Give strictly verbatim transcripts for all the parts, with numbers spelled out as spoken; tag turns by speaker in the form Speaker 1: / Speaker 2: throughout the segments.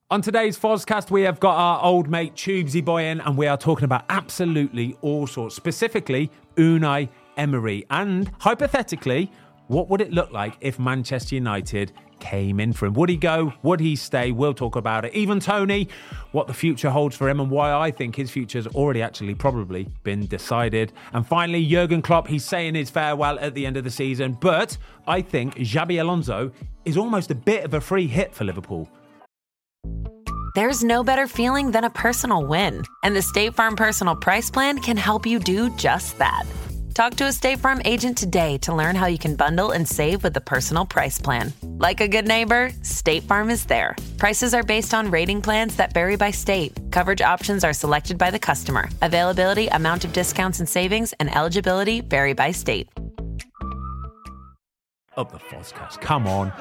Speaker 1: On today's Fozcast, we have got our old mate Tubesy Boy in, and we are talking about absolutely all sorts, specifically Unai Emery. And hypothetically, what would it look like if Manchester United came in for him? Would he go? Would he stay? We'll talk about it. Even Tony, what the future holds for him and why I think his future's already actually probably been decided. And finally, Jurgen Klopp, he's saying his farewell at the end of the season, but I think Xabi Alonso is almost a bit of a free hit for Liverpool.
Speaker 2: There's no better feeling than a personal win, and the State Farm Personal Price Plan can help you do just that. Talk to a State Farm agent today to learn how you can bundle and save with the Personal Price Plan. Like a good neighbor, State Farm is there. Prices are based on rating plans that vary by state. Coverage options are selected by the customer. Availability, amount of discounts and savings, and eligibility vary by state.
Speaker 1: Up the Fozcast, come on.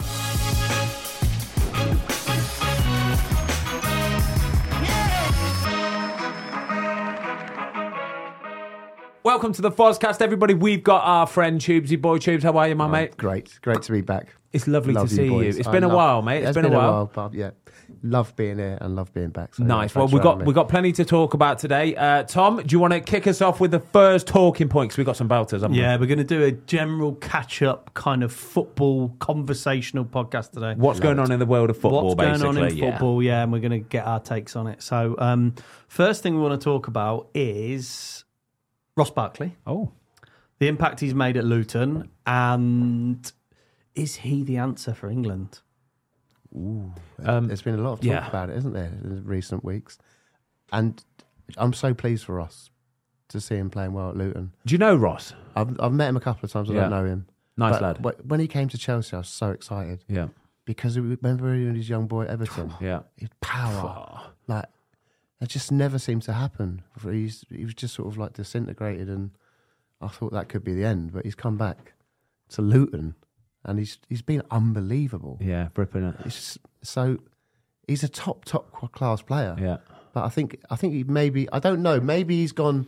Speaker 1: Welcome to the Fozcast, everybody. We've got our friend Tubesy Boy. Tubes, how are you, my
Speaker 3: oh,
Speaker 1: mate?
Speaker 3: Great. Great to be back.
Speaker 1: It's lovely
Speaker 3: love
Speaker 1: to see you.
Speaker 3: you
Speaker 1: It's
Speaker 3: I
Speaker 1: been
Speaker 3: love,
Speaker 1: a while, mate. It's,
Speaker 3: it's
Speaker 1: been,
Speaker 3: been
Speaker 1: a while.
Speaker 3: a while, but yeah, love being here and love being back. So
Speaker 1: nice.
Speaker 3: Yeah,
Speaker 1: well, we've got, we've got plenty to talk about today. Uh, Tom, do you want to kick us off with the first talking point? Because we've got some belters, haven't
Speaker 4: Yeah,
Speaker 1: we?
Speaker 4: we're going to do a general catch-up kind of football conversational podcast today.
Speaker 1: What's going on in the world of football,
Speaker 4: What's
Speaker 1: basically?
Speaker 4: going on in
Speaker 1: yeah.
Speaker 4: football, yeah, and we're going to get our takes on it. So, um, first thing we want to talk about is Ross Barkley.
Speaker 1: Oh.
Speaker 4: The impact he's made at Luton, and is he the answer for England?
Speaker 3: Ooh, um, there's been a lot of talk
Speaker 1: yeah.
Speaker 3: about it, isn't there, in recent weeks? And I'm so pleased for Ross to see him playing well at Luton.
Speaker 1: Do you know Ross?
Speaker 3: I've, I've met him a couple of times. I
Speaker 1: Yeah.
Speaker 3: don't know him.
Speaker 1: Nice
Speaker 3: But
Speaker 1: lad.
Speaker 3: When he came to Chelsea, I was so excited.
Speaker 1: Yeah.
Speaker 3: Because he- remember he was his young boy at Everton?
Speaker 1: Yeah.
Speaker 3: His power. Like, it just never seemed to happen. He's, he was just sort of like disintegrated, and I thought that could be the end, but he's come back to Luton, and he's he's been unbelievable.
Speaker 1: Yeah, ripping it.
Speaker 3: He's just, so he's a top top class player.
Speaker 1: Yeah,
Speaker 3: but I think I think he maybe I don't know. Maybe he's gone.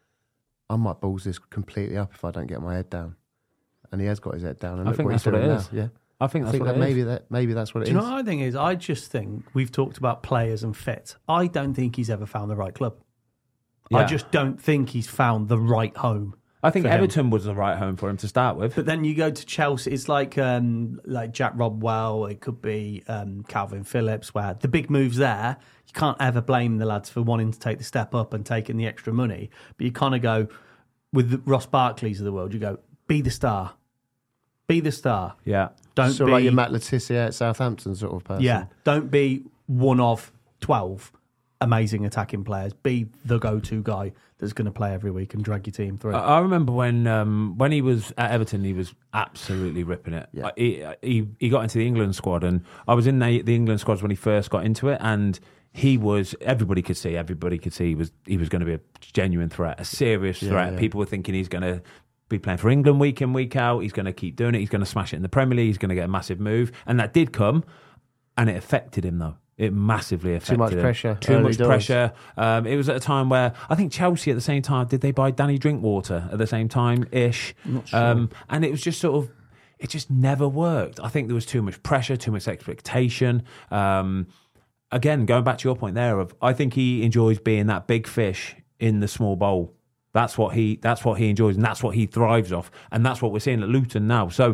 Speaker 3: I might balls this completely up if I don't get my head down, and he has got his head down. And
Speaker 1: I
Speaker 3: look
Speaker 1: think
Speaker 3: what
Speaker 1: that's
Speaker 3: he's
Speaker 1: what it
Speaker 3: doing
Speaker 1: is.
Speaker 3: now. Yeah,
Speaker 1: I think that's
Speaker 3: I think
Speaker 1: what
Speaker 3: that
Speaker 1: it
Speaker 3: maybe
Speaker 1: is.
Speaker 3: that maybe that's what it
Speaker 4: Do you
Speaker 3: is.
Speaker 4: know what I think is? I just think we've talked about players and fit. I don't think he's ever found the right club.
Speaker 1: Yeah.
Speaker 4: I just don't think he's found the right home.
Speaker 1: I think
Speaker 4: for him.
Speaker 1: Everton was the right home for him to start with.
Speaker 4: But then you go to Chelsea, it's like um, like Jack Rodwell, it could be um, Calvin Phillips, where the big moves there, you can't ever blame the lads for wanting to take the step up and taking the extra money. But you kind of go, with the Ross Barkleys of the world, you go, be the star. Be the star.
Speaker 1: Yeah.
Speaker 4: Don't
Speaker 3: sort
Speaker 4: be...
Speaker 3: of like your Matt Letizia at Southampton sort of person.
Speaker 4: Yeah, don't be one of twelve amazing attacking players. Be the go-to guy that's going to play every week and drag your team through.
Speaker 1: I I remember when um, when he was at Everton, he was absolutely ripping it.
Speaker 3: Yeah.
Speaker 1: He, he he got into the England squad, and I was in the, the England squads when he first got into it, and he was. Everybody could see. Everybody could see he was he was going to be a genuine threat, a serious
Speaker 3: Yeah,
Speaker 1: threat.
Speaker 3: yeah.
Speaker 1: People were thinking he's going to be playing for England week in, week out. He's going to keep doing it. He's going to smash it in the Premier League. He's going to get a massive move, and that did come, and it affected him though. It massively affected
Speaker 3: Too much
Speaker 1: him.
Speaker 3: pressure.
Speaker 1: Too
Speaker 3: Early
Speaker 1: much
Speaker 3: doors.
Speaker 1: pressure. Um, it was at a time where I think Chelsea at the same time, did they buy Danny Drinkwater at the same time-ish?
Speaker 4: Not sure.
Speaker 1: Um, and it was just sort of, it just never worked. I think there was too much pressure, too much expectation. Um, again, going back to your point there of, I think he enjoys being that big fish in the small bowl. That's what he, that's what he enjoys, and that's what he thrives off. And that's what we're seeing at Luton now. So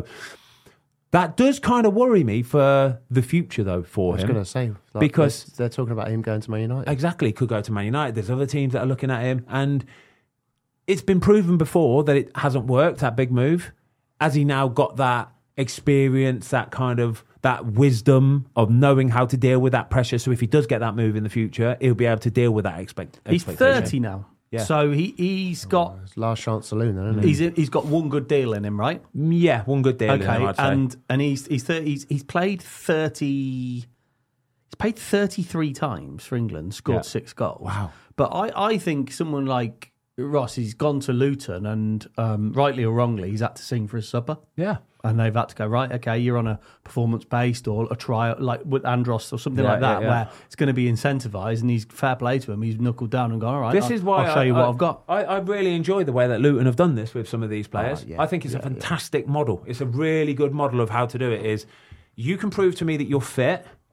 Speaker 1: that does kind of worry me for the future, though, for
Speaker 3: I was
Speaker 1: him.
Speaker 3: going to say like,
Speaker 1: Because-
Speaker 3: they're, they're talking about him going to Man United.
Speaker 1: Exactly, could go to Man United. There's other teams that are looking at him, and it's been proven before that it hasn't worked, that big move. Has he now got that experience, that kind of that wisdom of knowing how to deal with that pressure? So if he does get that move in the future, he'll be able to deal with that expect.
Speaker 4: He's
Speaker 1: expectation.
Speaker 4: thirty now.
Speaker 1: Yeah.
Speaker 4: So he, he's got
Speaker 3: It's last chance saloon, then, isn't it?
Speaker 4: he's in, he's got one good deal in him, right?
Speaker 1: Yeah, one good deal. in
Speaker 4: Okay,
Speaker 1: him, I'd say.
Speaker 4: and and he's he's thirty, he's he's played thirty. He's played thirty-three times for England, scored
Speaker 1: Yeah.
Speaker 4: six goals.
Speaker 1: Wow.
Speaker 4: But I, I think someone like Ross, he's gone to Luton and um, rightly or wrongly, he's had to sing for his supper.
Speaker 1: yeah.
Speaker 4: And they've had to go, right, okay, you're on a performance-based or a trial, like with Andros or something
Speaker 1: Yeah,
Speaker 4: like that,
Speaker 1: yeah, yeah.
Speaker 4: where it's going to be incentivised, and he's fair play to him. He's knuckled down and gone, all right,
Speaker 1: This
Speaker 4: I'll,
Speaker 1: is why
Speaker 4: I'll show
Speaker 1: I,
Speaker 4: you what
Speaker 1: I,
Speaker 4: I've got.
Speaker 1: I, I really enjoy the way that Luton have done this with some of these players.
Speaker 3: yeah,
Speaker 1: I think it's
Speaker 3: yeah,
Speaker 1: a fantastic model. It's a really good model of how to do it. Is you can prove to me that you're fit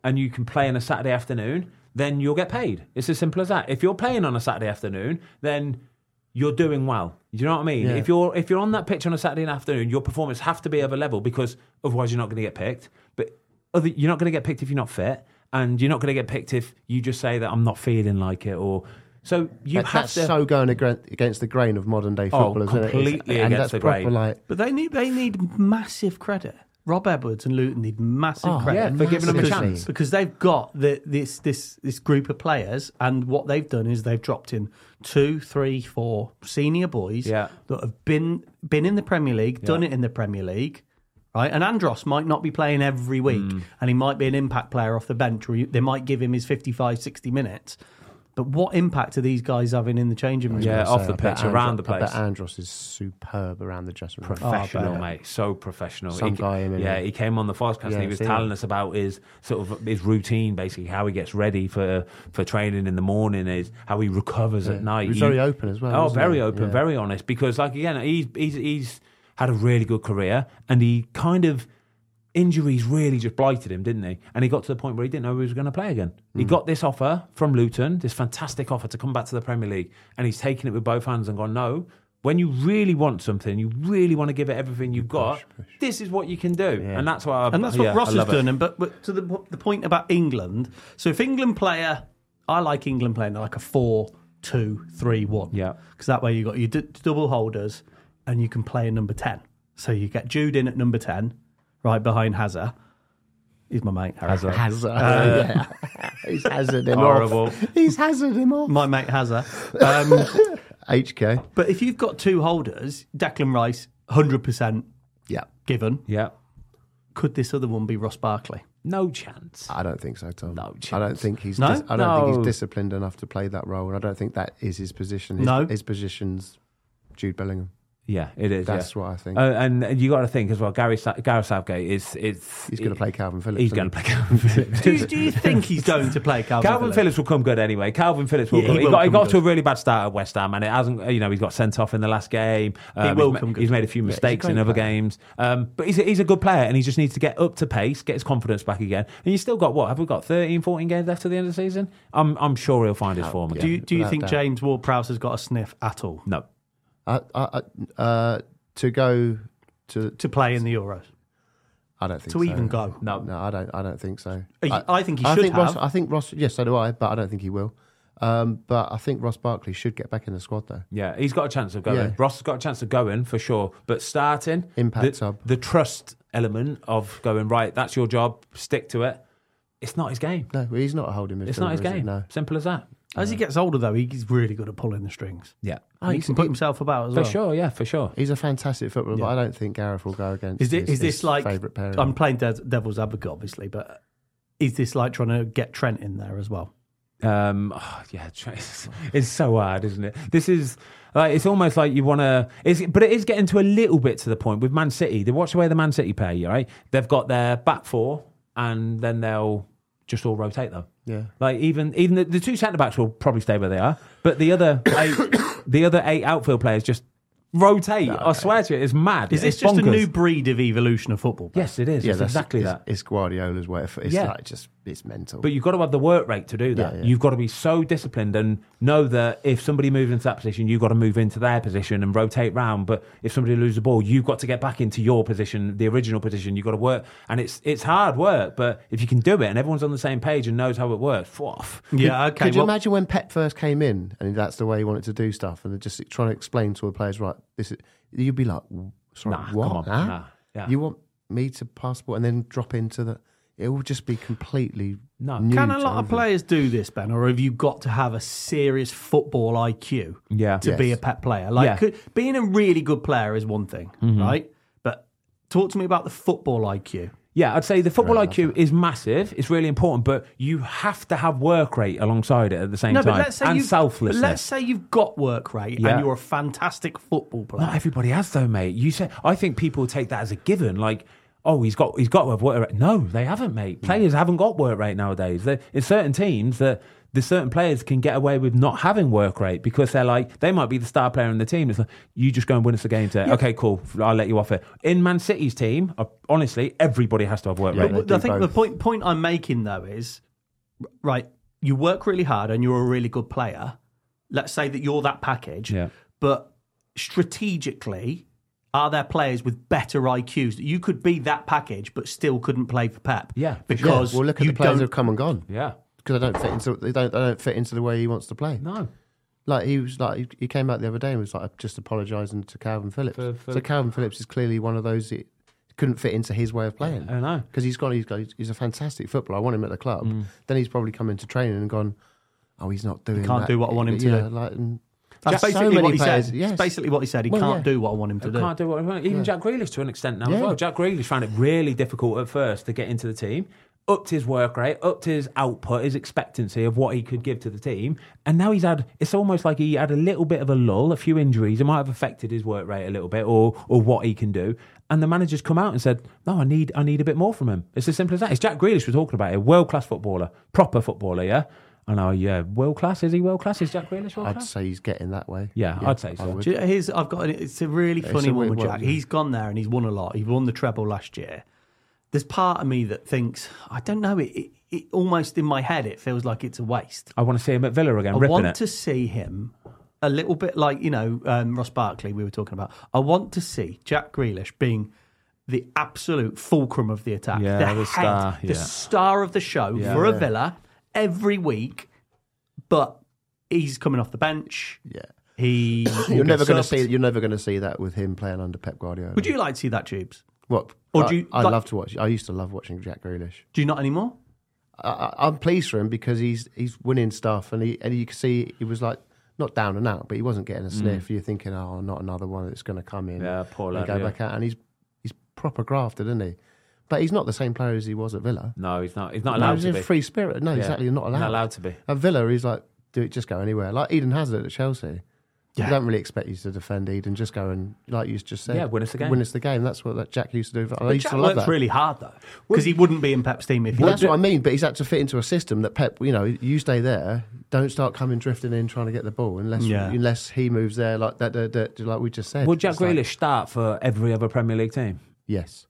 Speaker 1: and you can play on a Saturday afternoon, then you'll get paid. It's as simple as that. If you're playing on a Saturday afternoon, then you're doing well. Do you know what I mean?
Speaker 3: Yeah.
Speaker 1: If you're if you're on that pitch on a Saturday afternoon, your performance have to be of a level, because otherwise you're not going to get picked. But other, you're not going to get picked if you're not fit, and you're not going to get picked if you just say that I'm not feeling like it. Or so you
Speaker 3: That-
Speaker 1: have
Speaker 3: that's
Speaker 1: to.
Speaker 3: so going ag- against the grain of modern day
Speaker 1: Oh,
Speaker 3: football, isn't it?
Speaker 1: completely
Speaker 3: and
Speaker 1: against
Speaker 3: that's
Speaker 1: the
Speaker 3: proper,
Speaker 1: grain.
Speaker 3: Like,
Speaker 4: But they need they need massive credit. Rob Edwards and Luton need massive
Speaker 3: Oh,
Speaker 4: credit
Speaker 1: yeah, for giving them a
Speaker 4: because,
Speaker 1: chance.
Speaker 4: because they've got the, this this this group of players, and what they've done is they've dropped in two, three, four senior boys
Speaker 1: Yeah.
Speaker 4: that have been been in the Premier League, done it in the Premier League, right? And Andros might not be playing every week,
Speaker 1: Mm.
Speaker 4: and he might be an impact player off the bench, or you- they might give him his fifty-five, sixty minutes. But what impact are these guys having in the changing room?
Speaker 1: Yeah,
Speaker 3: I
Speaker 1: off
Speaker 3: say,
Speaker 1: the
Speaker 3: I bet
Speaker 1: pitch, around the
Speaker 3: Andros- I bet
Speaker 1: place.
Speaker 3: Andros is superb around the dressing room.
Speaker 1: Professional,
Speaker 4: Oh, I bet.
Speaker 1: mate. So professional.
Speaker 3: Some
Speaker 1: He-
Speaker 3: guy, I mean,
Speaker 1: yeah,
Speaker 3: yeah.
Speaker 1: he came on the Fostcast and
Speaker 3: Yeah,
Speaker 1: he was
Speaker 3: seen
Speaker 1: telling
Speaker 3: it.
Speaker 1: us about his sort of his routine, basically how he gets ready for for training in the morning, is how he recovers at night.
Speaker 3: He was
Speaker 1: He-
Speaker 3: very open as well.
Speaker 1: Oh,
Speaker 3: wasn't
Speaker 1: very
Speaker 3: he?
Speaker 1: open,
Speaker 3: Yeah.
Speaker 1: very honest. Because, like again, he's he's he's had a really good career, and he kind of injuries really just blighted him, didn't he? And he got to the point where he didn't know he was going to play again. He
Speaker 3: Mm.
Speaker 1: got this offer from Luton, this fantastic offer to come back to the Premier League, and he's taken it with both hands and gone, no. When you really want something, you really want to give it everything you've got. This is what you can do,
Speaker 3: Yeah.
Speaker 1: and that's what I,
Speaker 4: And that's what
Speaker 1: yeah,
Speaker 4: Ross
Speaker 1: I
Speaker 4: has
Speaker 1: love it.
Speaker 4: done. And but, but to the the point about England, so if England player, I like England playing like a four, two, three, one.
Speaker 1: Yeah.
Speaker 4: because that way you got your d- double holders, and you can play a number ten. So you get Jude in at number ten, right behind Hazard. He's my mate, Harry.
Speaker 1: Hazard.
Speaker 3: Hazard.
Speaker 1: Uh,
Speaker 3: yeah. He's hazard him
Speaker 1: Horrible.
Speaker 3: off. He's hazard him off.
Speaker 4: My mate Hazard. Um,
Speaker 3: H K.
Speaker 4: but if you've got two holders, Declan Rice, one hundred percent
Speaker 3: Yeah.
Speaker 4: given.
Speaker 1: Yeah,
Speaker 4: Could this other one be Ross Barkley?
Speaker 1: no chance.
Speaker 3: I don't think so, Tom.
Speaker 1: No
Speaker 3: I don't
Speaker 1: chance.
Speaker 3: think he's.
Speaker 4: No?
Speaker 3: Dis- I don't think
Speaker 1: No.
Speaker 3: he's disciplined enough to play that role, and I don't think that is his position. His,
Speaker 4: No.
Speaker 3: his position's Jude Bellingham.
Speaker 1: Yeah, it is.
Speaker 3: That's
Speaker 1: yeah.
Speaker 3: what I think.
Speaker 1: Uh, and you got to think as well. Gary Sa- Gareth Southgate is it's
Speaker 3: He's going to play Calvin Phillips.
Speaker 1: He's
Speaker 3: isn't
Speaker 1: going to
Speaker 3: he?
Speaker 1: play Calvin Phillips.
Speaker 4: Do you, do you think he's going to play Calvin,
Speaker 1: Calvin Phillips will come good anyway. Calvin Phillips will
Speaker 4: Yeah,
Speaker 1: come.
Speaker 4: he
Speaker 1: He,
Speaker 4: will
Speaker 1: got, he
Speaker 4: come
Speaker 1: got
Speaker 4: good.
Speaker 1: to a really bad start at West Ham, and it hasn't. You know, he's got sent off in the last game. Um,
Speaker 4: will
Speaker 1: he's,
Speaker 4: come
Speaker 1: ma-
Speaker 4: good.
Speaker 1: he's made a few
Speaker 3: he's a
Speaker 1: mistakes in
Speaker 3: great
Speaker 1: other
Speaker 3: player.
Speaker 1: games, um, but he's a, he's a good player, and he just needs to get up to pace, get his confidence back again. And you still got what? Have we got thirteen, fourteen games left to the end of the season? I'm I'm sure he'll find his form
Speaker 3: yeah.
Speaker 1: again.
Speaker 4: Do you, do you
Speaker 3: Without
Speaker 4: think
Speaker 3: doubt.
Speaker 4: James Ward-Prowse has got a sniff at all
Speaker 1: No.
Speaker 3: I, I, I, uh, to go to,
Speaker 4: to play in the Euros?
Speaker 3: I don't think
Speaker 4: To
Speaker 3: so.
Speaker 4: even go?
Speaker 1: No.
Speaker 3: No, I don't. I don't think so.
Speaker 4: I- I think he
Speaker 3: I
Speaker 4: should
Speaker 3: think Ross,
Speaker 4: have.
Speaker 3: I think Ross. Yes, so do I. But I don't think he will. Um, but I think Ross Barkley should get back in the squad though.
Speaker 1: Yeah, he's got a chance of going.
Speaker 3: Yeah.
Speaker 1: Ross has got a chance of going for sure. But starting,
Speaker 3: Impact
Speaker 1: the,
Speaker 3: sub.
Speaker 1: the trust element of going, right, that's your job, stick to it. It's not his game.
Speaker 3: No, he's not a holding midfielder.
Speaker 1: It's not his
Speaker 3: is he?
Speaker 1: game.
Speaker 3: No.
Speaker 1: Simple as that.
Speaker 4: As he gets older, though, he's really good at pulling the strings.
Speaker 1: Yeah.
Speaker 3: Oh,
Speaker 4: he
Speaker 3: he's,
Speaker 4: can put himself about as
Speaker 1: For
Speaker 4: well.
Speaker 1: sure, yeah, for sure.
Speaker 3: he's a fantastic footballer,
Speaker 4: Yeah.
Speaker 3: but I don't think Gareth will go against.
Speaker 4: Is, it,
Speaker 3: his,
Speaker 4: is this
Speaker 3: his
Speaker 4: like
Speaker 3: favourite pairing.
Speaker 4: I'm playing de- devil's advocate, obviously, but is this like trying to get Trent in there as well?
Speaker 1: Um, oh, yeah, it's, it's so hard, isn't it? This is like it's almost like you want to. It's but it is getting to a little bit to the point with Man City. They watch the way the Man City play, right? They've got their back four, and then they'll just all rotate though.
Speaker 3: Yeah.
Speaker 1: Like even even the, the two centre backs will probably stay where they are, but the other eight, the other eight outfield players just rotate. I swear to you, it's mad.
Speaker 4: Is this
Speaker 1: It's
Speaker 4: just a
Speaker 1: bonkers.
Speaker 4: new breed of evolution of football?
Speaker 1: Yes, it is.
Speaker 3: Yeah,
Speaker 1: it's
Speaker 3: that's
Speaker 1: exactly
Speaker 3: it's,
Speaker 1: that.
Speaker 3: It's Guardiola's way. Of, it's
Speaker 1: Yeah.
Speaker 3: like just it's mental.
Speaker 1: But you've got to have the work rate to do that.
Speaker 3: Yeah, yeah.
Speaker 1: You've got to be so disciplined and know that if somebody moves into that position, you've got to move into their position and rotate round. But if somebody loses the ball, you've got to get back into your position, the original position. You've got to work. And it's it's hard work, but if you can do it and everyone's on the same page and knows how it works, poof.
Speaker 4: Yeah, okay.
Speaker 3: Could you
Speaker 4: well,
Speaker 3: imagine when Pep first came in and that's the way he wanted to do stuff, and they're just trying to explain to the players, right? This is, you'd be like, sorry,
Speaker 1: Nah,
Speaker 3: what?
Speaker 1: come on,
Speaker 3: Huh?
Speaker 1: nah, yeah.
Speaker 3: You want me to passport and then drop into the? It will just be completely
Speaker 1: No.
Speaker 3: new
Speaker 4: Can a
Speaker 3: to
Speaker 4: lot of
Speaker 3: everything.
Speaker 4: players do this, Ben, or have you got to have a serious football I Q
Speaker 1: Yeah.
Speaker 4: to
Speaker 3: Yes.
Speaker 4: be a Pep player? Like,
Speaker 1: Yeah.
Speaker 4: could, being a really good player is one thing, right? But talk to me about the football I Q.
Speaker 1: Yeah, I'd say the football I Q is massive. It's really important, but you have to have work rate alongside it at the same
Speaker 4: No,
Speaker 1: time.
Speaker 4: but let's say
Speaker 1: and
Speaker 4: you've,
Speaker 1: selflessness.
Speaker 4: but let's say you've got work rate
Speaker 1: Yeah.
Speaker 4: and you're a fantastic football player.
Speaker 1: Not everybody has though, mate. You say I think people take that as a given, like, oh, he's got he's got to have work rate. No, they haven't, mate. Players haven't got work rate nowadays. There in certain teams that there's certain players can get away with not having work rate because they're like, they might be the star player in the team. It's like, you just go and win us a game today. Yeah. Okay, cool. I'll let you off it. In Man City's team, uh, honestly, everybody has to have work
Speaker 3: Yeah,
Speaker 1: rate.
Speaker 4: I think both. the point point I'm making though is, right, you work really hard and you're a really good player. Let's say that you're that package,
Speaker 1: Yeah.
Speaker 4: but strategically, are there players with better I Qs that you could be that package but still couldn't play for Pep?
Speaker 1: Yeah,
Speaker 4: because
Speaker 3: yeah. Well, look at
Speaker 4: you
Speaker 3: the players
Speaker 4: don't...
Speaker 3: who've come and gone.
Speaker 1: Yeah.
Speaker 3: Because they don't fit into they don't they don't fit into the way he wants to play.
Speaker 1: No.
Speaker 3: Like he was like he, he came out the other day and was like just apologising to Calvin Phillips.
Speaker 1: For- for-
Speaker 3: So Calvin Phillips is clearly one of those that couldn't fit into his way of playing.
Speaker 1: I know.
Speaker 3: Because he's got he's got he's a fantastic footballer. I want him at the club.
Speaker 1: Mm.
Speaker 3: Then he's probably come into training and gone, oh, he's not doing.
Speaker 4: can't
Speaker 3: that.
Speaker 4: do what I want him to
Speaker 3: yeah,
Speaker 4: do.
Speaker 3: Like, and
Speaker 4: That's
Speaker 3: so
Speaker 4: basically
Speaker 3: many
Speaker 4: what he
Speaker 3: players,
Speaker 4: said.
Speaker 3: yes.
Speaker 4: That's basically what he said. He
Speaker 3: Well,
Speaker 4: can't
Speaker 3: yeah.
Speaker 4: do what I want him to
Speaker 1: I
Speaker 4: do.
Speaker 1: can't do what I want. Even
Speaker 3: Yeah.
Speaker 1: Jack Grealish to an extent now
Speaker 3: Yeah.
Speaker 1: as well. Jack Grealish found it really difficult at first to get into the team. Upped his work rate, upped his output, his expectancy of what he could give to the team. And now he's had, it's almost like he had a little bit of a lull, a few injuries. It might have affected his work rate a little bit or or what he can do. And the manager's come out and said, no, I need I need a bit more from him. It's as simple as that. It's Jack Grealish we're talking about, a world-class footballer, proper footballer, yeah? I know, yeah. World-class, is he world-class? Is Jack Grealish world-class?
Speaker 3: I'd say he's getting that way.
Speaker 1: Yeah, I'd say so.
Speaker 3: I would.
Speaker 4: Do you know, here's, I've got. An, it's a really
Speaker 3: It's
Speaker 4: funny
Speaker 3: a
Speaker 4: one
Speaker 3: weird
Speaker 4: with
Speaker 3: one,
Speaker 4: Jack.
Speaker 3: yeah.
Speaker 4: He's gone there and he's won a lot. He won the treble last year. There's part of me that thinks, I don't know. It, it, it almost in my head, it feels like it's a waste.
Speaker 1: I want to see him at Villa again,
Speaker 4: I
Speaker 1: ripping
Speaker 4: want
Speaker 1: it.
Speaker 4: to see him a little bit like, you know, um, Ross Barkley we were talking about. I want to see Jack Grealish being the absolute fulcrum of the attack.
Speaker 1: Yeah,
Speaker 4: the,
Speaker 1: the
Speaker 4: head,
Speaker 1: star,
Speaker 4: the
Speaker 1: yeah.
Speaker 4: star of the show
Speaker 1: Yeah.
Speaker 4: for a
Speaker 3: Yeah.
Speaker 4: Villa every week. But he's coming off the bench.
Speaker 3: Yeah.
Speaker 4: He
Speaker 3: You're never going to
Speaker 4: subbed.
Speaker 3: see. You're never going to see that with him playing under Pep Guardiola.
Speaker 4: Would you like to see that, Tubes?
Speaker 3: What?
Speaker 4: Or
Speaker 3: I,
Speaker 4: do you-
Speaker 3: I
Speaker 4: like-
Speaker 3: love to watch. I used to love watching Jack Grealish.
Speaker 4: Do you not anymore?
Speaker 3: I, I, I'm pleased for him because he's he's winning stuff, and he and you can see he was like not down and out, but he wasn't getting a sniff. You're thinking, oh, not another one that's going to come in.
Speaker 1: Yeah, poor
Speaker 3: and
Speaker 1: lad,
Speaker 3: go
Speaker 1: yeah.
Speaker 3: back out, and he's he's proper grafted, isn't he? But he's not the same player as he was at Villa.
Speaker 1: No, he's not. He's not
Speaker 3: No,
Speaker 1: allowed
Speaker 3: he's
Speaker 1: to
Speaker 3: in
Speaker 1: be.
Speaker 3: free spirit. No,
Speaker 1: Yeah.
Speaker 3: exactly. You're not allowed.
Speaker 1: Not allowed to be.
Speaker 3: At Villa, he's like, do it, just go anywhere. Like Eden Hazard at Chelsea.
Speaker 4: Yeah.
Speaker 3: You don't really expect you to defend Eden. Just go and, like you just said,
Speaker 1: Yeah, win us the game.
Speaker 3: Win us the game. That's what that Jack used to do. I
Speaker 4: But
Speaker 3: used
Speaker 4: Jack
Speaker 3: to love
Speaker 4: works
Speaker 3: that.
Speaker 4: really hard though, because he wouldn't be in Pep's team if he
Speaker 3: Well, that's
Speaker 4: did.
Speaker 3: what I mean. But he's had to fit into a system that Pep, you know, you stay there. Don't start coming drifting in trying to get the ball unless
Speaker 4: Yeah.
Speaker 3: unless he moves there like that. that, that like we just said.
Speaker 1: Would Jack
Speaker 3: It's like-
Speaker 1: Grealish start for every other Premier League team?
Speaker 3: Yes.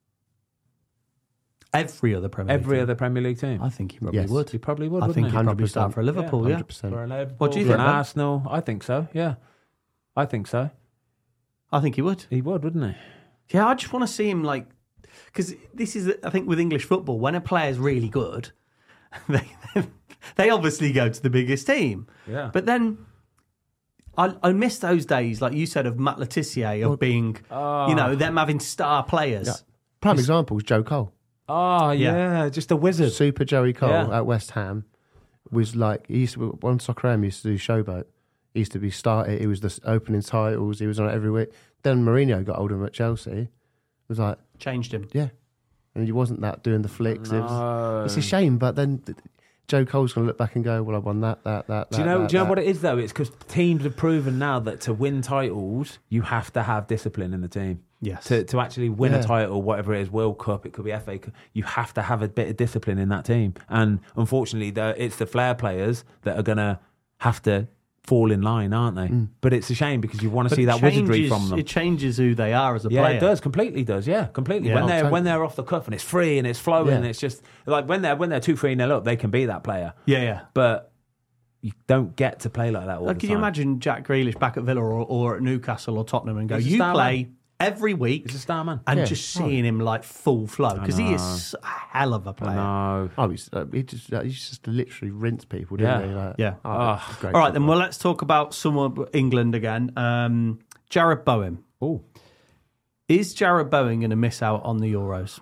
Speaker 4: Every other Premier League
Speaker 1: Every
Speaker 4: team.
Speaker 1: other Premier League team?
Speaker 4: I think he probably
Speaker 3: Yes.
Speaker 4: would.
Speaker 1: He probably would,
Speaker 4: I
Speaker 1: wouldn't
Speaker 4: think
Speaker 1: he?
Speaker 4: he'd probably
Speaker 3: one hundred percent.
Speaker 4: start for Liverpool. Yeah.
Speaker 3: one hundred percent.
Speaker 1: For a Liverpool,
Speaker 4: What do you
Speaker 1: for
Speaker 4: think,
Speaker 1: an
Speaker 4: Ben?
Speaker 1: Arsenal, I think so, yeah. I think so.
Speaker 4: I think he would.
Speaker 1: He would, wouldn't he?
Speaker 4: Yeah, I just want to see him like, because this is, I think, with English football, when a player's really good, they they obviously go to the biggest team.
Speaker 1: Yeah.
Speaker 4: But then I, I miss those days, like you said, of Matt Letizia of being, you know, them having star players.
Speaker 3: Yeah. Prime example is Joe Cole.
Speaker 1: Oh,
Speaker 4: Yeah.
Speaker 1: yeah, just a wizard.
Speaker 3: Super Joey Cole
Speaker 1: Yeah.
Speaker 3: at West Ham was like he used to one Soccer Ham used to do Showboat. He used to be started. He was the opening titles. He was on it every week. Then Mourinho got hold of him at Chelsea. It was like,
Speaker 4: Changed him.
Speaker 3: yeah, and he wasn't that doing the flicks. It was,
Speaker 1: No.
Speaker 3: it's a shame, but then th- Joe Cole's going to look back and go, well, I won that, that, that.
Speaker 1: Do you
Speaker 3: that,
Speaker 1: know?
Speaker 3: that,
Speaker 1: do you know
Speaker 3: that.
Speaker 1: what it is though? It's because teams have proven now that to win titles, you have to have discipline in the team.
Speaker 4: Yes.
Speaker 1: To to actually win
Speaker 3: Yeah.
Speaker 1: a title, whatever it is, World Cup, it could be F A Cup. You have to have a bit of discipline in that team. And unfortunately, the, it's the flair players that are going to have to fall in line, aren't they?
Speaker 3: Mm.
Speaker 1: But it's a shame because you want to
Speaker 4: But
Speaker 1: see
Speaker 4: it
Speaker 1: that wizardry
Speaker 4: changes-
Speaker 1: from them.
Speaker 4: It changes who they are as a
Speaker 1: Yeah,
Speaker 4: player.
Speaker 1: it does. Completely does. Yeah, completely.
Speaker 4: Yeah.
Speaker 1: When
Speaker 3: Oh,
Speaker 1: they're
Speaker 3: totally.
Speaker 1: when they're off the cuff and it's free and it's flowing,
Speaker 3: Yeah.
Speaker 1: and it's just like when they're when they're two three nil up, they can be that player.
Speaker 4: Yeah, yeah.
Speaker 1: But you don't get to play like that all
Speaker 4: Like,
Speaker 1: the
Speaker 4: can
Speaker 1: time.
Speaker 4: you imagine Jack Grealish back at Villa or, or at Newcastle or Tottenham and go,
Speaker 1: He's a
Speaker 4: you
Speaker 1: star
Speaker 4: play
Speaker 1: man.
Speaker 4: every week
Speaker 1: He's a star man.
Speaker 4: and
Speaker 3: Yeah.
Speaker 4: just seeing him like full flow because he
Speaker 1: know.
Speaker 4: is a hell of a player.
Speaker 1: No.
Speaker 3: Oh, he's, uh, he just uh, he just literally rinsed people, didn't
Speaker 1: Yeah.
Speaker 3: he? Like,
Speaker 4: Yeah.
Speaker 3: oh,
Speaker 1: Oh.
Speaker 3: great
Speaker 4: All right, then,
Speaker 3: football.
Speaker 4: well, let's talk about some of England again. Um, Jared Bowen.
Speaker 1: Oh,
Speaker 4: Is Jared Bowen going to miss out on the Euros?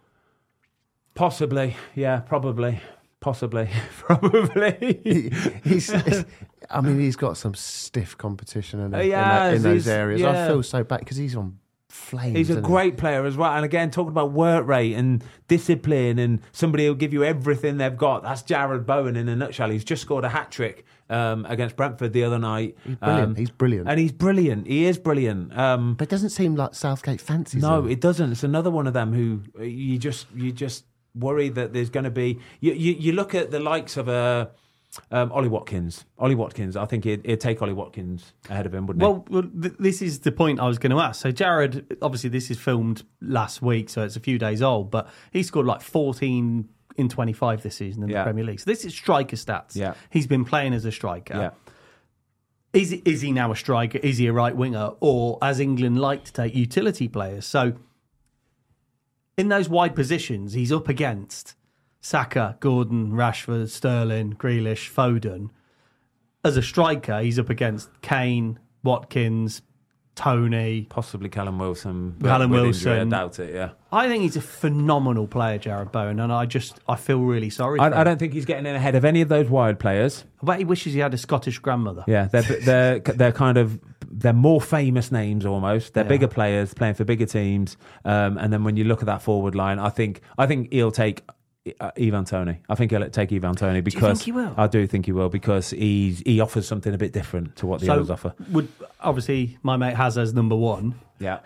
Speaker 1: possibly. Yeah, probably. Possibly. probably.
Speaker 3: He- he's, he's- I mean, he's got some stiff competition in,
Speaker 1: Uh,
Speaker 3: in, that,
Speaker 1: yes,
Speaker 3: in those
Speaker 1: he's-
Speaker 3: areas.
Speaker 1: yeah.
Speaker 3: I feel so bad because he's on flames.
Speaker 1: He's a
Speaker 3: isn't he?
Speaker 1: great player as well. And again, talking about work rate and discipline and somebody who'll give you everything they've got. That's Jared Bowen in a nutshell. He's just scored a hat-trick um, against Brentford the other night.
Speaker 3: He's brilliant.
Speaker 1: Um,
Speaker 3: he's brilliant.
Speaker 1: And he's brilliant. He is brilliant. Um,
Speaker 3: but it doesn't seem like Southgate fancies
Speaker 1: no,
Speaker 3: him.
Speaker 1: it doesn't. It's another one of them who uh, you just you just worry that there's going to be... You, you, you look at the likes of a... Um, Ollie Watkins. Ollie Watkins. I think he'd, he'd take Ollie Watkins ahead of him, wouldn't
Speaker 4: Well, well th- this is the point I was going to ask. So Jared, obviously this is filmed last week, so it's a few days old, but he scored like fourteen in twenty-five this season in
Speaker 1: Yeah.
Speaker 4: the Premier League. So this is striker stats.
Speaker 1: Yeah.
Speaker 4: He's been playing as a striker.
Speaker 1: he? Yeah.
Speaker 4: Is he, is he now a striker? Is he a right winger? Or, as England like to take, utility players? So in those wide positions, he's up against Saka, Gordon, Rashford, Sterling, Grealish, Foden. As a striker, he's up against Kane, Watkins, Tony.
Speaker 1: Possibly Callum Wilson. but
Speaker 4: Callum
Speaker 1: with injury,
Speaker 4: Wilson.
Speaker 1: I doubt it, yeah.
Speaker 4: I think he's a phenomenal player, Jared Bowen, and I just I feel really sorry for
Speaker 1: I,
Speaker 4: him.
Speaker 1: I don't think he's getting in ahead of any of those wide players.
Speaker 4: I bet he wishes he had a Scottish grandmother.
Speaker 1: Yeah, they're they're they're kind of they're more famous names almost. They're
Speaker 4: Yeah.
Speaker 1: bigger players playing for bigger teams. Um, and then when you look at that forward line, I think I think he'll take uh, Ivan Toney. I think he'll take Ivan Toney because
Speaker 4: think he will?
Speaker 1: I do think he will because he's he offers something a bit different to what the
Speaker 4: So
Speaker 1: others offer.
Speaker 4: would obviously my mate Hazard's number one.
Speaker 1: Yeah,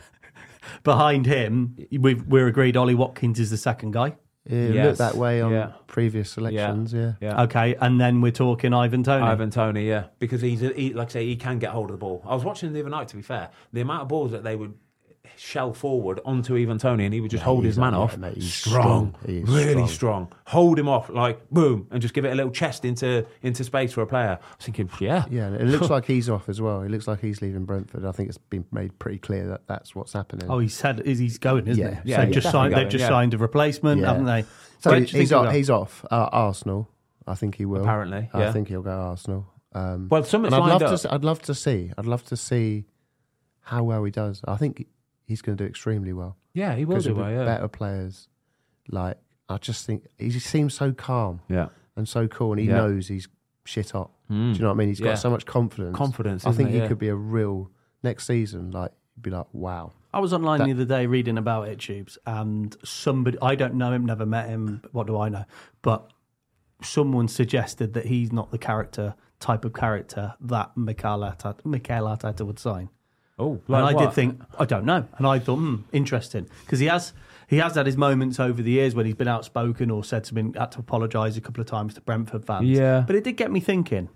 Speaker 4: Behind him, we've, we're agreed Ollie Watkins is the second guy.
Speaker 3: It
Speaker 1: Yes.
Speaker 3: looked that way on
Speaker 1: Yeah.
Speaker 3: previous selections, yeah.
Speaker 1: yeah.
Speaker 4: Okay, and then we're talking Ivan Toney.
Speaker 1: Ivan Toney, yeah, because he's a, he, like I say, he can get hold of the ball. I was watching the other night. To be fair, the amount of balls that they would shell forward onto Ivan Toney, and he would just hold
Speaker 3: he's
Speaker 1: his man
Speaker 3: up
Speaker 1: off.
Speaker 3: there, mate. He's
Speaker 1: strong,
Speaker 3: strong. He is
Speaker 1: really strong.
Speaker 3: strong.
Speaker 1: Hold him off, like boom, and just give it a little chest into into space for a player. I was thinking, yeah,
Speaker 3: Yeah, and it looks like he's off as well. It looks like he's leaving Brentford. I think it's been made pretty clear that that's what's happening.
Speaker 4: Oh, he said is he's going, isn't
Speaker 3: Yeah.
Speaker 4: he?
Speaker 1: Yeah,
Speaker 4: so
Speaker 1: he's
Speaker 4: just
Speaker 1: definitely
Speaker 4: signed, they've
Speaker 1: going,
Speaker 4: just
Speaker 1: yeah.
Speaker 4: signed a replacement,
Speaker 3: Yeah.
Speaker 4: haven't they?
Speaker 3: so
Speaker 4: Where do
Speaker 3: he's,
Speaker 4: you think
Speaker 3: he's,
Speaker 4: he'll
Speaker 3: off,
Speaker 4: go?
Speaker 3: he's off. Uh, Arsenal, I think he will.
Speaker 1: Apparently,
Speaker 3: I
Speaker 1: yeah.
Speaker 3: think he'll go Arsenal. Um,
Speaker 1: Well, something's
Speaker 3: and I'd
Speaker 1: lined
Speaker 3: love
Speaker 1: up.
Speaker 3: to. I'd love to see. I'd love to see how well he does. I think he's going to do extremely well.
Speaker 1: Yeah, he will
Speaker 3: Because
Speaker 1: do
Speaker 3: of
Speaker 1: well.
Speaker 3: the
Speaker 1: Yeah,
Speaker 3: better players. Like I just think he just seems so calm
Speaker 1: yeah.
Speaker 3: and so cool, and he
Speaker 1: Yeah.
Speaker 3: knows he's shit hot.
Speaker 1: Mm.
Speaker 3: Do you know what I mean? He's
Speaker 1: Yeah.
Speaker 3: got so much confidence.
Speaker 1: Confidence,
Speaker 3: I
Speaker 1: isn't
Speaker 3: think
Speaker 1: it?
Speaker 3: he
Speaker 1: Yeah.
Speaker 3: could be a real next season. Like you'd be like, wow.
Speaker 4: I was online
Speaker 3: That-
Speaker 4: the other day reading about it, Tubes, and somebody, I don't know him, never met him, what do I know? But someone suggested that he's not the character, type of character that Mikel Arteta, Mikel Arteta would sign.
Speaker 1: Oh,
Speaker 4: And I
Speaker 1: like
Speaker 4: did
Speaker 1: what?
Speaker 4: think, I don't know. And I thought, hmm, interesting. Because he has he has had his moments over the years when he's been outspoken or said something, had to apologise a couple of times to Brentford fans.
Speaker 1: Yeah.
Speaker 4: But it did get me thinking.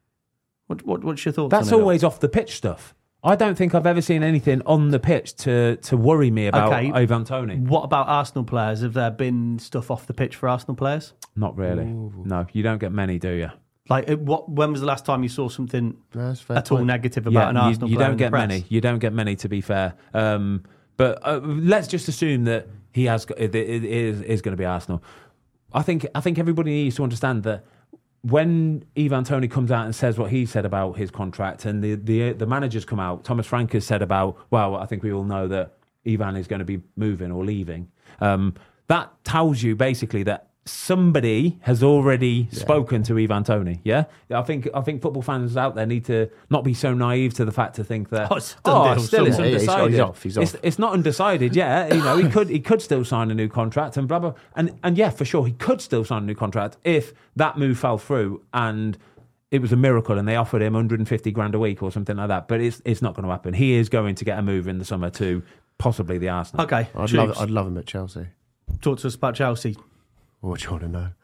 Speaker 4: What, what What's your thoughts
Speaker 1: That's
Speaker 4: on it?
Speaker 1: always off the pitch stuff. I don't think I've ever seen anything on the pitch to, to worry me about
Speaker 4: Okay.
Speaker 1: Ivan Toney.
Speaker 4: What about Arsenal players? Have there been stuff off the pitch for Arsenal players?
Speaker 1: Not really. No, you don't get many, do you?
Speaker 4: Like, it- what? When was the last time you saw something
Speaker 3: No, that's a fair
Speaker 4: at all
Speaker 3: point.
Speaker 4: negative about an
Speaker 1: you,
Speaker 4: Arsenal
Speaker 1: you
Speaker 4: player
Speaker 1: don't
Speaker 4: in the
Speaker 1: get
Speaker 4: press?
Speaker 1: many. You don't get many, to be fair. Um, but uh, let's just assume that he has got, it, it is is going to be Arsenal. I think I think everybody needs to understand that when Ivan Toney comes out and says what he said about his contract, and the the the managers come out, Thomas Frank has said about, well, I think we all know that Ivan is going to be moving or leaving. Um, that tells you basically that somebody has already spoken to Ivan Toney. Yeah, I think I think football fans out there need to not be so naive to the fact to think that
Speaker 4: Oh, it's done deal
Speaker 1: still it's
Speaker 3: somewhere. Yeah, he's-
Speaker 1: undecided.
Speaker 3: he's off, he's
Speaker 1: It's,
Speaker 3: off.
Speaker 1: it's not undecided. Yeah, you know he could he could still sign a new contract and blah blah. And and yeah, for sure he could still sign a new contract if that move fell through and it was a miracle and they offered him one hundred fifty grand a week or something like that. But it's it's not going to happen. He is going to get a move in the summer to possibly the Arsenal.
Speaker 4: Okay,
Speaker 3: I'd
Speaker 4: Tubes,
Speaker 3: love, I'd love him at Chelsea.
Speaker 4: talk to us about Chelsea.
Speaker 3: What do you want to know?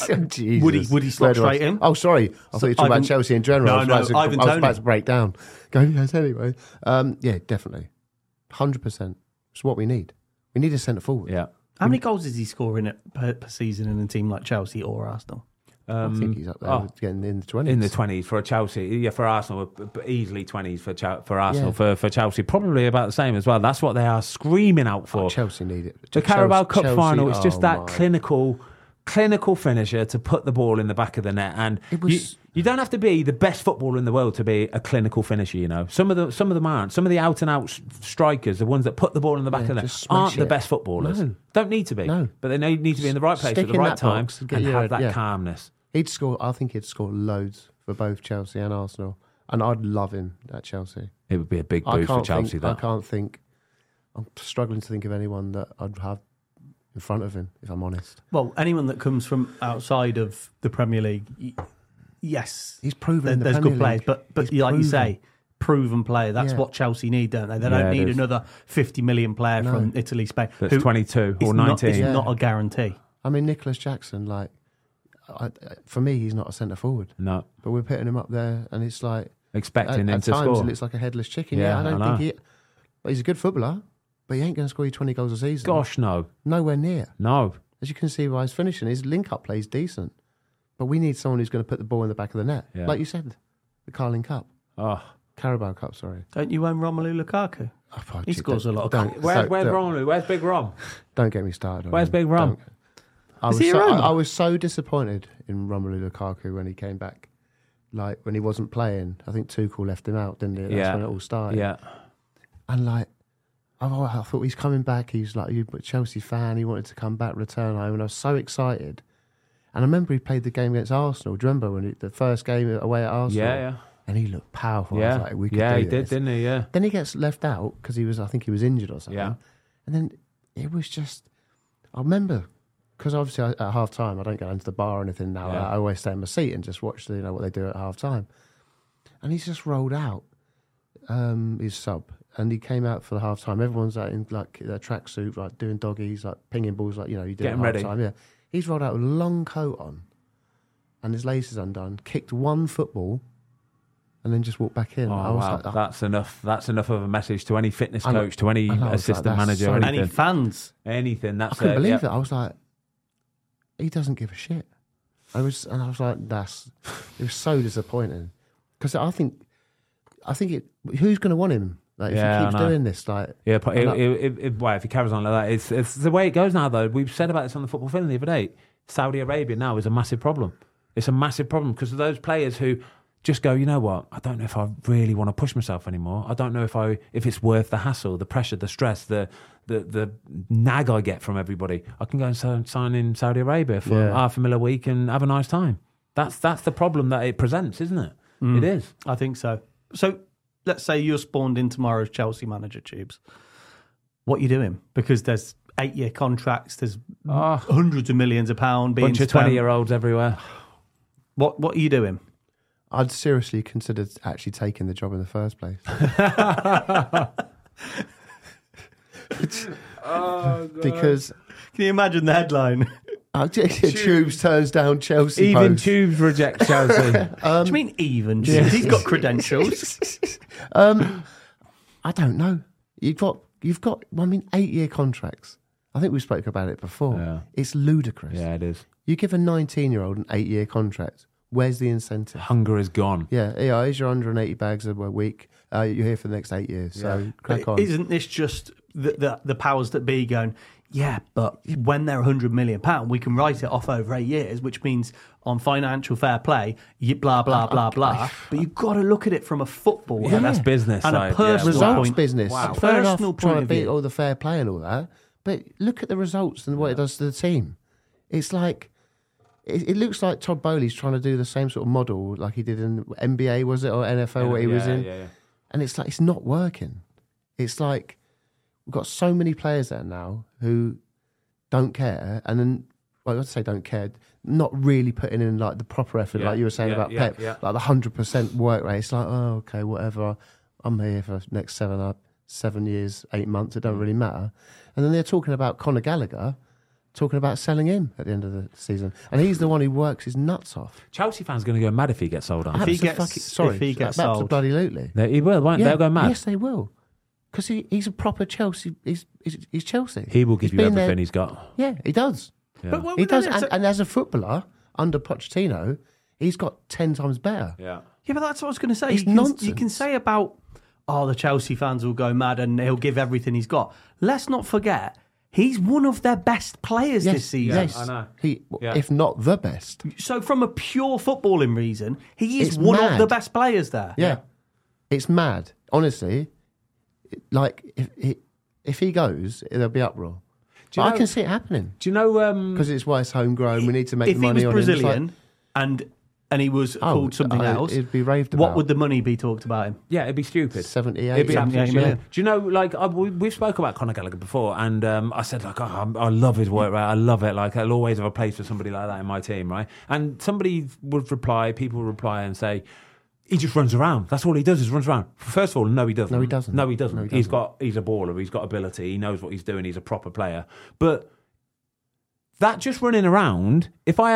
Speaker 4: Uh,
Speaker 3: Jesus.
Speaker 4: Would he- would he slot
Speaker 3: Where do I-
Speaker 4: straight in?
Speaker 3: Oh, sorry. I thought you were talking
Speaker 4: Ivan-
Speaker 3: about Chelsea in general.
Speaker 4: No,
Speaker 3: I was,
Speaker 4: no,
Speaker 3: about, to,
Speaker 4: Ivan
Speaker 3: I was
Speaker 4: Toney.
Speaker 3: about to break down. Go, yes, anyway. Um, yeah, definitely. one hundred percent. It's what we need. We need a centre forward.
Speaker 1: Yeah.
Speaker 4: How many goals is he scoring at, per, per season in a team like Chelsea or Arsenal?
Speaker 3: I think he's up there
Speaker 1: oh.
Speaker 3: getting in the twenties.
Speaker 1: In the twenties for a Chelsea, yeah, for Arsenal, but but easily twenties for Chel- for Arsenal,
Speaker 3: Yeah.
Speaker 1: for, for Chelsea, probably about the same as well. That's what they are screaming out for.
Speaker 3: Oh, Chelsea need it.
Speaker 1: The
Speaker 3: Chelsea-
Speaker 1: Carabao Cup
Speaker 3: Chelsea-
Speaker 1: final, it's just
Speaker 3: oh
Speaker 1: that
Speaker 3: my.
Speaker 1: clinical, clinical finisher to put the ball in the back of the net. And
Speaker 3: It was-
Speaker 1: you, you don't have to be the best footballer in the world to be a clinical finisher. You know, some of the some of them aren't. Some of the out and out strikers, the ones that put the ball in the back
Speaker 3: Yeah,
Speaker 1: of the
Speaker 3: just
Speaker 1: net,
Speaker 3: smash
Speaker 1: aren't the
Speaker 3: it.
Speaker 1: best footballers.
Speaker 3: No.
Speaker 1: Don't need to be.
Speaker 3: No.
Speaker 1: But they need need to be in the right place
Speaker 3: Stick
Speaker 1: at the
Speaker 3: in
Speaker 1: right
Speaker 3: that
Speaker 1: time
Speaker 3: box and get
Speaker 1: and
Speaker 3: your-
Speaker 1: have that
Speaker 3: yeah.
Speaker 1: calmness.
Speaker 3: He'd score. I think he'd score loads for both Chelsea and Arsenal, and I'd love him at Chelsea.
Speaker 1: It would be a big
Speaker 3: I
Speaker 1: boost for
Speaker 3: can't
Speaker 1: Chelsea.
Speaker 3: think.
Speaker 1: that
Speaker 3: I can't think. I'm struggling to think of anyone that I'd have in front of him. If I'm honest,
Speaker 4: Well, anyone that comes from outside of the Premier League, y- yes,
Speaker 3: he's proven.
Speaker 4: there-
Speaker 3: in the
Speaker 4: there's
Speaker 3: Premier
Speaker 4: good players,
Speaker 3: League.
Speaker 4: but but
Speaker 3: He's
Speaker 4: like you
Speaker 3: proven.
Speaker 4: say, proven player. That's
Speaker 3: Yeah.
Speaker 4: what Chelsea need, don't they? They
Speaker 1: Yeah,
Speaker 4: don't
Speaker 1: it
Speaker 4: need
Speaker 1: is.
Speaker 4: another fifty million player
Speaker 3: No.
Speaker 4: from Italy, Spain.
Speaker 1: That's twenty-two or
Speaker 4: is not-
Speaker 1: nineteen.
Speaker 4: is
Speaker 3: Yeah.
Speaker 4: not a guarantee.
Speaker 3: I mean, Nicholas Jackson, like I, I, for me, he's not a centre forward.
Speaker 1: No.
Speaker 3: But we're putting him up there, and it's like
Speaker 1: Expecting
Speaker 3: at,
Speaker 1: him
Speaker 3: at
Speaker 1: to
Speaker 3: times
Speaker 1: score.
Speaker 3: He looks like a headless chicken.
Speaker 1: Yeah,
Speaker 3: Yeah, I don't
Speaker 1: I know.
Speaker 3: think he. But he's a good footballer, but he ain't going to score you twenty goals a season.
Speaker 1: Gosh, no.
Speaker 3: Nowhere near.
Speaker 1: No.
Speaker 3: As you can see by his finishing, his link-up play is decent. But we need someone who's going to put the ball in the back of the net.
Speaker 1: Yeah.
Speaker 3: Like you said, the Carling Cup.
Speaker 1: Oh.
Speaker 3: Carabao Cup, sorry.
Speaker 4: Don't you own Romelu Lukaku?
Speaker 3: Oh, fuck,
Speaker 4: He
Speaker 3: gee,
Speaker 4: scores
Speaker 3: don't-
Speaker 4: a lot of
Speaker 3: don't-
Speaker 4: goals.
Speaker 1: Where's,
Speaker 3: don't-
Speaker 1: where's
Speaker 3: don't-
Speaker 1: Rom? Where's Big Rom?
Speaker 3: Don't get me started. on
Speaker 1: Where's
Speaker 3: him.
Speaker 1: Big Rom?
Speaker 3: Don't. I
Speaker 4: Is
Speaker 3: was,
Speaker 4: he
Speaker 3: so,
Speaker 4: around?
Speaker 3: I, I was so disappointed in Romelu Lukaku when he came back. Like, when he wasn't playing. I think Tuchel left him out, didn't he? That's
Speaker 1: Yeah.
Speaker 3: when it all started.
Speaker 1: Yeah.
Speaker 3: And, like, I, I thought he's coming back. He's like a Chelsea fan. He wanted to come back, return home. And I was so excited. And I remember he played the game against Arsenal. Do you remember when he, the first game away at Arsenal?
Speaker 1: Yeah, yeah.
Speaker 3: And he looked powerful. I
Speaker 1: Yeah.
Speaker 3: was like, we could
Speaker 1: yeah,
Speaker 3: do
Speaker 1: he did,
Speaker 3: this.
Speaker 1: didn't he? Yeah.
Speaker 3: Then he gets left out because he was, I think he was injured or something.
Speaker 1: Yeah.
Speaker 3: And then it was just, I remember, because obviously I, at half time, I don't go into the bar or anything now.
Speaker 1: Yeah.
Speaker 3: I, I always stay in my seat and just watch the, you know, what they do at half time. And he's just rolled out um, his sub. And he came out for the half time. Everyone's like in like their tracksuit, like doing doggies, like pinging balls, like, you know, you do
Speaker 1: Getting
Speaker 3: at
Speaker 1: ready.
Speaker 3: half time. Yeah. He's rolled out with a long coat on and his laces undone, kicked one football, and then just walked back in.
Speaker 1: Oh,
Speaker 3: I was
Speaker 1: wow.
Speaker 3: like, oh,
Speaker 1: That's enough. That's enough of a message to any fitness
Speaker 3: I know-
Speaker 1: coach, to any
Speaker 3: I know, I was like,
Speaker 1: assistant
Speaker 3: that's
Speaker 1: manager,
Speaker 3: so-
Speaker 1: or
Speaker 4: Any
Speaker 1: anything.
Speaker 4: fans?
Speaker 1: Anything.
Speaker 3: I
Speaker 1: That's
Speaker 3: couldn't
Speaker 1: it.
Speaker 3: believe
Speaker 1: yeah.
Speaker 3: it. I was like, he doesn't give a shit. I was, and I was like, that's. It was so disappointing because I think, I think it. Who's going to want him? Like, if
Speaker 1: Yeah,
Speaker 3: he
Speaker 1: I
Speaker 3: keeps
Speaker 1: know.
Speaker 3: doing this, like,
Speaker 1: Yeah, but
Speaker 3: I
Speaker 1: it,
Speaker 3: know-
Speaker 1: it, it, it, well, if he carries on like that, it's, it's the way it goes now, though. We've said about this on the Football Film the other day. Saudi Arabia now is a massive problem. It's a massive problem because of those players who just go, you know what, I don't know if I really want to push myself anymore. I don't know if I if it's worth the hassle, the pressure, the stress, the the, the nag I get from everybody. I can go and sign, sign in Saudi Arabia for
Speaker 3: Yeah.
Speaker 1: half a mil a week and have a nice time. That's that's the problem that it presents, isn't it?
Speaker 4: Mm.
Speaker 1: It is.
Speaker 4: I think so. So let's say you're spawned in tomorrow's Chelsea manager, Tubes. What are you doing? Because there's eight-year contracts, there's
Speaker 1: Oh,
Speaker 4: hundreds of millions of pounds being
Speaker 1: bunch of
Speaker 4: spent.
Speaker 1: twenty-year-olds everywhere.
Speaker 4: What What are you doing?
Speaker 3: I'd seriously considered actually taking the job in the first place. Because
Speaker 4: Can you imagine the headline?
Speaker 3: uh, Tubes turns down Chelsea.
Speaker 1: Even
Speaker 3: post.
Speaker 1: Tubes reject Chelsea.
Speaker 4: What do you mean even? He's got credentials.
Speaker 3: Um, I don't know. You've got, you've got. I mean, eight-year contracts. I think we spoke about it before.
Speaker 1: Yeah.
Speaker 3: It's ludicrous.
Speaker 1: Yeah, it is.
Speaker 3: You give a nineteen-year-old an eight-year contract. Where's the incentive?
Speaker 1: Hunger is gone.
Speaker 3: Yeah, yeah. Here's your one hundred eighty bags a week. Uh, you're here for the next eight years. So crack on.
Speaker 4: Isn't this just the, the the powers that be going, yeah, but when they're one hundred million pounds, we can write it off over eight years, which means on financial fair play, you blah, blah, blah, blah. But you've got to look at it from a football
Speaker 1: Yeah,
Speaker 4: and
Speaker 1: that's
Speaker 4: a,
Speaker 1: business
Speaker 4: and
Speaker 1: side,
Speaker 4: a personal
Speaker 1: yeah.
Speaker 3: Results
Speaker 4: point.
Speaker 3: business.
Speaker 1: Wow.
Speaker 3: Fair enough
Speaker 4: Personal
Speaker 3: trying
Speaker 4: point
Speaker 3: to
Speaker 4: of
Speaker 3: beat
Speaker 4: view.
Speaker 3: all the fair play and all that. But look at the results and what it does to the team. It's like, it, it looks like Todd Bowley's trying to do the same sort of model like he did in N B A, was it, or N F L, what he
Speaker 1: yeah,
Speaker 3: was in.
Speaker 1: Yeah, yeah.
Speaker 3: And it's like, it's not working. It's like, we've got so many players there now who don't care. And then, well, I'd say don't care, not really putting in like the proper effort,
Speaker 1: Yeah,
Speaker 3: like you were saying
Speaker 1: yeah,
Speaker 3: about
Speaker 1: yeah,
Speaker 3: Pep,
Speaker 1: yeah.
Speaker 3: like the one hundred percent work rate. It's like, oh, okay, whatever. I'm here for the next seven, uh, seven years, eight months. It don't really matter. And then they're talking about Conor Gallagher, talking about selling him at the end of the season. And he's the one who works his nuts off.
Speaker 1: Chelsea fans going to go mad if he gets sold on.
Speaker 4: If he
Speaker 3: Abso-
Speaker 4: gets-
Speaker 3: fucking- sorry,
Speaker 4: if he gets
Speaker 3: absolutely.
Speaker 4: sold.
Speaker 3: Absolutely.
Speaker 1: They, he will, won't
Speaker 3: Yeah,
Speaker 1: They'll go mad.
Speaker 3: Yes, they will. Because he, he's a proper Chelsea. He's, he's, he's Chelsea.
Speaker 1: He will give
Speaker 3: He's
Speaker 1: you
Speaker 3: been
Speaker 1: everything
Speaker 3: there-
Speaker 1: he's got.
Speaker 3: Yeah, he does.
Speaker 1: Yeah.
Speaker 4: But what-
Speaker 3: He does.
Speaker 4: no,
Speaker 3: And,
Speaker 4: so-
Speaker 3: and as a footballer, under Pochettino, he's got ten times better.
Speaker 1: yeah.
Speaker 4: Yeah, but that's what I was going to say.
Speaker 3: It's
Speaker 4: you, can,
Speaker 3: nonsense.
Speaker 4: you can say about, oh, the Chelsea fans will go mad and he'll give everything he's got. Let's not forget, he's one of their best players
Speaker 3: Yes,
Speaker 4: this season.
Speaker 3: yes.
Speaker 1: I know.
Speaker 3: He,
Speaker 1: Yeah.
Speaker 3: if not the best.
Speaker 4: So from a pure footballing reason, he is
Speaker 3: It's
Speaker 4: one
Speaker 3: mad.
Speaker 4: of the best players there.
Speaker 3: Yeah. It's mad. Honestly, it- like, if, if, if he goes, there'll be uproar.
Speaker 1: Do you
Speaker 3: But
Speaker 1: know-
Speaker 3: I can see it happening.
Speaker 1: Do you know? Um,
Speaker 3: Because it's why it's homegrown. We need to make
Speaker 4: If
Speaker 3: the
Speaker 4: he
Speaker 3: money
Speaker 4: was
Speaker 3: on him. It's like-
Speaker 4: Brazilian and and he was
Speaker 3: Oh,
Speaker 4: called something
Speaker 3: I-
Speaker 4: else,
Speaker 3: it'd be raved
Speaker 4: what
Speaker 3: about.
Speaker 4: would the money be talked about him?
Speaker 1: yeah, it'd be stupid.
Speaker 3: seventy-eight.
Speaker 1: It'd be
Speaker 4: seventy-eight
Speaker 1: absolutely
Speaker 4: million.
Speaker 1: stupid. Do you know, like, I, we, we've spoke about Conor Gallagher before, and um, I said, like, oh, I'm- I love his work, right? I love it. Like, I'll always have a place for somebody like that in my team, right? And somebody would reply, people would reply and say, he just runs around. That's all he does is runs around. First of all, no, he doesn't.
Speaker 3: No, he doesn't.
Speaker 1: No, he doesn't.
Speaker 3: No, he
Speaker 1: He's
Speaker 3: doesn't.
Speaker 1: got, he's a baller. He's got ability. He knows what he's doing. He's a proper player. But that just running around, if I had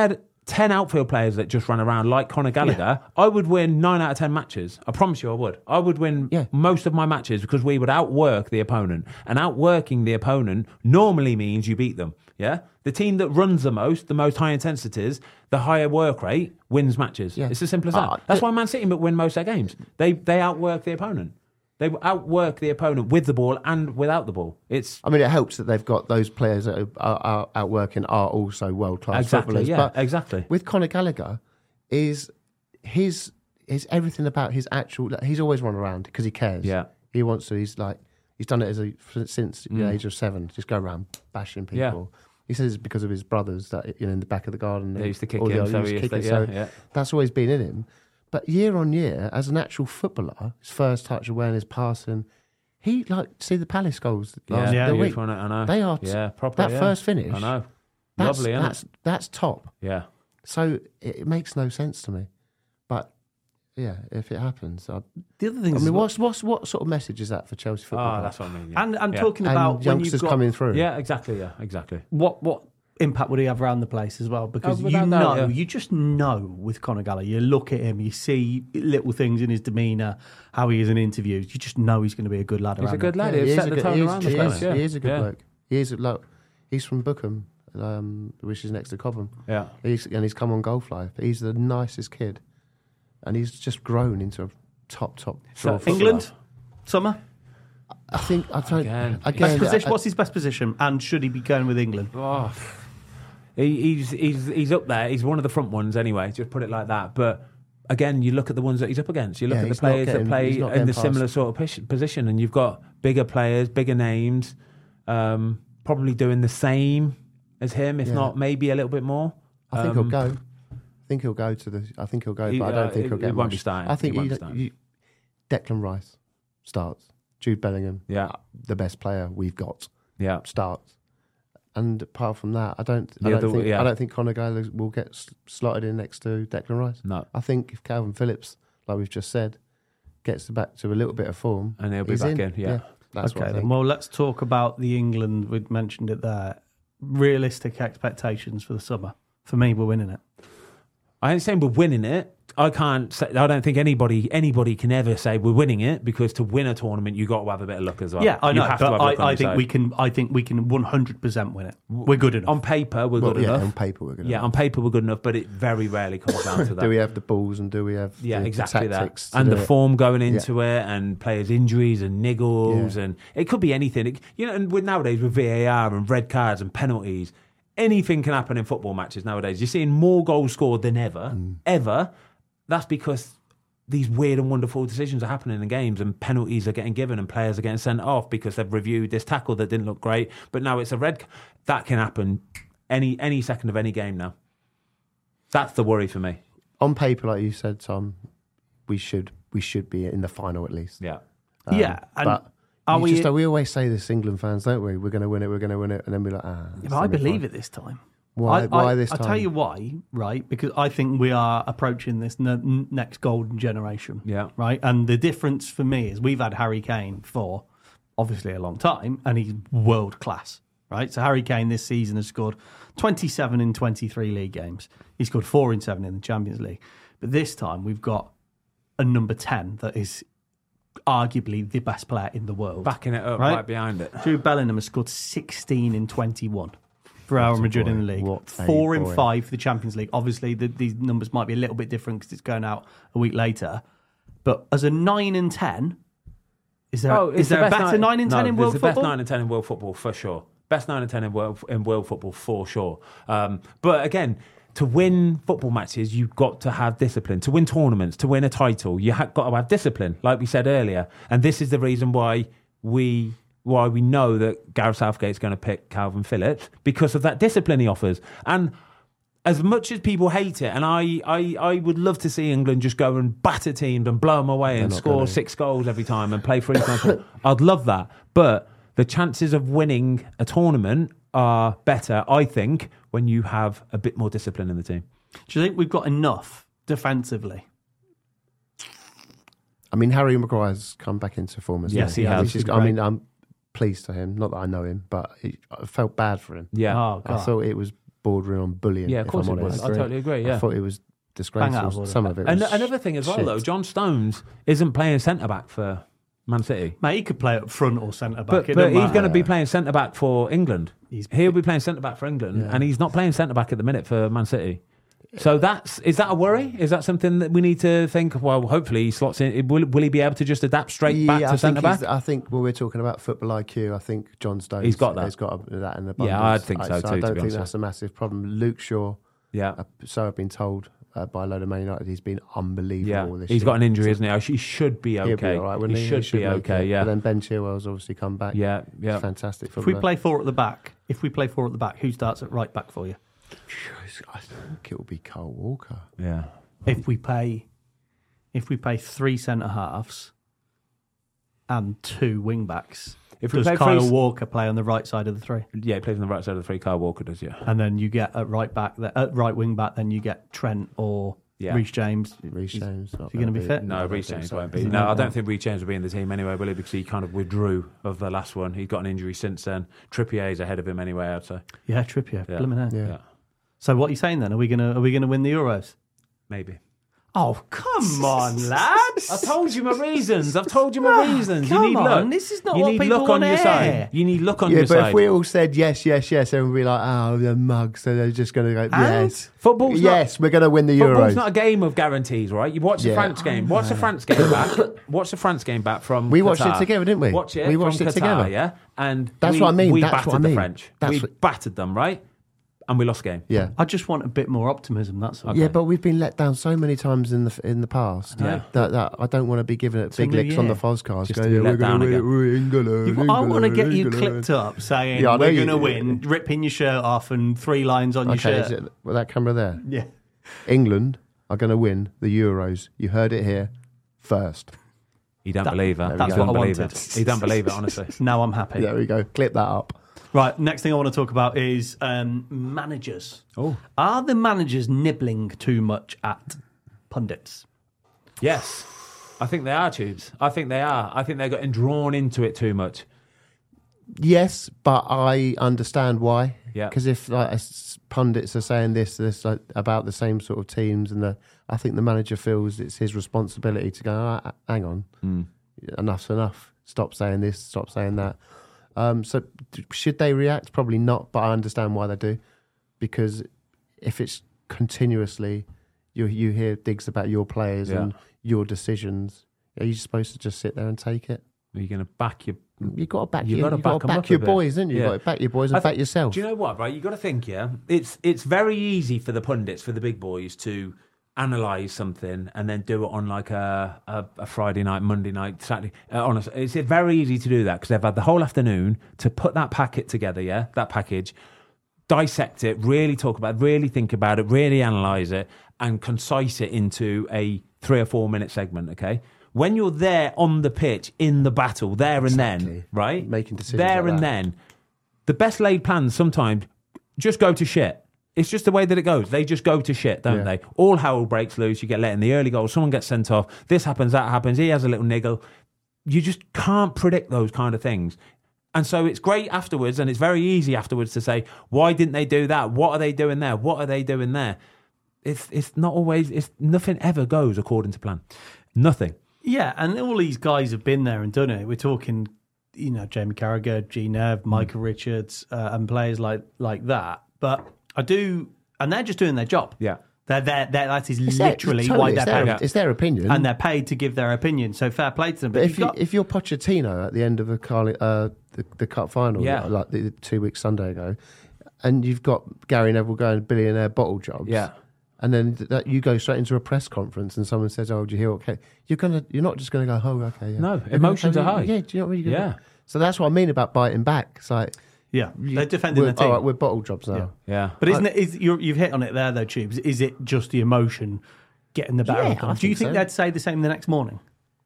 Speaker 1: ten outfield players that just run around like Conor Gallagher, I would win nine out of ten matches. I promise you I would. I would win
Speaker 3: Yeah.
Speaker 1: most of my matches because we would outwork the opponent. And outworking the opponent normally means you beat them. Yeah? The team that runs the most, the most high intensities, the higher work rate, wins matches.
Speaker 3: Yeah.
Speaker 1: It's as simple as that.
Speaker 3: Uh,
Speaker 1: That's why Man City win most of their games. They they outwork the opponent. They outwork the opponent with the ball and without the ball. It's
Speaker 3: I mean, it helps that they've got those players that are, are, are outworking are also world class
Speaker 1: exactly,
Speaker 3: footballers.
Speaker 1: yeah,
Speaker 3: but
Speaker 1: exactly.
Speaker 3: with Conor Gallagher, is his is everything about his actual. He's always run around because he cares.
Speaker 1: Yeah.
Speaker 3: He wants to. He's like he's done it as a since the age of seven. Just go around bashing people.
Speaker 1: Yeah.
Speaker 3: He says it's because of his brothers that you know in the back of the garden.
Speaker 1: They used to kick
Speaker 3: all the
Speaker 1: him,
Speaker 3: others
Speaker 1: so
Speaker 3: used
Speaker 1: he
Speaker 3: to
Speaker 1: used
Speaker 3: kick
Speaker 1: to-
Speaker 3: him,
Speaker 1: yeah, yeah.
Speaker 3: That's always been in him. But year on year, as an actual footballer, his first touch awareness, passing, he like see the Palace goals last
Speaker 1: yeah,
Speaker 3: the
Speaker 1: huge
Speaker 3: week.
Speaker 1: one, I know.
Speaker 3: They are t-
Speaker 1: yeah, proper,
Speaker 3: that
Speaker 1: yeah.
Speaker 3: first finish.
Speaker 1: I know.
Speaker 3: That's,
Speaker 1: Lovely, isn't
Speaker 3: that's
Speaker 1: it?
Speaker 3: that's top.
Speaker 1: Yeah.
Speaker 3: So it, it makes no sense to me. But yeah, if it happens, I,
Speaker 4: The other thing
Speaker 3: I
Speaker 4: is,
Speaker 3: mean, what's what's what sort of message is that for Chelsea football?
Speaker 1: Oh,
Speaker 3: club?
Speaker 1: that's what I mean. Yeah.
Speaker 4: and and
Speaker 1: yeah.
Speaker 4: talking
Speaker 3: and
Speaker 4: about when
Speaker 3: youngsters
Speaker 4: you've got
Speaker 3: coming through.
Speaker 1: Yeah, exactly. Yeah, exactly.
Speaker 4: what what impact would he have around the place as well? Because
Speaker 1: Oh,
Speaker 4: you
Speaker 1: without
Speaker 4: know,
Speaker 1: doubt, yeah.
Speaker 4: you just know with Conor Gallagher, you look at him, you see little things in his demeanour, how he is in interviews. You just know he's going to be a good lad.
Speaker 1: He's
Speaker 4: around
Speaker 1: a good
Speaker 4: there.
Speaker 1: lad.
Speaker 3: Yeah,
Speaker 1: He'll
Speaker 3: he
Speaker 1: set
Speaker 3: is
Speaker 1: the
Speaker 3: a good-
Speaker 1: tone
Speaker 3: he is-
Speaker 1: around the
Speaker 3: he
Speaker 1: place.
Speaker 3: is-
Speaker 1: Yeah.
Speaker 3: He is a good
Speaker 1: yeah.
Speaker 3: bloke. He is a bloke. He's from Bookham, um, which is next to Cobham.
Speaker 1: Yeah.
Speaker 3: He's, and he's come on Goldfly. But he's the nicest kid, and he's just grown into a top top.
Speaker 1: So
Speaker 3: draw footballer.
Speaker 4: England, summer,
Speaker 3: I think I don't.
Speaker 1: Again.
Speaker 3: Again,
Speaker 4: best position.
Speaker 3: I-
Speaker 4: What's his best position? And should he be going with England?
Speaker 1: Oh, he, he's he's he's up there. He's one of the front ones anyway. Just put it like that. But again, you look at the ones that he's up against. You look
Speaker 3: Yeah,
Speaker 1: at the
Speaker 3: he's not
Speaker 1: players
Speaker 3: getting-
Speaker 1: that play
Speaker 3: he's not
Speaker 1: in the
Speaker 3: getting
Speaker 1: similar
Speaker 3: past.
Speaker 1: sort of pos- position, and you've got bigger players, bigger names, um, probably doing the same as him, if
Speaker 3: Yeah.
Speaker 1: not maybe a little bit more.
Speaker 3: I think
Speaker 1: Um,
Speaker 3: he'll go. I think he'll go to the. I think he'll go,
Speaker 1: He-
Speaker 3: but I
Speaker 1: uh,
Speaker 3: don't think
Speaker 1: he-
Speaker 3: he'll
Speaker 1: he
Speaker 3: get
Speaker 1: won't
Speaker 3: much.
Speaker 1: be starting.
Speaker 3: I think
Speaker 1: He won't
Speaker 3: you,
Speaker 1: be starting.
Speaker 3: you, Declan Rice starts. Jude Bellingham,
Speaker 1: Yeah,
Speaker 3: the best player we've got,
Speaker 1: yeah.
Speaker 3: starts. And apart from that, I don't.
Speaker 1: The
Speaker 3: I don't
Speaker 1: other-
Speaker 3: think.
Speaker 1: yeah.
Speaker 3: I don't think Conor Gallagher will get s- slotted in next to Declan Rice.
Speaker 1: No,
Speaker 3: I think if Calvin Phillips, like we've just said, gets back to a little bit of form,
Speaker 1: and he'll be
Speaker 3: he's
Speaker 1: back in. Yeah.
Speaker 3: that's what I
Speaker 4: okay,
Speaker 3: think.
Speaker 4: then. Well, let's talk about the England. We mentioned it there. Realistic expectations for the summer. For me, we're winning it.
Speaker 1: I ain't saying we're winning it. I can't say, I don't think anybody anybody can ever say we're winning it, because to win a tournament you got to have a bit of luck as well.
Speaker 4: Yeah, I
Speaker 1: You
Speaker 4: know,
Speaker 1: have to
Speaker 4: but
Speaker 1: have luck on
Speaker 4: I, I
Speaker 1: your
Speaker 4: think
Speaker 1: side.
Speaker 4: we can. I think we can one hundred percent win it. We're good enough.
Speaker 1: On paper, we're
Speaker 3: Well,
Speaker 1: good
Speaker 3: yeah,
Speaker 1: enough.
Speaker 3: on paper we're good
Speaker 1: Yeah,
Speaker 3: enough.
Speaker 1: on paper we're good enough, but it very rarely comes down to that.
Speaker 3: Do we have the balls and do we have
Speaker 1: Yeah,
Speaker 3: the,
Speaker 1: exactly
Speaker 3: the tactics
Speaker 1: that.
Speaker 3: to
Speaker 1: And
Speaker 3: do
Speaker 1: the
Speaker 3: it?
Speaker 1: form going into it, and players' injuries and niggles,
Speaker 3: Yeah.
Speaker 1: and it could be anything. It, you know, and with nowadays with V A R and red cards and penalties, anything can happen in football matches nowadays. You're seeing more goals scored than ever,
Speaker 3: Mm.
Speaker 1: ever. That's because these weird and wonderful decisions are happening in games, and penalties are getting given, and players are getting sent off because they've reviewed this tackle that didn't look great, but now it's a red. That can happen any any second of any game now. That's the worry for me.
Speaker 3: On paper, like you said, Tom, we should we should be in the final at least.
Speaker 1: Yeah.
Speaker 3: Um,
Speaker 4: Yeah, and
Speaker 3: but
Speaker 4: are
Speaker 3: you
Speaker 4: we-
Speaker 3: just, we always say this, England fans, don't we? We're going to win it. We're going to win it, and then we're like, ah.
Speaker 4: Yeah, but I believe it this time.
Speaker 3: Why?
Speaker 4: I,
Speaker 3: why
Speaker 4: I,
Speaker 3: this time?
Speaker 4: I'll tell you why, right? Because I think we are approaching this n- next golden generation.
Speaker 1: Yeah.
Speaker 4: Right? And the difference for me is we've had Harry Kane for obviously a long time, and he's world class, right? So Harry Kane this season has scored twenty-seven in twenty-three league games. He scored four in seven in the Champions League. But this time we've got a number ten that is arguably the best player in the world.
Speaker 1: Backing it up
Speaker 4: Right.
Speaker 1: right, behind it.
Speaker 4: Jude Bellingham has scored sixteen in twenty-one for Real
Speaker 3: a
Speaker 4: Madrid in
Speaker 3: boy.
Speaker 4: the league.
Speaker 3: What a
Speaker 4: Four in
Speaker 3: boy.
Speaker 4: five for the Champions League. Obviously, the, these numbers might be a little bit different because it's going out a week later. But as a nine and ten, is there
Speaker 1: Oh,
Speaker 4: is
Speaker 1: it's
Speaker 4: there
Speaker 1: the
Speaker 4: a
Speaker 1: best
Speaker 4: better nine and ten
Speaker 1: no,
Speaker 4: in
Speaker 1: it's
Speaker 4: world
Speaker 1: the
Speaker 4: football?
Speaker 1: best nine and ten in world football for sure. Best nine and ten in world in world football for sure. Um, but again, to win football matches, you've got to have discipline. To win tournaments, to win a title, you have got to have discipline, like we said earlier. And this is the reason why we why we know that Gareth Southgate's going to pick Calvin Phillips, because of that discipline he offers. And as much as people hate it, and I, I, I would love to see England just go and batter teams and blow them away and
Speaker 3: not
Speaker 1: score
Speaker 3: gonna.
Speaker 1: six goals every time and play free control. I'd love that. But the chances of winning a tournament are better, I think, when you have a bit more discipline in the team.
Speaker 4: Do you think we've got enough defensively?
Speaker 3: I mean, Harry Maguire's come back into form as
Speaker 1: Yes,
Speaker 3: well.
Speaker 1: he has.
Speaker 3: Which is-
Speaker 4: He's
Speaker 3: I mean,
Speaker 4: great.
Speaker 3: I'm pleased for him. Not that I know him, but he, I felt bad for him.
Speaker 1: Yeah.
Speaker 4: Oh,
Speaker 3: I
Speaker 4: God.
Speaker 3: thought it was bordering on bullying.
Speaker 1: Yeah, of
Speaker 3: if
Speaker 1: course
Speaker 3: I'm
Speaker 1: it was.
Speaker 3: honest.
Speaker 1: I totally agree. Yeah.
Speaker 3: I thought it was
Speaker 4: Bang out of
Speaker 3: disgraceful.
Speaker 4: order.
Speaker 3: Some of it
Speaker 1: And
Speaker 3: was
Speaker 1: another thing as well,
Speaker 3: shit.
Speaker 1: though, John Stones isn't playing centre back for Man City.
Speaker 4: Mate, he could play up front or centre back.
Speaker 1: But,
Speaker 4: It
Speaker 1: but
Speaker 4: don't
Speaker 1: he's
Speaker 4: matter.
Speaker 1: going to be playing centre back for England.
Speaker 4: He's-
Speaker 1: He'll be playing centre back for England, and he's not playing centre back at the minute for Man City. So that's is that a worry? Is that something that we need to think? Well, hopefully he slots in. Will, will he be able to just adapt straight back
Speaker 3: Yeah,
Speaker 1: to
Speaker 3: I
Speaker 1: centre
Speaker 3: think he's-
Speaker 1: back?
Speaker 3: I think when we're talking about football I Q, I think John Stones
Speaker 1: He's got that.
Speaker 3: He's got that in abundance.
Speaker 1: Yeah, I think so
Speaker 3: I,
Speaker 1: too,
Speaker 3: I
Speaker 1: to
Speaker 3: don't
Speaker 1: be
Speaker 3: think
Speaker 1: honest.
Speaker 3: that's a massive problem. Luke Shaw,
Speaker 1: Yeah,
Speaker 3: uh, so I've been told uh, by a load of Man United, he's been unbelievable
Speaker 1: yeah.
Speaker 3: this
Speaker 1: He's
Speaker 3: year.
Speaker 1: got an injury, isn't he? He should be okay.
Speaker 3: He'll be all right, wouldn't he?
Speaker 1: he should,
Speaker 3: He
Speaker 1: be
Speaker 3: make
Speaker 1: okay.
Speaker 3: it.
Speaker 1: Yeah,
Speaker 3: But then Ben Chilwell's obviously come back.
Speaker 1: yeah, yeah.
Speaker 3: Fantastic
Speaker 4: If we
Speaker 3: footballer.
Speaker 4: play four at the back, if we play four at the back, who starts at right back for you?
Speaker 3: I think it will be Kyle Walker.
Speaker 1: Yeah.
Speaker 4: If we pay, if we pay three centre halves and two wing backs,
Speaker 1: If we
Speaker 4: does
Speaker 1: play
Speaker 4: Kyle
Speaker 1: three-
Speaker 4: Walker play on the right side of the three?
Speaker 1: Yeah, he plays on the right side of the three. Kyle Walker does, yeah.
Speaker 4: And then you get at right back, at right wing back, then you get Trent or
Speaker 1: Yeah.
Speaker 4: Reece James.
Speaker 3: Reece James.
Speaker 4: Is he going to be fit?
Speaker 1: No,
Speaker 3: I don't
Speaker 1: Reece
Speaker 3: think
Speaker 1: James
Speaker 3: so.
Speaker 1: won't be.
Speaker 4: Is he
Speaker 1: No,
Speaker 4: not?
Speaker 1: I don't think Reece James will be in the team anyway, will he? Because he kind of withdrew of the last one. He got an injury since then. Trippier is ahead of him anyway, I'd say.
Speaker 4: Yeah, Trippier.
Speaker 1: Yeah.
Speaker 4: Blimmin' hell.
Speaker 3: Yeah.
Speaker 1: Yeah,
Speaker 4: So what are you saying then? Are we gonna are we gonna win the Euros?
Speaker 1: maybe.
Speaker 4: Oh come on, lads!
Speaker 1: I told you my reasons. I've told you my reasons.
Speaker 4: come
Speaker 1: you need
Speaker 4: on,
Speaker 1: luck.
Speaker 4: this is not
Speaker 1: you
Speaker 4: what
Speaker 1: need
Speaker 4: people
Speaker 1: luck on
Speaker 4: wanna
Speaker 1: your
Speaker 4: hear.
Speaker 1: side. You need luck on
Speaker 3: Yeah,
Speaker 1: your
Speaker 3: but
Speaker 1: side.
Speaker 3: if we all said yes, yes, yes, everyone would be like, oh, they're mugs, so they're just going to go, yes.
Speaker 1: Football's not-
Speaker 3: yes, we're going to win the
Speaker 1: Football's
Speaker 3: Euros.
Speaker 1: not a game of guarantees, right? You watch the
Speaker 3: Yeah.
Speaker 1: France game. Watch the France game back. Watch the France game back from.
Speaker 3: We watched
Speaker 1: Qatar.
Speaker 3: it together, didn't we?
Speaker 1: Watch it.
Speaker 3: We watched
Speaker 1: from
Speaker 3: it
Speaker 1: Qatar,
Speaker 3: together.
Speaker 1: Yeah, and
Speaker 3: That's
Speaker 1: we,
Speaker 3: what I mean.
Speaker 1: We
Speaker 3: That's
Speaker 1: battered
Speaker 3: what I
Speaker 1: the
Speaker 3: mean.
Speaker 1: French.
Speaker 3: That's
Speaker 1: we
Speaker 3: what-
Speaker 1: battered them, right? And we lost game.
Speaker 3: Yeah.
Speaker 4: I just want a bit more optimism. That's all.
Speaker 3: Yeah, but we've been let down so many times in the in the past
Speaker 1: Yeah.
Speaker 3: that, that I don't want to be giving it
Speaker 4: a
Speaker 3: big
Speaker 4: new
Speaker 3: licks on
Speaker 4: year.
Speaker 3: the Fozcars.
Speaker 1: Just
Speaker 3: Go,
Speaker 1: to be
Speaker 3: yeah,
Speaker 1: let
Speaker 3: we're
Speaker 1: down
Speaker 3: going to
Speaker 1: again.
Speaker 3: win England.
Speaker 4: You- I want to get you
Speaker 3: England.
Speaker 4: clipped up saying
Speaker 3: Yeah, I know
Speaker 4: we're
Speaker 3: you-
Speaker 4: going to win, ripping your shirt off and three lines on your
Speaker 3: Okay,
Speaker 4: shirt.
Speaker 3: is it with that camera there?
Speaker 4: Yeah.
Speaker 3: England are going to win the Euros. You heard it here first.
Speaker 1: He don't
Speaker 4: That-
Speaker 1: believe it.
Speaker 4: that's
Speaker 1: He don't
Speaker 4: what I
Speaker 1: believe
Speaker 4: wanted.
Speaker 1: it. He don't believe it, honestly.
Speaker 4: Now I'm happy.
Speaker 3: There we go. Clip that up.
Speaker 4: Right, next thing I want to talk about is um, managers.
Speaker 1: Oh,
Speaker 4: Are the managers nibbling too much at pundits?
Speaker 1: yes. I think they are, Tubes. I think they are. I think they're getting drawn into it too much.
Speaker 3: Yes, but I understand why.
Speaker 1: Yeah.
Speaker 3: Because if like, s- pundits are saying this, this like, about the same sort of teams, and the, I think the manager feels it's his responsibility to go, ah, hang on,
Speaker 1: Mm.
Speaker 3: enough's enough. Stop saying this, stop saying that. Um, so d- should they react? Probably not, but I understand why they do. Because if it's continuously, you you hear digs about your players
Speaker 1: Yeah.
Speaker 3: and your decisions, are you supposed to just sit there and take it?
Speaker 1: Are you going to back your...
Speaker 3: You got to back,
Speaker 1: You
Speaker 3: your,
Speaker 1: gotta
Speaker 3: you gotta
Speaker 1: back 'em
Speaker 3: back
Speaker 1: up a
Speaker 3: your
Speaker 1: bit.
Speaker 3: boys, didn't you?
Speaker 1: Yeah.
Speaker 3: You got to back your boys and
Speaker 1: I
Speaker 3: back
Speaker 1: th-
Speaker 3: yourself.
Speaker 1: Do you know what, right? You got to think, yeah? It's it's very easy for the pundits, for the big boys, to analyse something and then do it on like a, a, a Friday night, Monday night, Saturday. Uh, honestly, it's very easy to do that because they've had the whole afternoon to put that packet together, yeah? That package, dissect it, really talk about it, really think about it, really analyse it and concise it into a three or four minute segment, okay? When you're there on the pitch, in the battle, there and then,
Speaker 3: Exactly.
Speaker 1: right?
Speaker 3: Making decisions
Speaker 1: There
Speaker 3: like
Speaker 1: and
Speaker 3: that.
Speaker 1: then, the best laid plans sometimes just go to shit. It's just the way that it goes. They just go to shit, don't
Speaker 3: Yeah.
Speaker 1: they? All hell breaks loose. You get let in the early goal. Someone gets sent off. This happens, that happens. He has a little niggle. You just can't predict those kind of things. And so it's great afterwards, and it's very easy afterwards to say, why didn't they do that? What are they doing there? What are they doing there? It's it's not always, it's nothing ever goes according to plan. Nothing.
Speaker 4: Yeah, and all these guys have been there and done it. We're talking, you know, Jamie Carragher, G Nev, Micah Richards, uh, and players like like that. But I do, and they're just doing their job.
Speaker 1: Yeah.
Speaker 4: They're, they're, they're, that is
Speaker 3: It's their-
Speaker 4: literally
Speaker 3: totally,
Speaker 4: why
Speaker 3: it's
Speaker 4: they're
Speaker 3: their,
Speaker 4: paid.
Speaker 3: it's their opinion.
Speaker 4: And they're paid to give their opinion. So fair play to them. But,
Speaker 3: but if
Speaker 4: you've
Speaker 3: you,
Speaker 4: got,
Speaker 3: if you're Pochettino at the end of the Carli, uh, the, the cup final,
Speaker 1: Yeah.
Speaker 3: like, like the, the two weeks Sunday ago, and you've got Gary Neville going billionaire bottle jobs,
Speaker 1: Yeah.
Speaker 3: and then th- that you go straight into a press conference and someone says, "Oh, did you hear what?" Came? You're gonna, you're not just gonna go, "Oh, okay." Yeah.
Speaker 1: No,
Speaker 3: You're gonna
Speaker 1: emotions
Speaker 3: say,
Speaker 1: are high.
Speaker 3: Yeah, do you know what you're gonna
Speaker 1: Yeah.
Speaker 3: do? So that's what I mean about biting back. It's like
Speaker 4: yeah,
Speaker 3: you-
Speaker 4: they're defending
Speaker 3: we're,
Speaker 4: the team.
Speaker 3: All right, we're bottle jobs now.
Speaker 4: Yeah.
Speaker 1: Yeah.
Speaker 4: But isn't it? Is you're, you've hit on it there, though, Tubes. Is it just the emotion getting the better
Speaker 3: Yeah,
Speaker 4: of them?
Speaker 3: I
Speaker 4: Do you
Speaker 3: think
Speaker 4: think
Speaker 3: so.
Speaker 4: they'd say the same the next morning?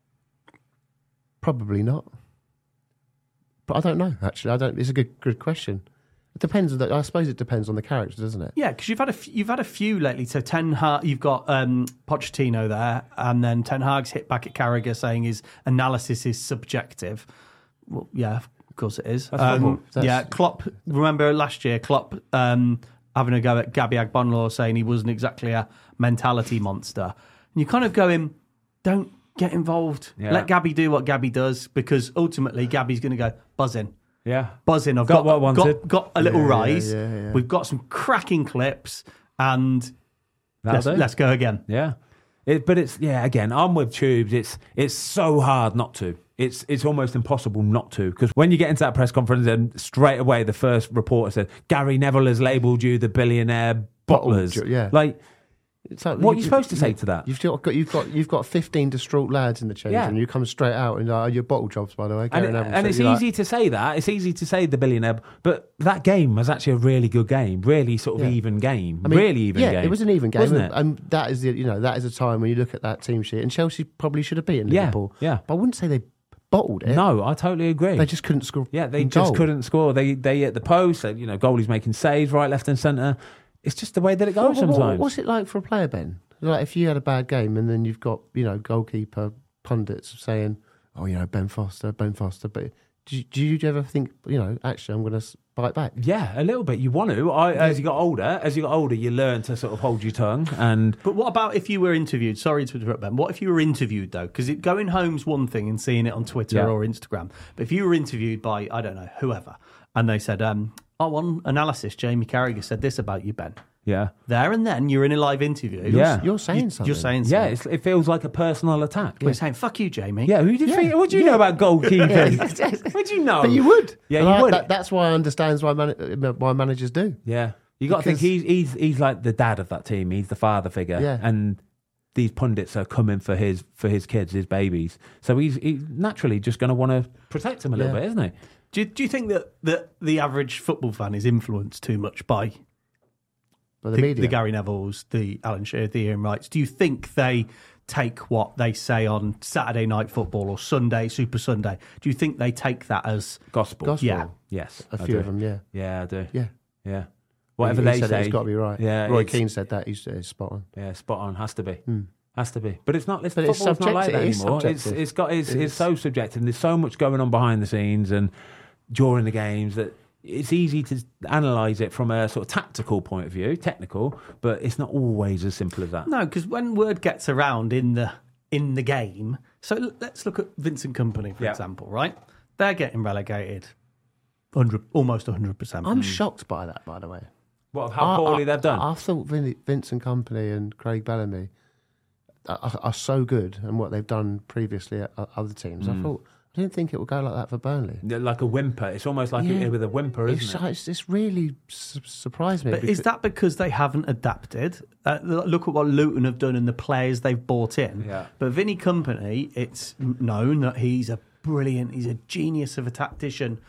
Speaker 3: Probably not. But I don't know. Actually, I don't. It's a good, good question. It depends. On the, I suppose it depends on the character, doesn't it?
Speaker 4: Yeah, because you've had a f- you've had a few lately. So Ten Hag, you've got um, Pochettino there, and then Ten Hag's hit back at Carragher saying his analysis is subjective. Well, yeah, of course it is.
Speaker 1: That's
Speaker 4: Um,
Speaker 1: football.
Speaker 3: That's-
Speaker 4: yeah, Klopp. Remember last year, Klopp um, having a go at Gabby Agbonlor, saying he wasn't exactly a mentality monster. And you're kind of going, don't get involved.
Speaker 1: Yeah.
Speaker 4: Let Gabby do what Gabby does, because ultimately Gabby's going to go, buzzing.
Speaker 1: Yeah.
Speaker 4: Buzzing. I've
Speaker 1: Got
Speaker 4: got,
Speaker 1: what I wanted.
Speaker 4: got, got a little
Speaker 3: Yeah, yeah,
Speaker 4: rise.
Speaker 3: yeah, yeah.
Speaker 4: We've got some cracking clips, and
Speaker 1: That'll
Speaker 4: let's,
Speaker 1: do.
Speaker 4: let's go again.
Speaker 1: Yeah. It, but it's, yeah, again, I'm with Tubes. It's it's so hard not to. It's it's almost impossible not to. Because when you get into that press conference, and straight away the first reporter said, Gary Neville has labelled you the billionaire bottlers.
Speaker 3: Bottle- yeah.
Speaker 1: Like,
Speaker 3: It's like,
Speaker 1: what are you supposed to say to that?
Speaker 3: You've got you've got you've got fifteen distraught lads in the change
Speaker 1: Yeah.
Speaker 3: room. You come straight out and uh, your bottle jobs, by the way.
Speaker 1: And,
Speaker 3: Gary
Speaker 1: it-
Speaker 3: Neville
Speaker 1: and
Speaker 3: said,
Speaker 1: it's
Speaker 3: you're
Speaker 1: easy
Speaker 3: like,
Speaker 1: to say that. It's easy to say the billionaire, but that game was actually a really good game, really sort of
Speaker 3: Yeah.
Speaker 1: even game,
Speaker 3: I mean,
Speaker 1: really even
Speaker 3: yeah,
Speaker 1: game.
Speaker 3: it was an even game,
Speaker 1: wasn't
Speaker 3: and,
Speaker 1: it?
Speaker 3: and that is the you know that is a time when you look at that team sheet, and Chelsea probably should have beaten
Speaker 1: Yeah,
Speaker 3: Liverpool.
Speaker 1: yeah.
Speaker 3: But I wouldn't say they bottled it.
Speaker 1: No, I totally agree.
Speaker 3: They just couldn't score.
Speaker 1: yeah, they
Speaker 3: in
Speaker 1: just
Speaker 3: goal.
Speaker 1: couldn't score. They they hit the post. They, you know, goalies making saves right, left, and centre. It's just the way that it
Speaker 3: What-
Speaker 1: goes
Speaker 3: what- what-
Speaker 1: sometimes.
Speaker 3: What's it like for a player, Ben? Like if you had a bad game and then you've got you know goalkeeper pundits saying, "Oh, you know Ben Foster, Ben Foster," but do you, do you ever think you know actually I'm going to bite back?
Speaker 1: Yeah, a little bit. You want to. I, as you got older, as you got older, you learn to sort of hold your tongue. And
Speaker 4: But what about if you were interviewed? Sorry to interrupt, Ben. What if you were interviewed, though? Because going home's one thing and seeing it on Twitter
Speaker 1: Yeah.
Speaker 4: or Instagram. But if you were interviewed by, I don't know, whoever, and they said, um, oh, on analysis, Jamie Carragher said this about you, Ben.
Speaker 1: yeah,
Speaker 4: There and then, you're in a live interview.
Speaker 1: Yeah.
Speaker 3: You're saying
Speaker 4: You-
Speaker 3: something.
Speaker 4: You're saying
Speaker 1: yeah,
Speaker 4: something.
Speaker 1: it's, it feels like a personal attack.
Speaker 4: You're saying, fuck you, Jamie.
Speaker 1: Yeah, who do you think? What do you know about goalkeeping? What do you know?
Speaker 3: But you would.
Speaker 1: Yeah,
Speaker 3: And
Speaker 1: you
Speaker 3: I-
Speaker 1: would.
Speaker 3: that- that's why I understand why man, uh, why managers do.
Speaker 1: Yeah, you got to think
Speaker 3: Because-
Speaker 1: he's he's he's like the dad of that team. He's the father figure,
Speaker 3: Yeah.
Speaker 1: and these pundits are coming for his for his kids, his babies. So he's he's naturally just going to want to protect them a little
Speaker 3: Yeah.
Speaker 1: bit, isn't he?
Speaker 4: Do you, do you think that, that the average football fan is influenced too much by
Speaker 3: By the,
Speaker 4: the,
Speaker 3: media.
Speaker 4: the Gary Nevilles, the Alan Shearer, the Ian Wrights? Do you think they take what they say on Saturday Night Football or Sunday, Super Sunday? Do you think they take that as
Speaker 1: Gospel.
Speaker 3: Gospel.
Speaker 4: Yeah.
Speaker 1: Yes,
Speaker 3: A
Speaker 1: I
Speaker 3: few
Speaker 1: do.
Speaker 3: of them, yeah.
Speaker 1: Yeah, I do.
Speaker 3: Yeah.
Speaker 1: Yeah. Whatever
Speaker 3: He
Speaker 1: they
Speaker 3: said
Speaker 1: say,
Speaker 3: it, it's got to be right.
Speaker 1: Yeah,
Speaker 3: Roy
Speaker 1: it's-
Speaker 3: Keane said that. He's uh, spot on.
Speaker 1: Yeah, spot on. Has to be. Has to be. But it's not. It's,
Speaker 3: But it's
Speaker 1: football's not like
Speaker 3: subjective.
Speaker 1: that
Speaker 3: It is
Speaker 1: anymore. It's
Speaker 3: subjective.
Speaker 1: it's got. It's,
Speaker 3: It
Speaker 1: it's
Speaker 3: is.
Speaker 1: so subjective. And there's so much going on behind the scenes and during the games that it's easy to analyse it from a sort of tactical point of view, technical. But it's not always as simple as that.
Speaker 4: no? Because when word gets around in the in the game, so l- let's look at Vincent Kompany for
Speaker 1: Yeah.
Speaker 4: example. Right, they're getting relegated, hundred almost hundred percent.
Speaker 3: I'm shocked by that, by the way.
Speaker 1: What of how
Speaker 3: I-
Speaker 1: poorly
Speaker 3: I,
Speaker 1: they've done?
Speaker 3: I, I thought Vin, Vincent Kompany and Craig Bellamy are, are, are so good, and what they've done previously at uh, other teams.
Speaker 1: Mm.
Speaker 3: I thought I didn't think it would go like that for Burnley.
Speaker 1: Like a whimper. It's almost like
Speaker 3: Yeah.
Speaker 1: a, with a whimper,
Speaker 3: It's,
Speaker 1: isn't it?
Speaker 3: it's, it's really su- surprised me.
Speaker 4: But
Speaker 3: because-
Speaker 4: is that because they haven't adapted? Uh, look at what Luton have done and the players they've bought in.
Speaker 1: Yeah.
Speaker 4: But Vinny Kompany, it's known that he's a brilliant, he's a genius of a tactician.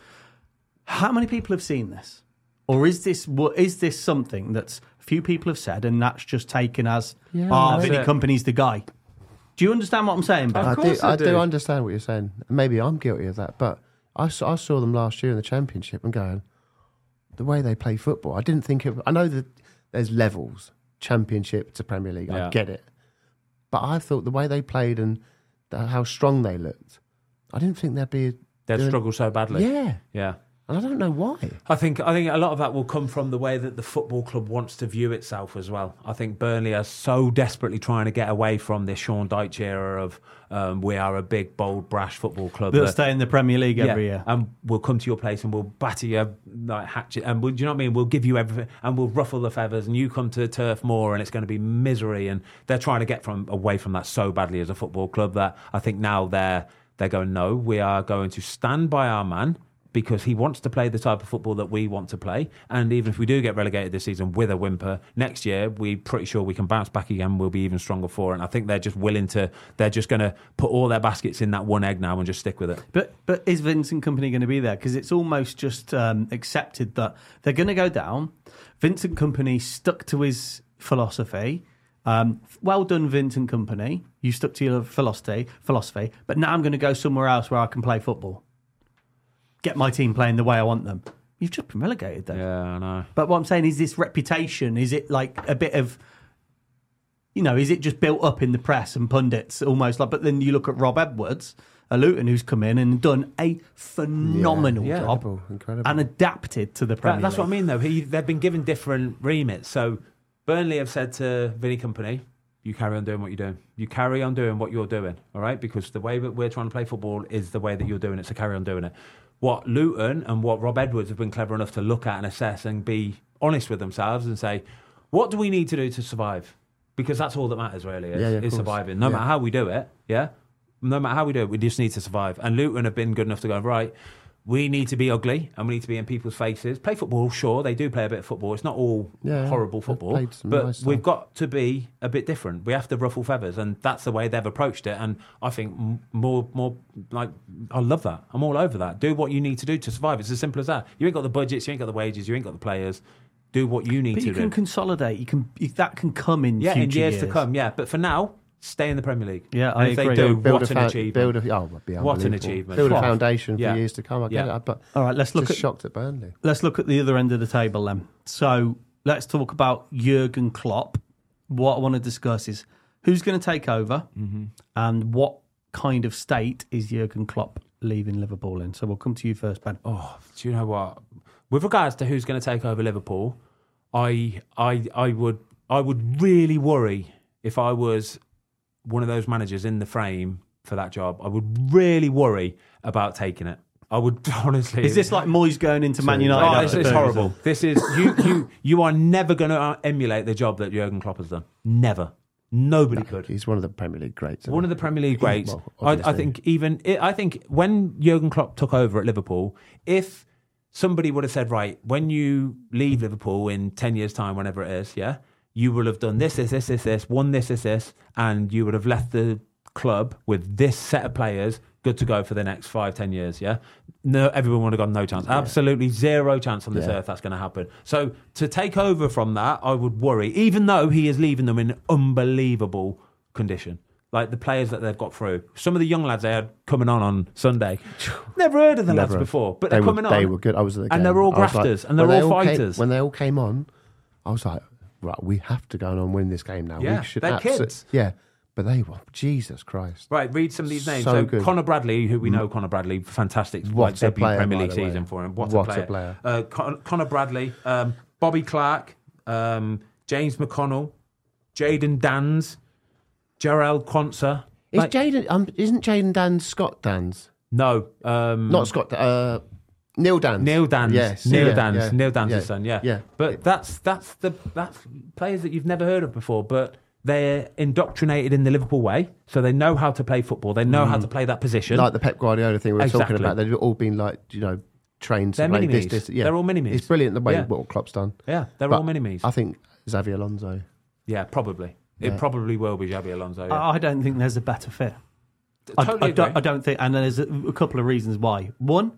Speaker 4: How many people have seen this? Or is this what is this something that's a few people have said and that's just taken as,
Speaker 3: Yeah,
Speaker 4: ah,
Speaker 3: that's
Speaker 4: Vinny
Speaker 1: it.
Speaker 4: Kompany's the guy? Do you understand what I'm saying, Ben?
Speaker 3: I
Speaker 1: Of
Speaker 3: do,
Speaker 1: course I
Speaker 3: I do
Speaker 1: do.
Speaker 3: understand what you're saying. Maybe I'm guilty of that, but I saw, I saw them last year in the Championship and going, the way they play football, I didn't think it. I know that there's levels, Championship to Premier League,
Speaker 1: Yeah.
Speaker 3: I get it, but I thought the way they played and the, how strong they looked, I didn't think they'd be.
Speaker 1: They've
Speaker 3: doing-
Speaker 1: struggled so badly.
Speaker 3: Yeah,
Speaker 1: Yeah.
Speaker 3: and I don't know why.
Speaker 1: I think I think a lot of that will come from the way that the football club wants to view itself as well. I think Burnley are so desperately trying to get away from this Sean Dyche era of um, we are a big, bold, brash football club.
Speaker 4: They'll
Speaker 1: that-
Speaker 4: stay in the Premier League
Speaker 1: yeah,
Speaker 4: every year.
Speaker 1: and we'll come to your place and we'll batter you like hatchet, and we'll, do you know what I mean? We'll give you everything, and we'll ruffle the feathers, and you come to Turf Moor, and it's going to be misery. And they're trying to get from away from that so badly as a football club that I think now they're they're going, no, we are going to stand by our man, because he wants to play the type of football that we want to play. And even if we do get relegated this season with a whimper, next year we're pretty sure we can bounce back again. We'll be even stronger for it. And I think they're just willing to, they're just going to put all their baskets in that one egg now and just stick with it.
Speaker 4: But but is Vincent Kompany going to be there? Because it's almost just um, accepted that they're going to go down. Vincent Kompany stuck to his philosophy. Um, well done, Vincent Kompany. You stuck to your philosophy. Philosophy. But now I'm going to go somewhere else where I can play football. Get my team playing the way I want them. You've just been relegated, though.
Speaker 1: Yeah, I know.
Speaker 4: But what I'm saying is, this reputation, is it like a bit of, you know, is it just built up in the press and pundits almost like? But then you look at Rob Edwards a Luton who's come in and done a phenomenal
Speaker 3: Yeah,
Speaker 4: job
Speaker 3: incredible, incredible.
Speaker 4: and adapted to the Premier
Speaker 1: That, that's
Speaker 4: League.
Speaker 1: what I mean, though. He, they've been given different remits. So Burnley have said to Vinny Company, you carry on doing what you're doing. You carry on doing what you're doing, all right? Because the way that we're trying to play football is the way that you're doing it, so carry on doing it. What Luton and what Rob Edwards have been clever enough to look at and assess and be honest with themselves and say, what do we need to do to survive? Because that's all that matters, really, is,
Speaker 3: Yeah, yeah, of
Speaker 1: is
Speaker 3: course.
Speaker 1: surviving. No
Speaker 3: Yeah.
Speaker 1: matter how we do it, yeah? No matter how we do it, we just need to survive. And Luton have been good enough to go, right, we need to be ugly and we need to be in people's faces. Play football, sure, they do play a bit of football. It's not all
Speaker 3: Yeah,
Speaker 1: horrible
Speaker 3: they've
Speaker 1: football,
Speaker 3: played some
Speaker 1: but
Speaker 3: nice
Speaker 1: we've
Speaker 3: stuff.
Speaker 1: got to be a bit different. We have to ruffle feathers, and that's the way they've approached it. And I think m- more, more like I love that. I'm all over that. Do what you need to do to survive. It's as simple as that. You ain't got the budgets, you ain't got the wages, you ain't got the players. Do what you need
Speaker 4: But
Speaker 1: to
Speaker 4: you
Speaker 1: do.
Speaker 4: can consolidate. You can if that can come in
Speaker 1: yeah, in
Speaker 4: future
Speaker 1: years, to come. Yeah, but for now, stay in the Premier League.
Speaker 4: Yeah,
Speaker 1: and
Speaker 4: I
Speaker 1: if
Speaker 4: agree.
Speaker 1: they do,
Speaker 3: build
Speaker 1: what
Speaker 3: a
Speaker 1: an
Speaker 3: fa-
Speaker 1: achievement!
Speaker 3: Build a, oh, it'd be
Speaker 1: What an
Speaker 3: unbelievable.
Speaker 1: achievement.
Speaker 3: Build a
Speaker 1: Wow.
Speaker 3: foundation for
Speaker 1: Yeah.
Speaker 3: years to come. I get
Speaker 1: Yeah.
Speaker 3: it, but
Speaker 4: All right, let's look
Speaker 3: just
Speaker 4: at
Speaker 3: shocked at Burnley.
Speaker 4: let's look at the other end of the table then. So let's talk about Jurgen Klopp. What I want to discuss is who's going to take over
Speaker 1: Mm-hmm.
Speaker 4: and what kind of state is Jurgen Klopp leaving Liverpool in. So we'll come to you first, Ben.
Speaker 1: Oh, do you know what? With regards to who's going to take over Liverpool, I, I, I would, I would really worry if I was one of those managers in the frame for that job. I would really worry about taking it. I would honestly.
Speaker 4: Is this like Moyes going into Man United?
Speaker 1: Oh,
Speaker 4: after
Speaker 1: this is
Speaker 4: Ferguson?
Speaker 1: horrible. This is you. You you are never going to emulate the job that Jurgen Klopp has done. Never. Nobody could.
Speaker 3: He's one of the Premier League greats. isn't
Speaker 1: One
Speaker 3: he?
Speaker 1: of the Premier League greats.
Speaker 3: Well,
Speaker 1: I, I
Speaker 3: obviously.
Speaker 1: think even I think when Jurgen Klopp took over at Liverpool, if somebody would have said, right, when you leave Liverpool in ten years' time, whenever it is, yeah, you will have done this, this, this, this, this, won this, this, this, and you would have left the club with this set of players good to go for the next five, ten years, yeah? No, everyone would have got no chance. Absolutely zero chance on this
Speaker 3: Yeah.
Speaker 1: earth that's going to happen. So to take over from that, I would worry, even though he is leaving them in unbelievable condition. Like the players that they've got through. Some of the young lads they had coming on on Sunday. Never heard of the lads
Speaker 3: Never.
Speaker 1: before, but
Speaker 3: they
Speaker 1: they're
Speaker 3: were,
Speaker 1: coming on.
Speaker 3: They were good. I was at the
Speaker 1: And
Speaker 3: game.
Speaker 1: they're all
Speaker 3: I was like-
Speaker 1: grafters, and
Speaker 3: when
Speaker 1: they're
Speaker 3: they
Speaker 1: all
Speaker 3: came-
Speaker 1: fighters.
Speaker 3: when they all came on, I was like, right, we have to go on and win this game now.
Speaker 1: Yeah,
Speaker 3: we should
Speaker 1: they're
Speaker 3: abso-
Speaker 1: kids.
Speaker 3: Yeah, but they were, Jesus Christ.
Speaker 1: Right, read some of these names.
Speaker 3: So
Speaker 1: So,
Speaker 3: good.
Speaker 1: Conor Bradley, who we know, Conor Bradley, fantastic
Speaker 3: What
Speaker 1: like,
Speaker 3: a
Speaker 1: debut
Speaker 3: player,
Speaker 1: Premier
Speaker 3: by
Speaker 1: League
Speaker 3: the way.
Speaker 1: season for him. What,
Speaker 3: What
Speaker 1: a
Speaker 3: a
Speaker 1: player!
Speaker 3: player.
Speaker 1: Uh, Con- Conor Bradley, um, Bobby Clark, um, James McConnell, Jaden Dans, Jarrell Quansah.
Speaker 3: Is
Speaker 1: Like-
Speaker 3: Jaden? Um, isn't Jaden Dans Scott Dans?
Speaker 1: No, um,
Speaker 3: Not Scott. Uh, Neil Dans.
Speaker 1: Neil Dans.
Speaker 3: Yes.
Speaker 1: Neil
Speaker 3: yeah,
Speaker 1: Dans.
Speaker 3: yeah,
Speaker 1: Neil Dans'
Speaker 3: yeah,
Speaker 1: son. Yeah,
Speaker 3: Yeah.
Speaker 1: But that's that's the that's players that you've never heard of before, but they're indoctrinated in the Liverpool way, so they know how to play football. They know how to play that position.
Speaker 3: Like the Pep Guardiola thing we were
Speaker 1: Exactly.
Speaker 3: talking about. They've all been like, you know, trained to
Speaker 1: They're
Speaker 3: play this,
Speaker 1: mini-me's.
Speaker 3: this. Yeah.
Speaker 1: They're all mini-me's.
Speaker 3: It's brilliant the way
Speaker 1: Yeah.
Speaker 3: what Klopp's done.
Speaker 1: yeah, they're
Speaker 3: But
Speaker 1: all mini-me's.
Speaker 3: I think Xavi Alonso.
Speaker 1: Yeah, probably. It
Speaker 3: Yeah.
Speaker 1: probably will be Xabi Alonso. Yeah.
Speaker 4: I I don't think there's a better fit. I,
Speaker 1: Totally
Speaker 4: I don't,
Speaker 1: agree.
Speaker 4: I don't think, and there's a, a couple of reasons why. One,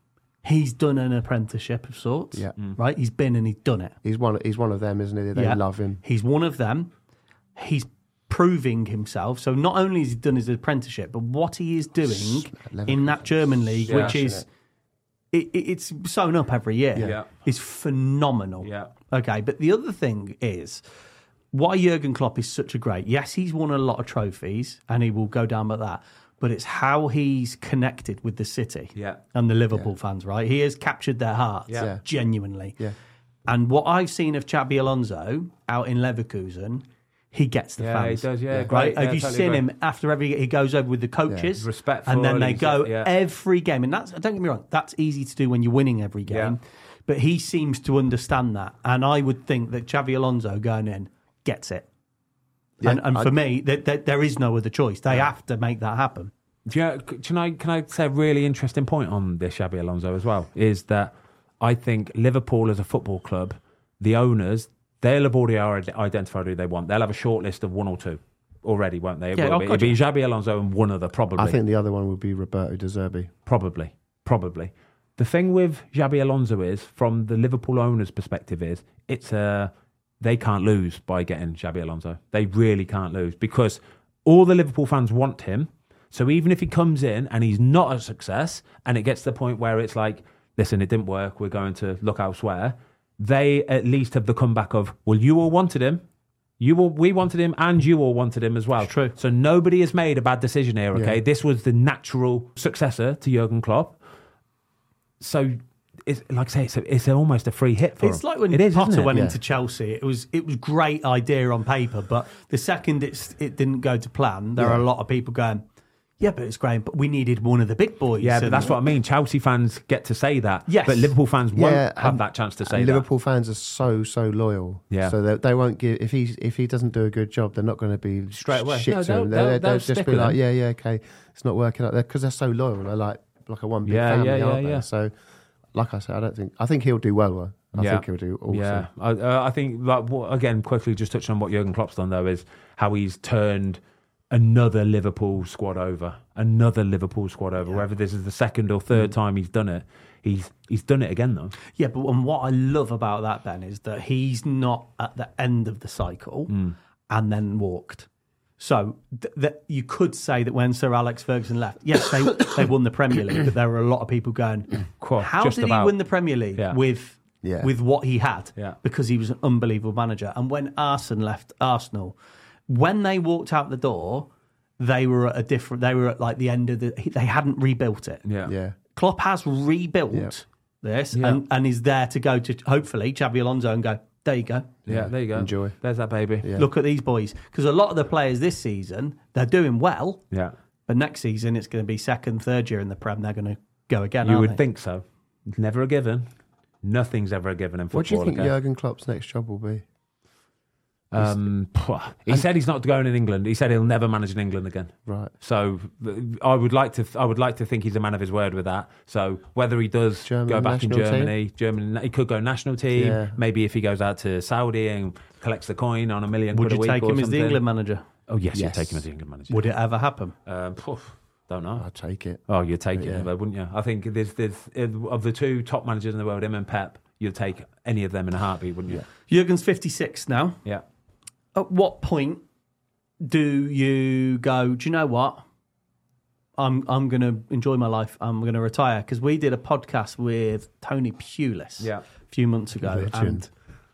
Speaker 4: he's done an apprenticeship of sorts.
Speaker 3: Yeah.
Speaker 4: Right? He's been and he's done it.
Speaker 3: He's one. He's one of them, isn't he? They
Speaker 4: Yeah.
Speaker 3: love him.
Speaker 4: He's one of them. He's proving himself. So not only has he done his apprenticeship, but what he is doing in that German league,
Speaker 1: Yeah.
Speaker 4: which is it, it, it's sewn up every year,
Speaker 1: Yeah.
Speaker 4: is phenomenal.
Speaker 1: Yeah.
Speaker 4: Okay, but the other thing is why Jurgen Klopp is such a great. Yes, he's won a lot of trophies, and he will go down by that. But it's how he's connected with the city
Speaker 1: Yeah.
Speaker 4: and the Liverpool fans. Right, he has captured their hearts
Speaker 1: Yeah.
Speaker 3: Yeah.
Speaker 4: genuinely.
Speaker 3: Yeah.
Speaker 4: And what I've seen of Xabi Alonso out in Leverkusen, he gets the
Speaker 1: Yeah, he
Speaker 4: fans.
Speaker 1: does, yeah,
Speaker 4: right?
Speaker 1: great, yeah,
Speaker 4: Have you
Speaker 1: totally
Speaker 4: seen
Speaker 1: agree.
Speaker 4: him after every? He goes over with the coaches,
Speaker 1: Yeah. Respectful,
Speaker 4: and then they
Speaker 1: he's-
Speaker 4: go
Speaker 1: yeah.
Speaker 4: every game. And that's don't get me wrong, that's easy to do when you're winning every game.
Speaker 1: Yeah.
Speaker 4: But he seems to understand that, and I would think that Xabi Alonso going in gets it.
Speaker 3: Yeah,
Speaker 4: and and
Speaker 3: I-
Speaker 4: for me, that th- there is no other choice. They have to make that happen.
Speaker 1: Do you know, can I can I say a really interesting point on this Xabi Alonso as well? Is that I think Liverpool as a football club, the owners, they'll have already identified who they want. They'll have a short list of one or two already, won't they? It
Speaker 4: Yeah,
Speaker 1: will
Speaker 4: oh,
Speaker 1: be.
Speaker 4: God,
Speaker 1: It'll be Xabi Alonso and one other, probably.
Speaker 3: I think the other one would be Roberto De Zerbi.
Speaker 1: Probably, probably. The thing with Xabi Alonso is, from the Liverpool owners' perspective, is it's a they can't lose by getting Xabi Alonso. They really can't lose because all the Liverpool fans want him. So even if he comes in and he's not a success, and it gets to the point where it's like, listen, it didn't work, we're going to look elsewhere. They at least have the comeback of, well, you all wanted him, You all, we wanted him, and you all wanted him as well.
Speaker 4: It's true.
Speaker 1: So nobody has made a bad decision here. Okay,
Speaker 3: Yeah.
Speaker 1: this was the natural successor to Jurgen Klopp. So, it's, like I say, it's, a, it's almost a free hit for
Speaker 4: It's
Speaker 1: him.
Speaker 4: like when
Speaker 1: it is,
Speaker 4: Potter
Speaker 1: isn't it?
Speaker 4: went
Speaker 3: Yeah.
Speaker 4: into Chelsea. It was it was great idea on paper, but the second it's, it didn't go to plan, there
Speaker 3: Yeah.
Speaker 4: are a lot of people going, yeah, but it's great, but we needed one of the big boys.
Speaker 1: Yeah, but
Speaker 4: And-
Speaker 1: that's what I mean. Chelsea fans get to say that.
Speaker 4: Yes.
Speaker 1: But Liverpool fans won't
Speaker 3: Yeah,
Speaker 1: have
Speaker 3: and-
Speaker 1: that chance to say
Speaker 3: And
Speaker 1: that.
Speaker 3: Liverpool fans are so so loyal.
Speaker 1: Yeah.
Speaker 3: So they, they won't give if he if he doesn't do a good job, they're not going to be
Speaker 1: Straight away.
Speaker 3: Shit
Speaker 1: No,
Speaker 3: to
Speaker 1: they'll-
Speaker 3: him.
Speaker 1: they'll-
Speaker 3: They'll,
Speaker 1: they'll
Speaker 3: they'll
Speaker 1: stick
Speaker 3: just be
Speaker 1: with
Speaker 3: like,
Speaker 1: him.
Speaker 3: yeah, yeah, okay, it's not working out there because they're so loyal. They're like like a one big
Speaker 1: Yeah,
Speaker 3: family,
Speaker 1: yeah, yeah,
Speaker 3: aren't they?
Speaker 1: yeah.
Speaker 3: So, like I said, I don't think I think he'll do well. Though. I
Speaker 1: Yeah.
Speaker 3: think he'll do awesome.
Speaker 1: Yeah, I, uh, I think like what, again, quickly just touching on what Jurgen Klopp's done though is how he's turned another Liverpool squad over, another Liverpool squad over. Whether this is the second or third time he's done it, he's he's done it again though.
Speaker 4: Yeah, but and what I love about that, Ben, is that he's not at the end of the cycle
Speaker 1: Mm.
Speaker 4: and then walked. So th- that you could say that when Sir Alex Ferguson left, yes, they they won the Premier League, but there were a lot of people going,
Speaker 1: Quite,
Speaker 4: "How
Speaker 1: just
Speaker 4: did
Speaker 1: about.
Speaker 4: he win the Premier League
Speaker 1: Yeah.
Speaker 4: with
Speaker 3: Yeah.
Speaker 4: with what he had?"
Speaker 1: Yeah.
Speaker 4: Because he was an unbelievable manager. And when Arsene left Arsenal, when they walked out the door, they were at a different. They were at like the end of the. They hadn't rebuilt it.
Speaker 1: Yeah,
Speaker 3: Yeah.
Speaker 4: Klopp has rebuilt
Speaker 3: Yeah.
Speaker 4: this
Speaker 1: Yeah.
Speaker 4: and, and is there to go to hopefully Xabi Alonso and go, there you go.
Speaker 1: yeah. There you go.
Speaker 3: Enjoy.
Speaker 1: There's that baby.
Speaker 3: Yeah.
Speaker 4: Look at these boys. Because a lot of the players this season, they're doing well,
Speaker 1: Yeah.
Speaker 4: but next season it's going to be second, third year in the Prem. They're going to go again.
Speaker 1: You
Speaker 4: aren't
Speaker 1: would
Speaker 4: they?
Speaker 1: think so. It's never a given. Nothing's ever a given in football.
Speaker 3: What do you think
Speaker 1: okay?
Speaker 3: Jurgen Klopp's next job will be?
Speaker 1: Um, he said he's not going in England. He said he'll never manage in England again.
Speaker 3: Right.
Speaker 1: So th- I would like to. I would like to think he's a man of his word with that. So whether he does
Speaker 3: German
Speaker 1: go back in
Speaker 3: national
Speaker 1: Germany, Germany, he could go national team.
Speaker 3: Yeah.
Speaker 1: Maybe if he goes out to Saudi and collects the coin on a million
Speaker 4: Would
Speaker 1: quid a
Speaker 4: you
Speaker 1: week
Speaker 4: take
Speaker 1: or
Speaker 4: him as the
Speaker 1: something.
Speaker 4: England manager?
Speaker 1: Oh yes,
Speaker 3: Yes.
Speaker 1: you'd take him as the England manager.
Speaker 4: Would it ever happen?
Speaker 1: Um, poof, don't know.
Speaker 3: I'll take it.
Speaker 1: Oh, you'd take
Speaker 3: Yeah.
Speaker 1: it, though, wouldn't you? I think there's, there's of the two top managers in the world, him and Pep. You'd take any of them in a heartbeat, wouldn't you?
Speaker 4: Jurgen's fifty-six now.
Speaker 1: Yeah.
Speaker 4: At what point do you go, do you know what? I'm I'm going to enjoy my life. I'm going to retire. Because we did a podcast with Tony Pulis
Speaker 1: Yeah.
Speaker 4: a few months ago.
Speaker 3: Legend.
Speaker 4: And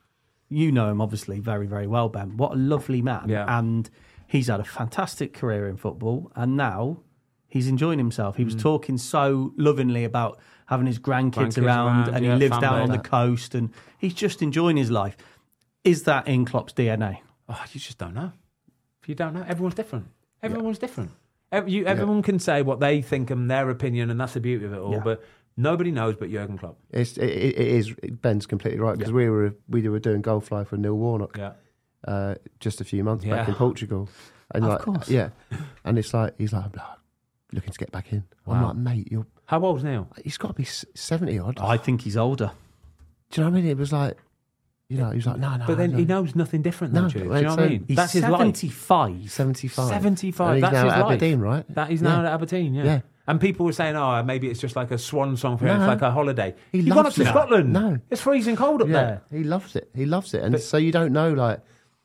Speaker 4: you know him obviously very, very well, Ben. What a lovely man.
Speaker 1: Yeah.
Speaker 4: And he's had a fantastic career in football. And now he's enjoying himself. He was talking so lovingly about having his grandkids,
Speaker 1: Grandkids
Speaker 4: around,
Speaker 1: around,
Speaker 4: and
Speaker 1: yeah,
Speaker 4: he lives down
Speaker 1: family.
Speaker 4: on the coast and he's just enjoying his life. Is that in Klopp's D N A?
Speaker 1: Oh, you just don't know. If you don't know, everyone's different. Everyone's different. Every, you, everyone can say what they think and their opinion, and that's the beauty of it all.
Speaker 4: Yeah.
Speaker 1: But nobody knows but Jurgen Klopp.
Speaker 3: It's, it, it is. Ben's completely right because we were we were doing goal fly for Neil Warnock
Speaker 1: Yeah.
Speaker 3: uh, just a few months back
Speaker 1: Yeah.
Speaker 3: in Portugal, and
Speaker 4: Of
Speaker 3: like
Speaker 4: course.
Speaker 3: yeah, and it's like he's like I'm like, looking to get back in. I'm
Speaker 1: Wow.
Speaker 3: like, mate, you're
Speaker 1: How old's Neil?
Speaker 3: he's got to be seventy odd.
Speaker 4: I think he's older.
Speaker 3: Do you know what I mean? It was like, you know, he was like, no, no.
Speaker 1: But then
Speaker 3: no.
Speaker 1: he knows nothing different than
Speaker 3: No,
Speaker 1: you. Do you
Speaker 3: but
Speaker 1: know what I
Speaker 3: so
Speaker 1: mean?
Speaker 4: He's
Speaker 1: That's his life.
Speaker 4: seventy-five.
Speaker 3: seventy-five.
Speaker 1: seventy-five.
Speaker 3: And he's
Speaker 1: That's
Speaker 3: now
Speaker 1: his
Speaker 3: at
Speaker 1: life.
Speaker 3: Aberdeen, right?
Speaker 1: That he's
Speaker 3: Yeah.
Speaker 1: now at Aberdeen, yeah.
Speaker 3: Yeah.
Speaker 1: And people were saying, oh, maybe it's just like a swan song for him.
Speaker 3: No.
Speaker 1: It's like a holiday.
Speaker 3: He
Speaker 1: You've gone up
Speaker 3: loves
Speaker 1: to
Speaker 3: it.
Speaker 1: Scotland.
Speaker 3: No.
Speaker 1: It's freezing cold up
Speaker 3: Yeah,
Speaker 1: there.
Speaker 3: he loves it. He loves it, and
Speaker 1: But-
Speaker 3: so you don't know. Like,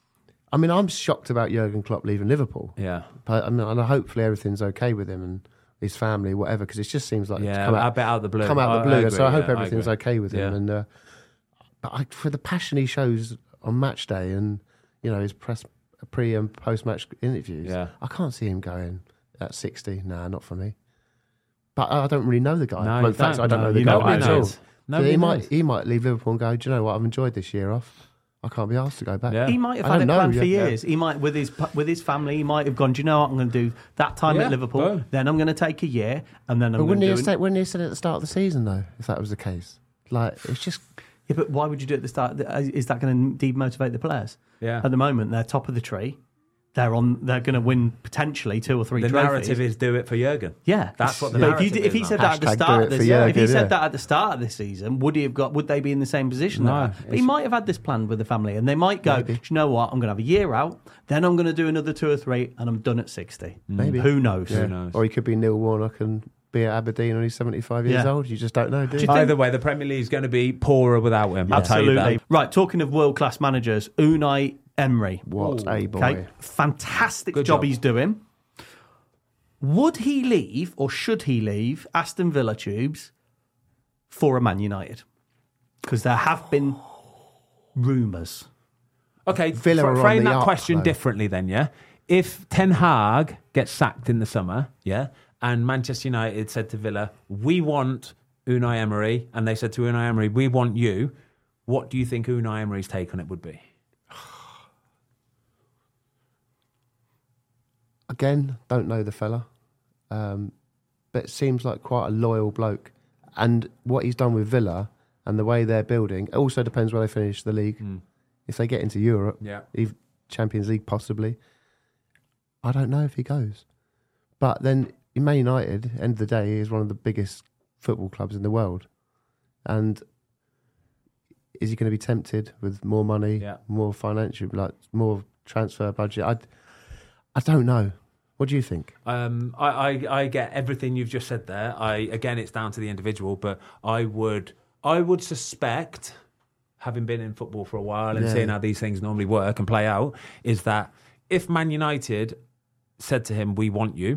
Speaker 3: I mean, I'm shocked about Jurgen Klopp leaving Liverpool.
Speaker 1: Yeah.
Speaker 3: But I mean, and hopefully everything's okay with him and his family, whatever, because it just seems like it's
Speaker 1: Yeah,
Speaker 3: come
Speaker 1: a
Speaker 3: out,
Speaker 1: bit out of the blue.
Speaker 3: come out of the
Speaker 1: I- I
Speaker 3: blue.
Speaker 1: agree,
Speaker 3: so I hope
Speaker 1: yeah, I
Speaker 3: everything's
Speaker 1: agree.
Speaker 3: okay with him.
Speaker 1: Yeah.
Speaker 3: And uh, but I, for the passion he shows on match day and you know his press pre and post match interviews,
Speaker 1: Yeah.
Speaker 3: I can't see him going at sixty. Nah, not for me. But I don't really know the guy.
Speaker 1: No,
Speaker 3: Well,
Speaker 1: you
Speaker 3: in fact,
Speaker 1: don't.
Speaker 3: I don't
Speaker 1: No,
Speaker 3: know the
Speaker 1: you
Speaker 3: guy
Speaker 1: nobody
Speaker 3: at all.
Speaker 1: knows.
Speaker 3: So
Speaker 1: Nobody
Speaker 3: he might
Speaker 1: knows.
Speaker 3: he might leave Liverpool and go, do you know what? I've enjoyed this year off. I can't be asked to go back.
Speaker 1: Yeah.
Speaker 4: He might have
Speaker 3: I
Speaker 4: had
Speaker 3: don't
Speaker 4: it
Speaker 3: know,
Speaker 4: planned for
Speaker 3: yeah.
Speaker 4: years. He might, with his with his family, he might have gone, do you know what, I'm going to do that time
Speaker 1: Yeah,
Speaker 4: at Liverpool,
Speaker 1: boom.
Speaker 4: then I'm going to take a year, and then I'm
Speaker 3: But
Speaker 4: going
Speaker 3: wouldn't
Speaker 4: to
Speaker 3: he,
Speaker 4: do
Speaker 3: have
Speaker 4: it.
Speaker 3: said, wouldn't he have said at the start of the season, though, if that was the case? Like, it's just...
Speaker 4: Yeah, but why would you do it at the start? Is that going to demotivate the players?
Speaker 1: Yeah.
Speaker 4: At the moment, they're top of the tree. They're on. They're going to win potentially two or three
Speaker 1: The
Speaker 4: trophies.
Speaker 1: narrative is do it for Jurgen.
Speaker 4: Yeah,
Speaker 1: That's what the
Speaker 4: But if,
Speaker 1: narrative
Speaker 4: you, if he
Speaker 1: is
Speaker 4: said
Speaker 1: now.
Speaker 4: that at the
Speaker 3: Hashtag
Speaker 4: start,
Speaker 3: do
Speaker 4: of
Speaker 3: it
Speaker 4: this,
Speaker 3: for
Speaker 4: if he
Speaker 3: Jurgen,
Speaker 4: said
Speaker 3: yeah.
Speaker 4: that at the start of this season, would he have got? Would they be in the same position?
Speaker 1: No,
Speaker 4: though? But he
Speaker 1: it's-
Speaker 4: might have had this planned with the family, and they might go.
Speaker 3: Maybe.
Speaker 4: Do you know what? I'm going to have a year out, then I'm going to do another two or three, and I'm done at sixty.
Speaker 3: Maybe.
Speaker 4: Who knows?
Speaker 3: Yeah.
Speaker 1: knows?
Speaker 3: Or he could be Neil Warnock and be at Aberdeen when he's seventy-five years
Speaker 4: Yeah.
Speaker 3: old. You just don't know, do
Speaker 4: Do
Speaker 3: you?
Speaker 4: you think-
Speaker 1: Either way, the Premier League is going to be poorer without him. I'll tell you
Speaker 4: Absolutely.
Speaker 1: that.
Speaker 4: Right. Talking of world class managers, Unai Emery.
Speaker 3: What a boy.
Speaker 4: Okay, fantastic
Speaker 1: Good
Speaker 4: job,
Speaker 1: job.
Speaker 4: he's doing. Would he leave or should he leave Aston Villa Tubes for a Man United? Because there have been rumours.
Speaker 1: Okay,
Speaker 3: Villa
Speaker 1: fr-
Speaker 3: are on
Speaker 1: frame
Speaker 3: the
Speaker 1: that
Speaker 3: up,
Speaker 1: question
Speaker 3: though.
Speaker 1: differently then, yeah? If Ten Hag gets sacked in the summer, yeah, and Manchester United said to Villa, we want Unai Emery, and they said to Unai Emery, we want you, what do you think Unai Emery's take on it would be?
Speaker 3: Again, don't know the fella, um, but it seems like quite a loyal bloke. And what he's done with Villa and the way they're building, it also depends where they finish the league.
Speaker 1: Mm.
Speaker 3: If they get into Europe,
Speaker 1: Yeah.
Speaker 3: even Champions League possibly, I don't know if he goes. But then in Man United, end of the day, he is one of the biggest football clubs in the world. And is he going to be tempted with more money,
Speaker 1: Yeah.
Speaker 3: more financial, like more transfer budget? I, I don't know. What do you think?
Speaker 1: Um, I, I, I get everything you've just said there. I again, it's down to the individual, but I would I would suspect, having been in football for a while and
Speaker 3: Yeah.
Speaker 1: seeing how these things normally work and play out, is that if Man United said to him, "We want you,"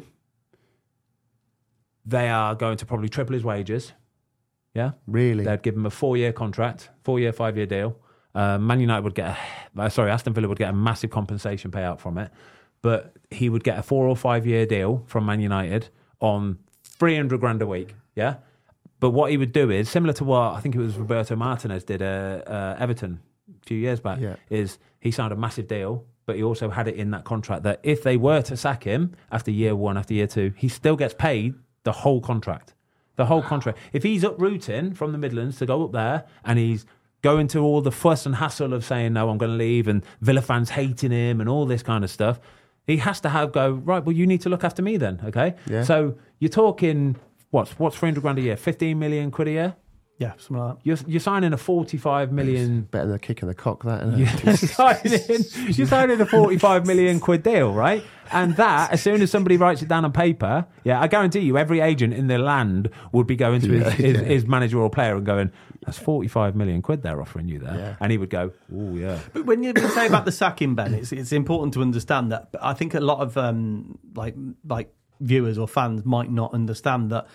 Speaker 1: they are going to probably triple his wages. Yeah,
Speaker 3: Really?
Speaker 1: they'd give him a four-year contract, four-year, five-year deal. Uh, Man United would get, a, uh, sorry, Aston Villa would get a massive compensation payout from it, but he would get a four or five-year deal from Man United on three hundred grand a week. Yeah, but what he would do is similar to what I think it was Roberto Martinez did at uh, uh, Everton a few years back.
Speaker 3: Yeah.
Speaker 1: Is he signed a massive deal, but he also had it in that contract that if they were to sack him after year one, after year two, he still gets paid the whole contract. The whole contract. If he's uprooting from the Midlands to go up there and he's going to all the fuss and hassle of saying, no, I'm going to leave, and Villa fans hating him and all this kind of stuff, he has to have go, right, well, you need to look after me then, okay?
Speaker 3: Yeah.
Speaker 1: So you're talking, what's what's three hundred grand a year? fifteen million quid a year?
Speaker 4: Yeah, something like that.
Speaker 1: You're, you're signing a forty-five million...
Speaker 3: Better than a kick in the cock, that, isn't it?
Speaker 1: You're signing, you're signing a forty-five million quid deal, right? And that, as soon as somebody writes it down on paper, yeah, I guarantee you, every agent in the land would be going to his,
Speaker 3: Yeah,
Speaker 1: his,
Speaker 3: yeah.
Speaker 1: his manager or player and going, "That's forty-five million quid they're offering you there,"
Speaker 3: Yeah.
Speaker 1: and he would go, "Oh yeah."
Speaker 4: But when you say about the sacking, Ben, it's it's important to understand that. But I think a lot of um, like like viewers or fans might not understand that.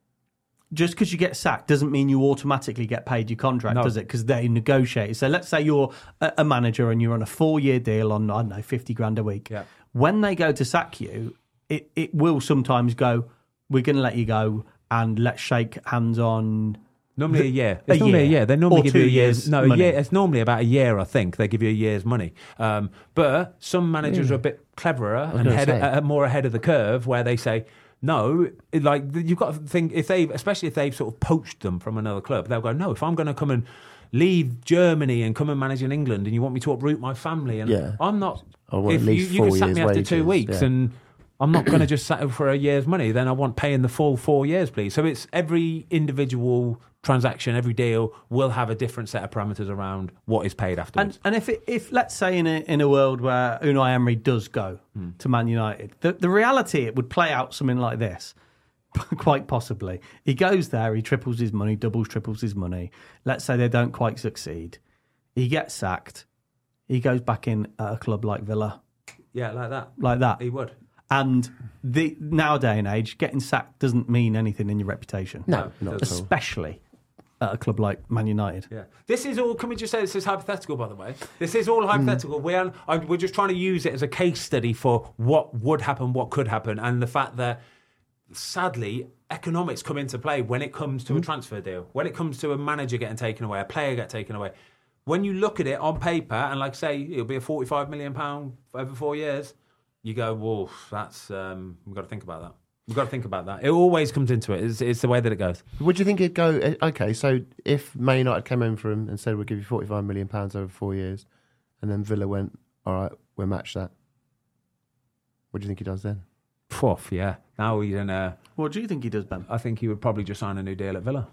Speaker 4: Just because you get sacked doesn't mean you automatically get paid your contract,
Speaker 1: No.
Speaker 4: does it? Because they negotiate. So let's say you're a a manager and you're on a four-year deal on, I don't know, fifty grand a week.
Speaker 1: Yeah.
Speaker 4: When they go to sack you, it, it will sometimes go, we're going to let you go and let's shake hands on...
Speaker 1: Normally a year.
Speaker 4: A
Speaker 1: It's normally a
Speaker 4: year.
Speaker 1: year. They normally
Speaker 4: Or
Speaker 1: give
Speaker 4: two
Speaker 1: you a year's.
Speaker 4: years
Speaker 1: No, a
Speaker 4: money.
Speaker 1: year. It's normally about a year. I think they give you a year's money. Um, but some managers are a bit cleverer and
Speaker 3: gonna
Speaker 1: head,
Speaker 3: say.
Speaker 1: uh, more ahead of the curve, where they say, "No, it- like you've got to think if they, especially if they've sort of poached them from another club, they'll go, no, if I'm going to come and leave Germany and come and manage in England, and you want me to uproot my family, and
Speaker 3: Yeah.
Speaker 1: I'm not.
Speaker 3: I want
Speaker 1: If
Speaker 3: at
Speaker 1: you,
Speaker 3: least
Speaker 1: you can
Speaker 3: four
Speaker 1: sack me
Speaker 3: years'
Speaker 1: after two
Speaker 3: wages,
Speaker 1: weeks
Speaker 3: yeah.
Speaker 1: and. I'm not going to just settle for a year's money. Then I want paying the full four years, please. So it's every individual transaction, every deal will have a different set of parameters around what is paid afterwards.
Speaker 4: And, and if, it, if let's say in a, in a world where Unai Emery does go
Speaker 1: Hmm.
Speaker 4: to Man United, the, the reality, it would play out something like this. Quite possibly. He goes there, he triples his money, doubles, triples his money. Let's say they don't quite succeed. He gets sacked. He goes back in at a club like Villa,
Speaker 1: yeah, like that.
Speaker 4: like that.
Speaker 1: He would.
Speaker 4: And the nowadays and age, getting sacked doesn't mean anything in your reputation.
Speaker 3: No, not at all.
Speaker 4: Especially at a club like Man United.
Speaker 1: Yeah. This is all, can we just say this is hypothetical, by the way? This is all hypothetical. We are, I, we're just trying to use it as a case study for what would happen, what could happen, and the fact that, sadly, economics come into play when it comes to a transfer deal, when it comes to a manager getting taken away, a player getting taken away. When you look at it on paper, and like say, it'll be a forty-five million pounds over four years, you go, well, that's, um, we've got to think about that. We've got to think about that. It always comes into it. It's, it's the way that it goes.
Speaker 3: Would you think it'd go? Okay, so if Man United came in for him and said we'll give you forty-five million pounds over four years, and then Villa went, all right, we'll match that. What do you think he does then?
Speaker 1: Poof, yeah. Now he's in a...
Speaker 4: What do you think he does, Ben?
Speaker 1: I think he would probably just sign a new deal at Villa.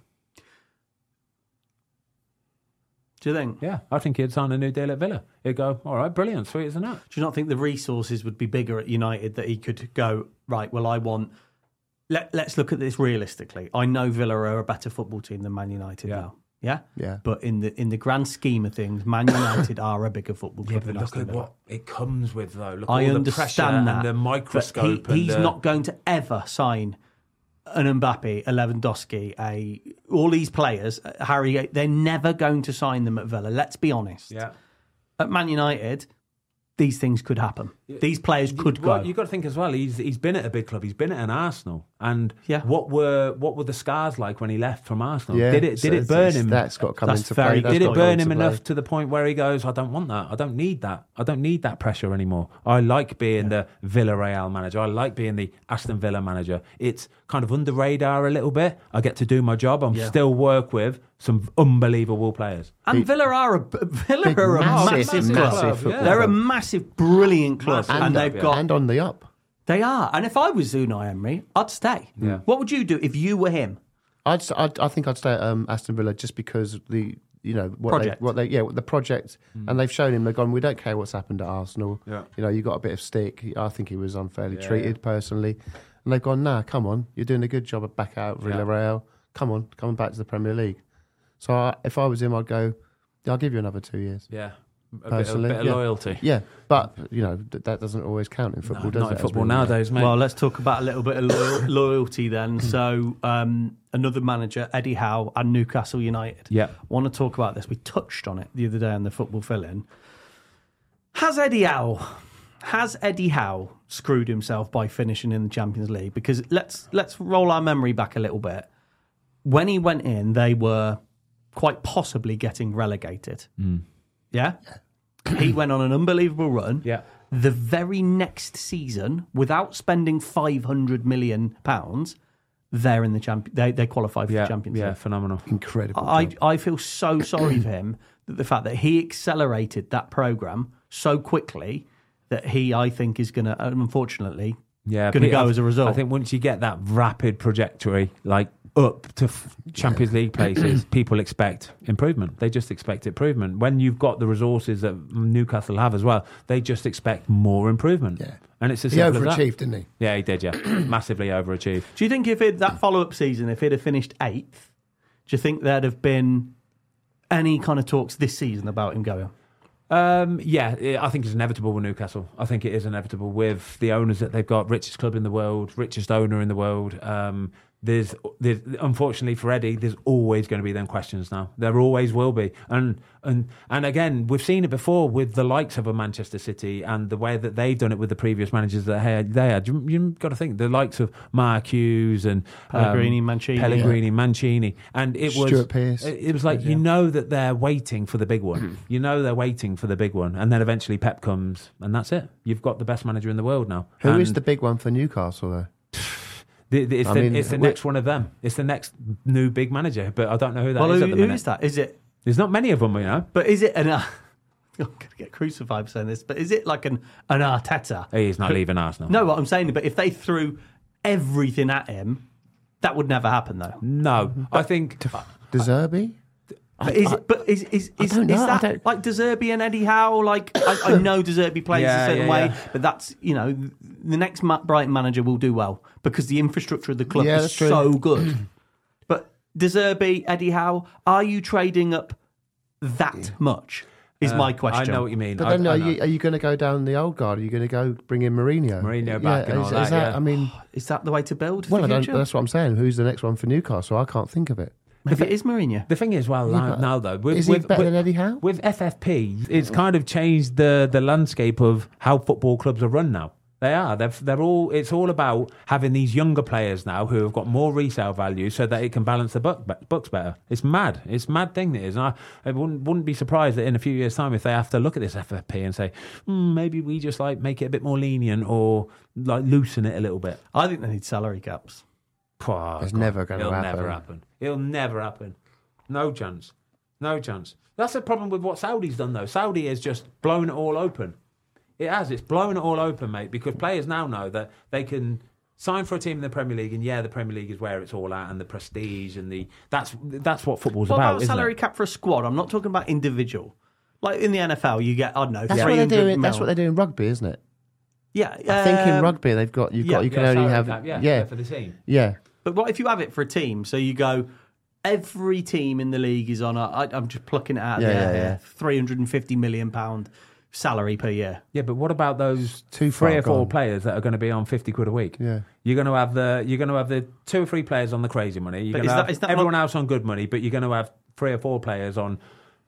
Speaker 4: Do you think?
Speaker 1: Yeah, I think he'd sign a new deal at Villa. He'd go, all right, brilliant, sweet as a nut.
Speaker 4: Do you not think the resources would be bigger at United that he could go, right, well, I want... Let, let's look at this realistically. I know Villa are a better football team than Man United
Speaker 1: Yeah.
Speaker 4: now. Yeah?
Speaker 3: Yeah.
Speaker 4: But in the in the grand scheme of things, Man United are a bigger football club than
Speaker 1: look
Speaker 4: Aston
Speaker 1: at
Speaker 4: Villa.
Speaker 1: what it comes with, though. Look at
Speaker 4: I
Speaker 1: all the pressure
Speaker 4: understand that.
Speaker 1: and the microscope.
Speaker 4: But he, he's
Speaker 1: and the,
Speaker 4: not going to ever sign an Mbappe, a Lewandowski, a all these players, Harry, they're never going to sign them at Villa. Let's be honest.
Speaker 1: Yeah.
Speaker 4: at Man United, these things could happen. These players could
Speaker 1: well,
Speaker 4: go.
Speaker 1: You've got to think as well. He's he's been at a big club. He's been at an Arsenal, and
Speaker 4: Yeah.
Speaker 1: what were what were the scars like when he left from Arsenal?
Speaker 3: Yeah,
Speaker 1: did it
Speaker 3: so
Speaker 1: did it burn
Speaker 3: it's-
Speaker 1: him?
Speaker 3: That's got to come
Speaker 4: That's
Speaker 3: into
Speaker 4: very-
Speaker 3: play. That's
Speaker 1: Did it
Speaker 3: got to
Speaker 1: burn
Speaker 3: come
Speaker 1: him
Speaker 3: into
Speaker 1: enough
Speaker 3: play.
Speaker 1: to the point where he goes, I don't want that. I don't need that. I don't need that pressure anymore. I like being the Villarreal manager. I like being the Aston Villa manager. It's kind of under radar a little bit. I get to do my job. I'm
Speaker 4: Yeah.
Speaker 1: still work with some unbelievable players.
Speaker 4: And Villa are a, Villa
Speaker 3: Big,
Speaker 4: are a
Speaker 3: massive,
Speaker 4: massive,
Speaker 3: massive
Speaker 4: club.
Speaker 3: football
Speaker 4: They're a
Speaker 3: club.
Speaker 4: massive, brilliant club.
Speaker 1: Massive.
Speaker 4: and
Speaker 3: And,
Speaker 4: they've
Speaker 3: up,
Speaker 4: got...
Speaker 3: and on the up.
Speaker 4: They are. And if I was Unai Emery, I'd stay.
Speaker 1: Yeah.
Speaker 4: What would you do if you were him?
Speaker 3: I'd, s- I'd, I think I'd stay at um, Aston Villa just because the you know what
Speaker 4: Project.
Speaker 3: they, what they yeah the project, and they've shown him they've gone. We don't care what's happened at Arsenal.
Speaker 1: Yeah.
Speaker 3: You know, you got a bit of stick. I think he was unfairly
Speaker 1: Yeah,
Speaker 3: treated personally, and they've gone. Nah, come on, you're doing a good job at back out of
Speaker 1: Yeah.
Speaker 3: Villarreal. Come on, coming back to the Premier League. So I, if I was him, I'd go. Yeah, I'll give you another two years.
Speaker 1: Yeah. A bit, a
Speaker 3: Personally,
Speaker 1: bit of
Speaker 3: yeah.
Speaker 1: loyalty.
Speaker 3: Yeah, but you know th- that doesn't always count in football,
Speaker 1: No,
Speaker 3: does
Speaker 1: not
Speaker 3: it?
Speaker 1: in
Speaker 3: as
Speaker 1: football
Speaker 3: we all know?
Speaker 1: nowadays, mate.
Speaker 4: Well, let's talk about a little bit of loyal, loyalty then. So, um, another manager, Eddie Howe, and Newcastle United.
Speaker 1: Yeah.
Speaker 4: Want to talk about this? We touched on it the other day on the football fill-in. Has Eddie Howe, has Eddie Howe screwed himself by finishing in the Champions League? Because let's let's roll our memory back a little bit. When he went in, they were quite possibly getting relegated. Yeah. He went on an unbelievable run.
Speaker 1: Yeah.
Speaker 4: The very next season, without spending five hundred million pounds, they're in the champ. They they qualify for
Speaker 1: Yeah,
Speaker 4: the Champions
Speaker 1: yeah,
Speaker 4: League.
Speaker 1: phenomenal.
Speaker 3: Incredible.
Speaker 4: I,
Speaker 3: job.
Speaker 4: I feel so sorry for him that the fact that he accelerated that program so quickly that he, I think, is going to, unfortunately,
Speaker 1: Yeah,
Speaker 4: going to
Speaker 1: Peter,
Speaker 4: go as a result.
Speaker 1: I think once you get that rapid trajectory, like up to f- Champions League places, people expect improvement. They just expect improvement. When you've got the resources that Newcastle have as well, they just expect more improvement.
Speaker 3: Yeah.
Speaker 1: And it's as
Speaker 3: He
Speaker 1: simple as that.
Speaker 3: overachieved, didn't he?
Speaker 1: Yeah, he did. Yeah, massively overachieved.
Speaker 4: Do you think if it that follow up season, if he'd have finished eighth, do you think there'd have been any kind of talks this season about him going?
Speaker 1: Um, yeah, it- I think it's inevitable with Newcastle. I think it is inevitable with the owners that they've got, richest club in the world, richest owner in the world. Um, there's, there's, unfortunately for Eddie, there's always going to be them questions now. There always will be, and and and again, we've seen it before with the likes of a Manchester City and the way that they've done it with the previous managers that had, they had. You, you've got to think the likes of Mark Hughes and
Speaker 4: Pellegrini,
Speaker 1: um,
Speaker 4: Mancini.
Speaker 1: Pellegrini, Mancini, and it was
Speaker 3: Stuart Pearce.
Speaker 1: It, it was like you know that they're waiting for the big one. You know they're waiting for the big one, and then eventually Pep comes, and that's it. You've got the best manager in the world now.
Speaker 3: Who
Speaker 1: and
Speaker 3: is the big one for Newcastle though?
Speaker 1: The, the, it's
Speaker 3: I
Speaker 1: the,
Speaker 3: mean,
Speaker 1: it's the
Speaker 3: we-
Speaker 1: next one of them. It's the next new big manager, but I don't know who that is
Speaker 4: Well,
Speaker 1: at
Speaker 4: who,
Speaker 1: the
Speaker 4: who
Speaker 1: minute.
Speaker 4: is that? Is it?
Speaker 1: There's not many of them, you know.
Speaker 4: But is it an? I'm going to get crucified for saying this, but is it like an an Arteta?
Speaker 1: He's not leaving Arsenal.
Speaker 4: No, what I'm saying, but if they threw everything at him, that would never happen, though.
Speaker 1: no. I think
Speaker 3: De Zerbi?
Speaker 4: But is it? But is is is,
Speaker 3: don't
Speaker 4: is
Speaker 3: know, I
Speaker 4: that
Speaker 3: don't-
Speaker 4: like De Zerbi and Eddie Howe? Like I, I know De Zerbi plays
Speaker 1: Yeah,
Speaker 4: a certain
Speaker 1: yeah,
Speaker 4: way,
Speaker 1: yeah.
Speaker 4: but that's you know the next Ma- Brighton manager will do well because the infrastructure of the club
Speaker 3: Yeah,
Speaker 4: is
Speaker 3: that's true.
Speaker 4: so good. But De Zerbi, Eddie Howe, are you trading up that much? Is my question.
Speaker 1: I know what you mean.
Speaker 3: But
Speaker 1: I,
Speaker 3: then
Speaker 1: I
Speaker 3: are
Speaker 1: know.
Speaker 3: you, are you going to go down the old guard? Are you going to go bring in Mourinho?
Speaker 1: Mourinho back and
Speaker 3: is,
Speaker 1: all that,
Speaker 3: is that
Speaker 1: yeah.
Speaker 3: I mean,
Speaker 4: Is that the way to build?
Speaker 3: well,
Speaker 4: for
Speaker 3: I
Speaker 4: the
Speaker 3: don't,
Speaker 4: future?
Speaker 3: that's what I'm saying. Who's the next one for Newcastle? I can't think of it.
Speaker 4: If it is Mourinho.
Speaker 1: The thing is, well,
Speaker 3: Yeah,
Speaker 1: now,
Speaker 3: but
Speaker 1: now though, with,
Speaker 3: is he
Speaker 1: with,
Speaker 3: better
Speaker 1: with,
Speaker 3: than Eddie Howe?
Speaker 1: with F F P, it's kind of changed the the landscape of how football clubs are run now. They are. They're, they're all. It's all about having these younger players now who have got more resale value, so that it can balance the book, books better. It's mad. It's a mad thing that is. And I, I wouldn't wouldn't be surprised that in a few years' time, if they have to look at this F F P and say, mm, maybe we just like make it a bit more lenient or like loosen it a little bit.
Speaker 4: I think they need salary caps.
Speaker 1: Oh,
Speaker 3: It's
Speaker 1: God.
Speaker 3: never gonna
Speaker 1: It'll
Speaker 3: happen.
Speaker 1: never happen. It'll never happen. No chance. No chance. That's the problem with what Saudi's done, though. Saudi has just blown it all open. It has. It's blown it all open, mate, because players now know that they can sign for a team in the Premier League, and yeah, the Premier League is where it's all at, and the prestige, and the that's that's what football's
Speaker 4: What
Speaker 1: about,
Speaker 4: about
Speaker 1: isn't
Speaker 4: salary
Speaker 1: it?
Speaker 4: cap for a squad? I'm not talking about individual. Like in the N F L, you get I don't know
Speaker 3: That's
Speaker 4: three
Speaker 3: what
Speaker 4: hundred
Speaker 3: they do. in- That's
Speaker 4: mil.
Speaker 3: what they do in rugby, isn't it?
Speaker 4: Yeah,
Speaker 3: I think in
Speaker 4: um,
Speaker 3: rugby they've got you've
Speaker 4: yeah,
Speaker 3: got you can
Speaker 1: Yeah,
Speaker 3: only
Speaker 1: salary
Speaker 3: have
Speaker 1: cap, yeah,
Speaker 3: yeah
Speaker 1: for the team.
Speaker 3: yeah.
Speaker 4: But what if you have it for a team? So you go, every team in the league is on a. I, I'm just plucking it out.
Speaker 3: Yeah,
Speaker 4: of the
Speaker 3: yeah,
Speaker 4: air
Speaker 3: yeah.
Speaker 4: here, three hundred and fifty million pound salary per year.
Speaker 1: Yeah, but what about those
Speaker 3: Too
Speaker 1: three
Speaker 3: far
Speaker 1: or four
Speaker 3: gone.
Speaker 1: players that are going to be on fifty quid a week?
Speaker 3: Yeah.
Speaker 1: You're going to have the you're going to have the two or three players on the crazy money. You're
Speaker 4: But
Speaker 1: going
Speaker 4: is
Speaker 1: to
Speaker 4: that-
Speaker 1: have
Speaker 4: is that
Speaker 1: everyone
Speaker 4: not-
Speaker 1: else on good money, but you're going to have three or four players on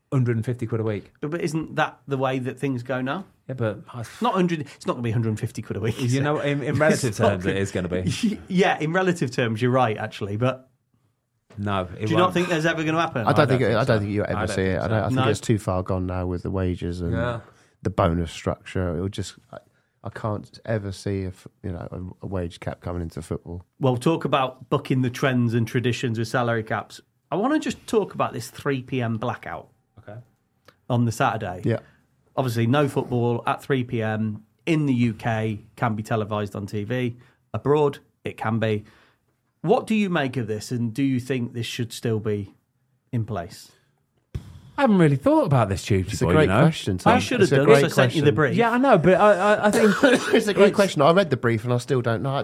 Speaker 1: one hundred fifty quid a week.
Speaker 4: But, but isn't that the way that things go now?
Speaker 1: Yeah, but
Speaker 4: Not one hundred. It's not going to be one hundred fifty quid a week. is
Speaker 1: you
Speaker 4: it?
Speaker 1: know, in, in relative
Speaker 4: It's not
Speaker 1: terms, it
Speaker 4: gonna-
Speaker 1: is going to be.
Speaker 4: Yeah, in relative terms, you're right, actually. But
Speaker 1: No, it
Speaker 4: do you
Speaker 1: won't.
Speaker 4: not think there's ever going to happen?
Speaker 3: I don't
Speaker 1: don't
Speaker 3: think.
Speaker 1: think
Speaker 3: I
Speaker 1: so.
Speaker 3: don't think you ever
Speaker 1: I don't
Speaker 3: see it.
Speaker 1: think
Speaker 3: I, don't, I think
Speaker 4: No.
Speaker 3: it's too far gone now with the wages and
Speaker 1: Yeah.
Speaker 3: the bonus structure. It'll just. I, I can't ever see a f- you know a, a wage cap coming into football.
Speaker 4: Well, talk about bucking the trends and traditions with salary caps. I want to just talk about this three p.m. blackout
Speaker 1: Okay.
Speaker 4: on the Saturday.
Speaker 3: Yeah.
Speaker 4: Obviously, no football at three p.m. in the U K can be televised on T V. Abroad, it can be. What do you make of this, and do you think this should still be in place?
Speaker 1: I haven't really thought about this, Tubesy
Speaker 3: It's
Speaker 1: boy.
Speaker 3: a great
Speaker 1: you know?
Speaker 3: question. Tom.
Speaker 4: I should
Speaker 3: It's
Speaker 4: have
Speaker 3: a
Speaker 4: done.
Speaker 3: great
Speaker 4: So I sent you the
Speaker 3: question.
Speaker 4: brief.
Speaker 1: Yeah, I know, but I, I, I think
Speaker 3: It's a great question. I read the brief and I still don't know. I,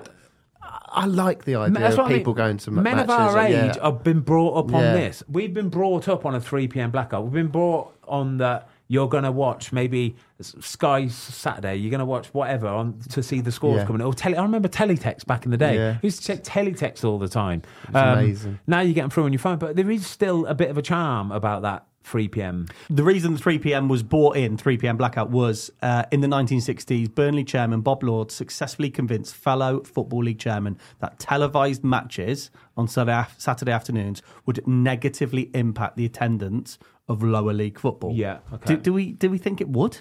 Speaker 3: I like the idea
Speaker 1: That's
Speaker 3: of
Speaker 1: what I mean.
Speaker 3: people going to ma-
Speaker 1: men
Speaker 3: matches.
Speaker 1: of our
Speaker 3: and, yeah.
Speaker 1: age have been brought up on
Speaker 3: Yeah.
Speaker 1: this. We've been brought up on a three p.m. blackout. We've been brought on that you're going to watch maybe Sky Saturday. You're going to watch whatever on to see the scores
Speaker 3: Yeah.
Speaker 1: coming. Or tele, I remember teletext back in the day.
Speaker 3: Yeah.
Speaker 1: We used to check teletext all the time.
Speaker 3: It's amazing.
Speaker 1: Now you get them through on your phone, but there is still a bit of a charm about that three p.m.
Speaker 4: The reason three p.m. was brought in, three p.m. blackout, was uh, in the nineteen sixties, Burnley chairman Bob Lord successfully convinced fellow Football League chairman that televised matches on Saturday, Saturday afternoons would negatively impact the attendance of lower league football.
Speaker 1: Yeah, okay.
Speaker 4: Do, do we do we think it would?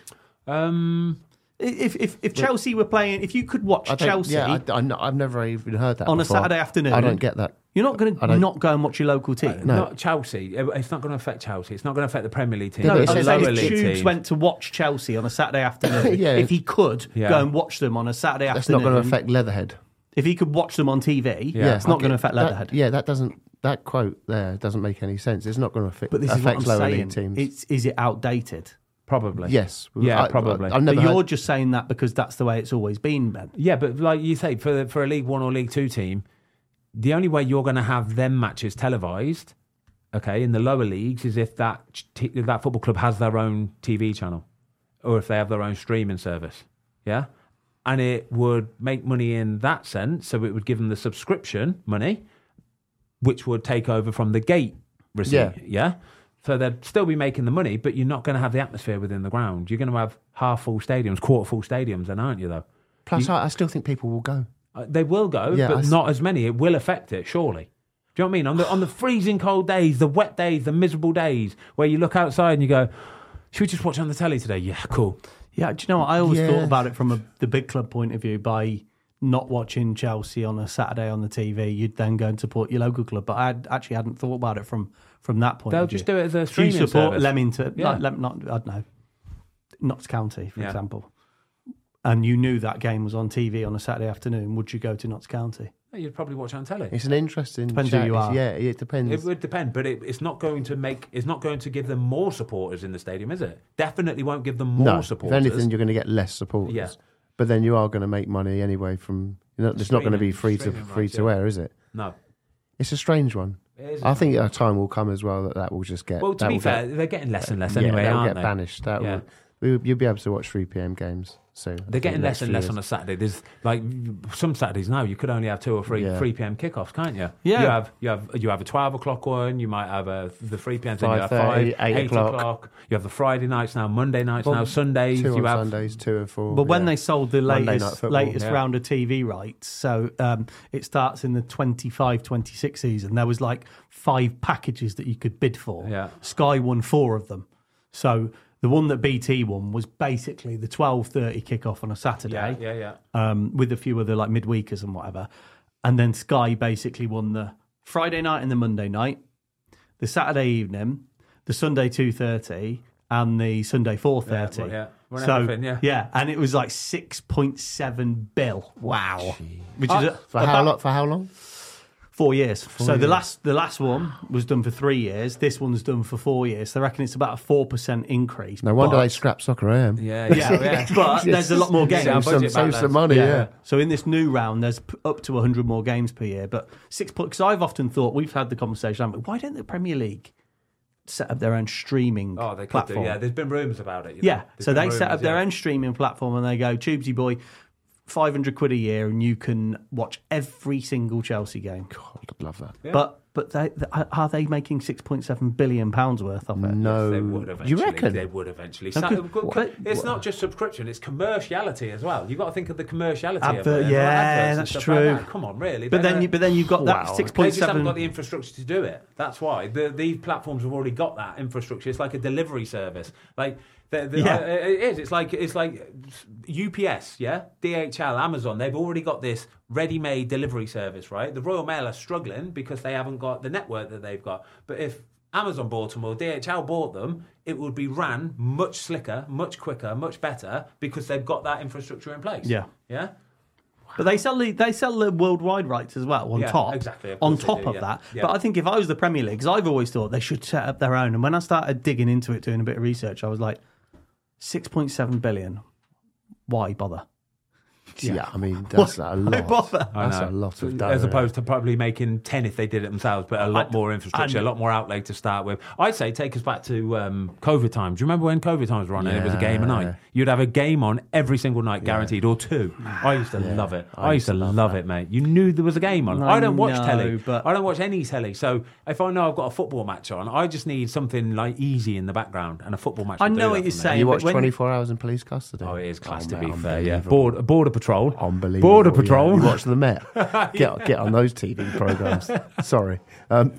Speaker 1: Um,
Speaker 4: If if, if Chelsea were playing, if you could watch
Speaker 3: I don't-
Speaker 4: Chelsea
Speaker 3: Yeah, I, I, I've never even heard that
Speaker 4: on a
Speaker 3: before.
Speaker 4: Saturday afternoon,
Speaker 3: I don't get that.
Speaker 4: You're not going
Speaker 3: I
Speaker 4: to
Speaker 3: don't-
Speaker 4: not go and watch your local team.
Speaker 3: No.
Speaker 1: Not Chelsea. It- It's not going to affect Chelsea. It's not going to affect the Premier League team.
Speaker 3: Yeah,
Speaker 4: No,
Speaker 3: but
Speaker 4: I'm
Speaker 3: it
Speaker 1: the
Speaker 3: says
Speaker 4: saying
Speaker 1: lower
Speaker 4: if
Speaker 1: league
Speaker 4: Tubes
Speaker 1: teams.
Speaker 4: went to watch Chelsea on a Saturday afternoon,
Speaker 3: Yeah.
Speaker 4: if he could
Speaker 1: Yeah.
Speaker 4: go and watch them on a Saturday
Speaker 3: That's
Speaker 4: afternoon,
Speaker 3: not going to affect Leatherhead.
Speaker 4: if he could watch them on T V,
Speaker 1: Yeah.
Speaker 4: it's not
Speaker 3: okay.
Speaker 4: going to affect
Speaker 3: That-
Speaker 4: Leatherhead.
Speaker 3: yeah, that doesn't. That quote there doesn't make any sense. It's not going to affect,
Speaker 4: But this is
Speaker 3: affect
Speaker 4: what I'm
Speaker 3: lower
Speaker 4: saying.
Speaker 3: league teams.
Speaker 4: It's, is it outdated?
Speaker 1: Probably.
Speaker 3: yes.
Speaker 1: Yeah,
Speaker 3: I-
Speaker 1: probably.
Speaker 3: I, I've never
Speaker 4: But you're
Speaker 3: heard,
Speaker 4: just saying that because that's the way it's always been, Ben.
Speaker 1: Yeah, but like you say, for for a League One or League Two team, the only way you're going to have them matches televised, okay, in the lower leagues, is if that t- if that football club has their own T V channel, or if they have their own streaming service. Yeah, and it would make money in that sense. So it would give them the subscription money, which would take over from the gate receipt.
Speaker 3: Yeah.
Speaker 1: Yeah. So they'd still be making the money, but you're not going to have the atmosphere within the ground. You're going to have half full stadiums, quarter full stadiums, then, aren't you? Though.
Speaker 3: plus, I, I still think people will go.
Speaker 1: Uh, they will go,
Speaker 3: Yeah,
Speaker 1: but
Speaker 3: I s-
Speaker 1: not as many. It will affect it, surely. Do you know what I mean? On the on the freezing cold days, the wet days, the miserable days, where you look outside and you go, "Should we just watch on the telly today?" Yeah, cool.
Speaker 4: Yeah, do you know what? I always
Speaker 3: Yeah.
Speaker 4: thought about it from a, the big club point of view. By not watching Chelsea on a Saturday on the T V, you'd then go and support your local club. But I actually hadn't thought about it from, from that point
Speaker 1: They'll
Speaker 4: of view.
Speaker 1: just do it as a
Speaker 4: If you
Speaker 1: streaming
Speaker 4: support
Speaker 1: service.
Speaker 4: Leamington,
Speaker 1: Yeah.
Speaker 4: like, Lem, not, I don't know, Notts County, for
Speaker 1: Yeah.
Speaker 4: example, and you knew that game was on T V on a Saturday afternoon, would you go to Notts County?
Speaker 1: You'd probably watch on telly.
Speaker 3: It's an interesting.
Speaker 4: Depends who
Speaker 3: chat.
Speaker 4: you
Speaker 3: It's-
Speaker 4: are.
Speaker 3: Yeah, it depends.
Speaker 1: It would depend, but it, it's not going to make. It's not going to give them more supporters in the stadium, is it? Definitely won't give them more
Speaker 3: no,
Speaker 1: supporters.
Speaker 3: if anything, you're going to get less supporters.
Speaker 1: Yeah.
Speaker 3: But then you are going to make money anyway from. You know, it's not going to be free to
Speaker 1: Streaming
Speaker 3: free
Speaker 1: rights,
Speaker 3: to
Speaker 1: yeah.
Speaker 3: air, is it?
Speaker 1: No.
Speaker 3: It's a strange one.
Speaker 1: It is.
Speaker 3: I think a time will come as well that that will just get.
Speaker 1: Well, to
Speaker 3: that
Speaker 1: be
Speaker 3: will
Speaker 1: fair,
Speaker 3: get,
Speaker 1: they're getting less and less
Speaker 3: yeah,
Speaker 1: anyway,
Speaker 3: that will
Speaker 1: aren't
Speaker 3: get
Speaker 1: they?
Speaker 3: banished. That
Speaker 1: Yeah.
Speaker 3: will, we- you'll be able to watch three p.m. games soon.
Speaker 1: They're getting
Speaker 3: in the
Speaker 1: less
Speaker 3: next
Speaker 1: and
Speaker 3: few
Speaker 1: less
Speaker 3: years.
Speaker 1: on a Saturday. There's like some Saturdays now you could only have two or three
Speaker 3: Yeah.
Speaker 1: three p.m. kickoffs, can't you?
Speaker 4: Yeah.
Speaker 1: You have you have you have a twelve o'clock one. You might have a the three p.m. Then you have
Speaker 3: five thirty,
Speaker 1: five,
Speaker 3: eight
Speaker 1: eight
Speaker 3: o'clock.
Speaker 1: o'clock. You have the Friday nights now, Monday nights
Speaker 4: Well,
Speaker 1: now, Sundays.
Speaker 3: Two
Speaker 1: you
Speaker 3: on
Speaker 1: have
Speaker 3: Sundays, two and four.
Speaker 4: But when
Speaker 3: yeah.
Speaker 4: they sold the
Speaker 3: Monday Night
Speaker 4: latest
Speaker 3: Football.
Speaker 4: latest
Speaker 1: Yeah.
Speaker 4: round of T V rights, so um, it starts in the twenty-five twenty-six season, there was like five packages that you could bid for.
Speaker 1: Yeah.
Speaker 4: Sky won four of them. So the one that B T won was basically the twelve thirty kickoff on a Saturday,
Speaker 1: yeah, yeah, yeah.
Speaker 4: um, with a few other like midweekers and whatever. And then Sky basically won the Friday night and the Monday night, the Saturday evening, the Sunday two thirty, and the Sunday four thirty.
Speaker 1: Yeah, well, yeah. Won
Speaker 4: So
Speaker 1: everything, yeah.
Speaker 4: and it was like six point seven bill. Wow, which is a,
Speaker 3: for how
Speaker 4: about
Speaker 3: long? For how long?
Speaker 4: four years. so the
Speaker 3: years.
Speaker 4: last the last one was done for three years. This one's done for four years. So I reckon it's about a four percent increase.
Speaker 3: No wonder
Speaker 4: But-
Speaker 3: they scrap Soccer A M.
Speaker 1: Yeah, yeah, yeah.
Speaker 4: but there's a lot more games.
Speaker 1: Yeah,
Speaker 3: Save some,
Speaker 1: budget back
Speaker 3: save
Speaker 1: then.
Speaker 3: some money. Yeah.
Speaker 4: So in this new round, there's p- up to one hundred more games per year. But six because I've often thought we've had the conversation. haven't we? Why don't the Premier League set up their own streaming
Speaker 1: Oh, they could do.
Speaker 4: platform?
Speaker 1: Yeah, there's been rumours about it. you know.
Speaker 4: Yeah,
Speaker 1: There's
Speaker 4: so
Speaker 1: been
Speaker 4: they set
Speaker 1: rumours,
Speaker 4: up their
Speaker 1: yeah.
Speaker 4: own streaming platform and they go, Tubesy boy, five hundred quid a year and you can watch every single Chelsea game.
Speaker 3: God, I'd love that.
Speaker 1: Yeah.
Speaker 4: But But they, they, are they making six point seven billion pounds worth of it?
Speaker 3: No,
Speaker 1: They would eventually.
Speaker 3: you reckon?
Speaker 1: They would eventually.
Speaker 4: Okay.
Speaker 1: So,
Speaker 4: But-
Speaker 1: it's not just subscription; it's commerciality as well. You've got to think of the commerciality
Speaker 4: Advert-
Speaker 1: of it. and the
Speaker 4: yeah,
Speaker 1: adverts and
Speaker 4: that's
Speaker 1: stuff
Speaker 4: true.
Speaker 1: like that. Come on, really?
Speaker 4: But
Speaker 1: They're
Speaker 4: then, you, but then you've got that
Speaker 3: Wow.
Speaker 4: six
Speaker 1: They
Speaker 4: point
Speaker 1: just haven't
Speaker 4: seven.
Speaker 1: got the infrastructure to do it. That's why the, these platforms have already got that infrastructure. It's like a delivery service. Like the, the,
Speaker 4: Yeah.
Speaker 1: uh, it is. It's like it's like U P S, yeah, D H L, Amazon. They've already got this ready-made delivery service, right? The Royal Mail are struggling because they haven't got the network that they've got. But if Amazon bought them or D H L bought them, it would be ran much slicker, much quicker, much better because they've got that infrastructure in place.
Speaker 4: Yeah.
Speaker 1: Yeah.
Speaker 4: But they sell the they sell the worldwide rights as well on
Speaker 1: Yeah,
Speaker 4: top.
Speaker 1: exactly, of
Speaker 4: On
Speaker 1: course they
Speaker 4: top
Speaker 1: do,
Speaker 4: of
Speaker 1: yeah.
Speaker 4: that.
Speaker 1: Yeah.
Speaker 4: But I think if I was the Premier League, 'cause I've always thought they should set up their own. And when I started digging into it, doing a bit of research, I was like, six point seven billion. Why bother?
Speaker 3: Yeah, I mean that's a
Speaker 4: Why
Speaker 3: lot.
Speaker 4: bother?
Speaker 1: I
Speaker 3: That's
Speaker 1: know.
Speaker 3: a lot of dough.
Speaker 1: As opposed to probably making ten if they did it themselves, but a lot
Speaker 4: I'd-
Speaker 1: more infrastructure,
Speaker 4: I'd-
Speaker 1: a lot more outlay to start with. I'd say take us back to um, COVID times. Do you remember when COVID times were on and it was a game a
Speaker 3: Yeah.
Speaker 1: night? You'd have a game on every single night, guaranteed, or two. I used to love it. I, used to love, it, mate. You knew there was a game on. I,
Speaker 4: I
Speaker 1: don't watch
Speaker 4: know,
Speaker 1: telly.
Speaker 4: but-
Speaker 1: I don't watch any telly. So if I know I've got a football match on, I just need something like easy in the background, and a football match.
Speaker 4: I
Speaker 1: will do
Speaker 4: know
Speaker 1: that
Speaker 4: what
Speaker 1: for
Speaker 4: you're
Speaker 1: me.
Speaker 4: saying.
Speaker 3: You
Speaker 4: but
Speaker 3: watch
Speaker 4: when-
Speaker 3: twenty-four hours in police custody.
Speaker 1: Oh, it is class
Speaker 3: Oh,
Speaker 1: to
Speaker 3: mate,
Speaker 1: be fair. Yeah,
Speaker 3: unbelievable.
Speaker 1: border, border patrol.
Speaker 3: Unbelievable.
Speaker 1: Border
Speaker 3: yeah.
Speaker 1: patrol.
Speaker 3: You watch the Met. Get get on those T V programs. Sorry. Um,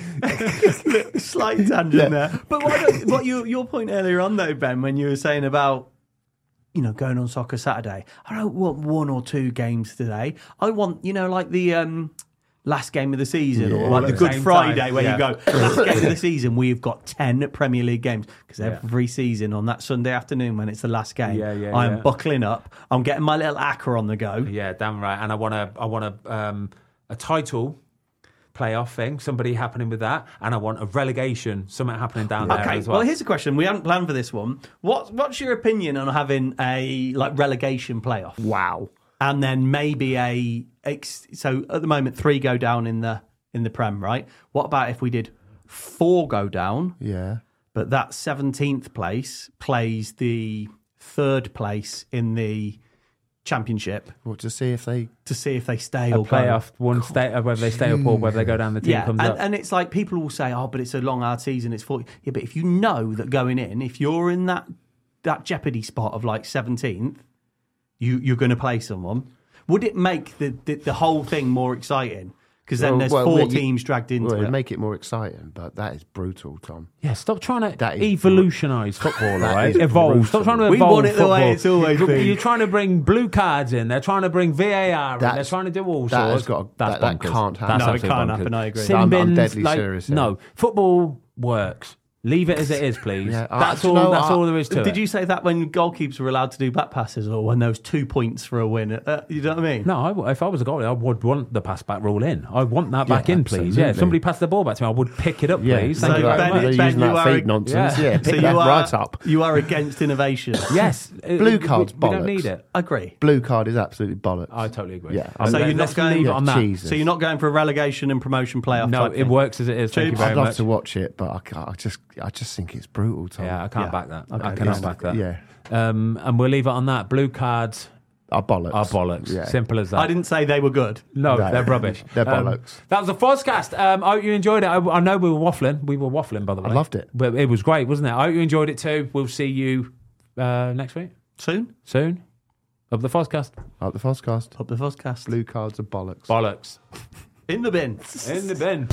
Speaker 4: Slight tangent
Speaker 3: Yeah.
Speaker 4: there. But what, I- what you, your point earlier on, though, Ben, when you were saying about, you know, going on Soccer Saturday, I don't want one or two games today. I want, you know, like the um, last game of the season or
Speaker 3: Yeah.
Speaker 4: like
Speaker 1: All
Speaker 4: the
Speaker 1: at the
Speaker 4: Good
Speaker 1: same
Speaker 4: Friday
Speaker 1: time,
Speaker 4: where
Speaker 1: yeah.
Speaker 4: you go, last game of the season, we've got ten Premier League games. Because
Speaker 1: Yeah.
Speaker 4: every season on that Sunday afternoon when it's the last game,
Speaker 1: Yeah, yeah,
Speaker 4: I'm
Speaker 1: yeah.
Speaker 4: buckling up. I'm getting my little acca on the go.
Speaker 1: Yeah, damn right. And I want a, I want a, um, a title playoff thing, somebody happening with that, and I want a relegation, something happening down there
Speaker 4: Okay,
Speaker 1: as well.
Speaker 4: well, here's a question. We hadn't planned for this one. What, what's your opinion on having a like relegation playoff?
Speaker 3: wow.
Speaker 4: And then maybe a ex- so at the moment three go down in the in the Prem, right? What about if we did four go down,
Speaker 3: Yeah.
Speaker 4: but that seventeenth place plays the third place in the Championship
Speaker 3: Well, to see if they.
Speaker 4: to see if they stay
Speaker 1: a
Speaker 4: or go.
Speaker 1: playoff, one stay, uh, whether they stay up or whether they go down, the team
Speaker 4: Yeah,
Speaker 1: comes
Speaker 4: and,
Speaker 1: up.
Speaker 4: and it's like people will say, "Oh, but it's a long, hard season. It's forty." Yeah, but if you know that going in, if you're in that that jeopardy spot of like seventeenth, you you're going to play someone. Would it make the the, the whole thing more exciting? Because then
Speaker 3: Well,
Speaker 4: there's
Speaker 3: well,
Speaker 4: four
Speaker 3: well, you-
Speaker 4: teams dragged into
Speaker 3: Well,
Speaker 4: it.
Speaker 3: it'd make it more exciting, but that is brutal, Tom.
Speaker 1: Yeah, stop trying to
Speaker 3: That is
Speaker 1: evolutionise football, all
Speaker 3: That
Speaker 1: right?
Speaker 3: is
Speaker 1: Evolve.
Speaker 3: brutal.
Speaker 1: Stop trying to
Speaker 4: We
Speaker 1: evolve
Speaker 4: want it the way
Speaker 1: football.
Speaker 4: it's always
Speaker 1: You're-
Speaker 4: been.
Speaker 1: You're trying to bring blue cards in. They're trying to bring V A R in. They're
Speaker 3: That's-
Speaker 1: trying to do all
Speaker 3: that has
Speaker 1: sorts.
Speaker 3: got-
Speaker 1: That's
Speaker 3: that- that
Speaker 1: bonkers.
Speaker 3: can't happen.
Speaker 1: That's
Speaker 4: No, it
Speaker 1: absolutely
Speaker 4: can't
Speaker 1: bonkers.
Speaker 4: happen, I agree.
Speaker 1: Sin
Speaker 3: I'm- I'm
Speaker 1: bins,
Speaker 3: deadly
Speaker 1: like,
Speaker 3: serious here.
Speaker 1: No, football works. Leave it as it is, please.
Speaker 3: Yeah, I-
Speaker 1: that's
Speaker 3: do you
Speaker 1: all.
Speaker 3: know
Speaker 1: That's
Speaker 3: what?
Speaker 1: all there is to it.
Speaker 4: Did you say that when goalkeepers were allowed to do back passes, or when there was two points for a win? Uh, you know what I mean?
Speaker 1: No, I w if I was a goalie, I would want the pass back rule in. I want that back
Speaker 3: Yeah,
Speaker 1: in, please. Yeah, if
Speaker 3: absolutely.
Speaker 1: somebody passed the ball back to me, I would pick it up,
Speaker 3: Yeah,
Speaker 1: please.
Speaker 4: So
Speaker 1: Thank you very
Speaker 4: Ben-
Speaker 1: much.
Speaker 3: They're
Speaker 4: Ben,
Speaker 3: using
Speaker 4: you
Speaker 3: that
Speaker 4: are-
Speaker 3: feet nonsense.
Speaker 1: Yeah.
Speaker 3: Yeah, pick
Speaker 4: So
Speaker 3: that
Speaker 4: you are
Speaker 3: right up.
Speaker 4: you are against innovation.
Speaker 1: Yes,
Speaker 3: Blue
Speaker 1: we-
Speaker 3: card's
Speaker 1: we, we don't
Speaker 3: bollocks.
Speaker 1: need it.
Speaker 4: Agree.
Speaker 3: Blue card is absolutely bollocks.
Speaker 1: I totally agree.
Speaker 3: Yeah.
Speaker 1: Um,
Speaker 4: So you're
Speaker 1: let's
Speaker 4: not going-
Speaker 1: leave it
Speaker 3: Yeah,
Speaker 1: on that.
Speaker 3: Jesus.
Speaker 4: So you're not going for a relegation and promotion playoff?
Speaker 1: No,
Speaker 4: type
Speaker 1: it
Speaker 4: thing?
Speaker 1: works as it is. Thank you
Speaker 4: Tubes?
Speaker 1: very
Speaker 3: I'd love
Speaker 1: much.
Speaker 3: to watch it, but I, can't, I just, I just think it's brutal, Tom.
Speaker 1: Yeah, I can't
Speaker 4: Yeah.
Speaker 1: back that.
Speaker 4: Okay.
Speaker 1: I cannot
Speaker 3: It's-
Speaker 1: back that.
Speaker 3: Yeah,
Speaker 1: Um, and we'll leave it on that. Blue cards
Speaker 3: are bollocks.
Speaker 1: are bollocks.
Speaker 3: Yeah.
Speaker 1: Simple as that.
Speaker 4: I didn't say they were good.
Speaker 1: No,
Speaker 3: No.
Speaker 1: they're rubbish.
Speaker 3: They're
Speaker 1: Um,
Speaker 3: bollocks.
Speaker 1: that was a Fozcast. Um, I hope you enjoyed it. I, I know we were waffling. We were waffling, by the way.
Speaker 3: I loved it.
Speaker 1: But it was great, wasn't it? I hope you enjoyed it too. We'll see you uh, next week.
Speaker 4: Soon?
Speaker 1: Soon. Up the Fozcast.
Speaker 3: Up the Fozcast.
Speaker 4: Up the Fozcast.
Speaker 3: Blue cards are bollocks.
Speaker 1: Bollocks.
Speaker 4: In the bin.
Speaker 1: In the bin.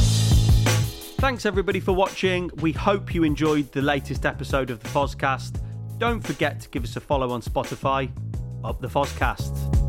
Speaker 4: Thanks everybody for watching. We hope you enjoyed the latest episode of the Fozcast. Don't forget to give us a follow on Spotify. Up the Fozcast.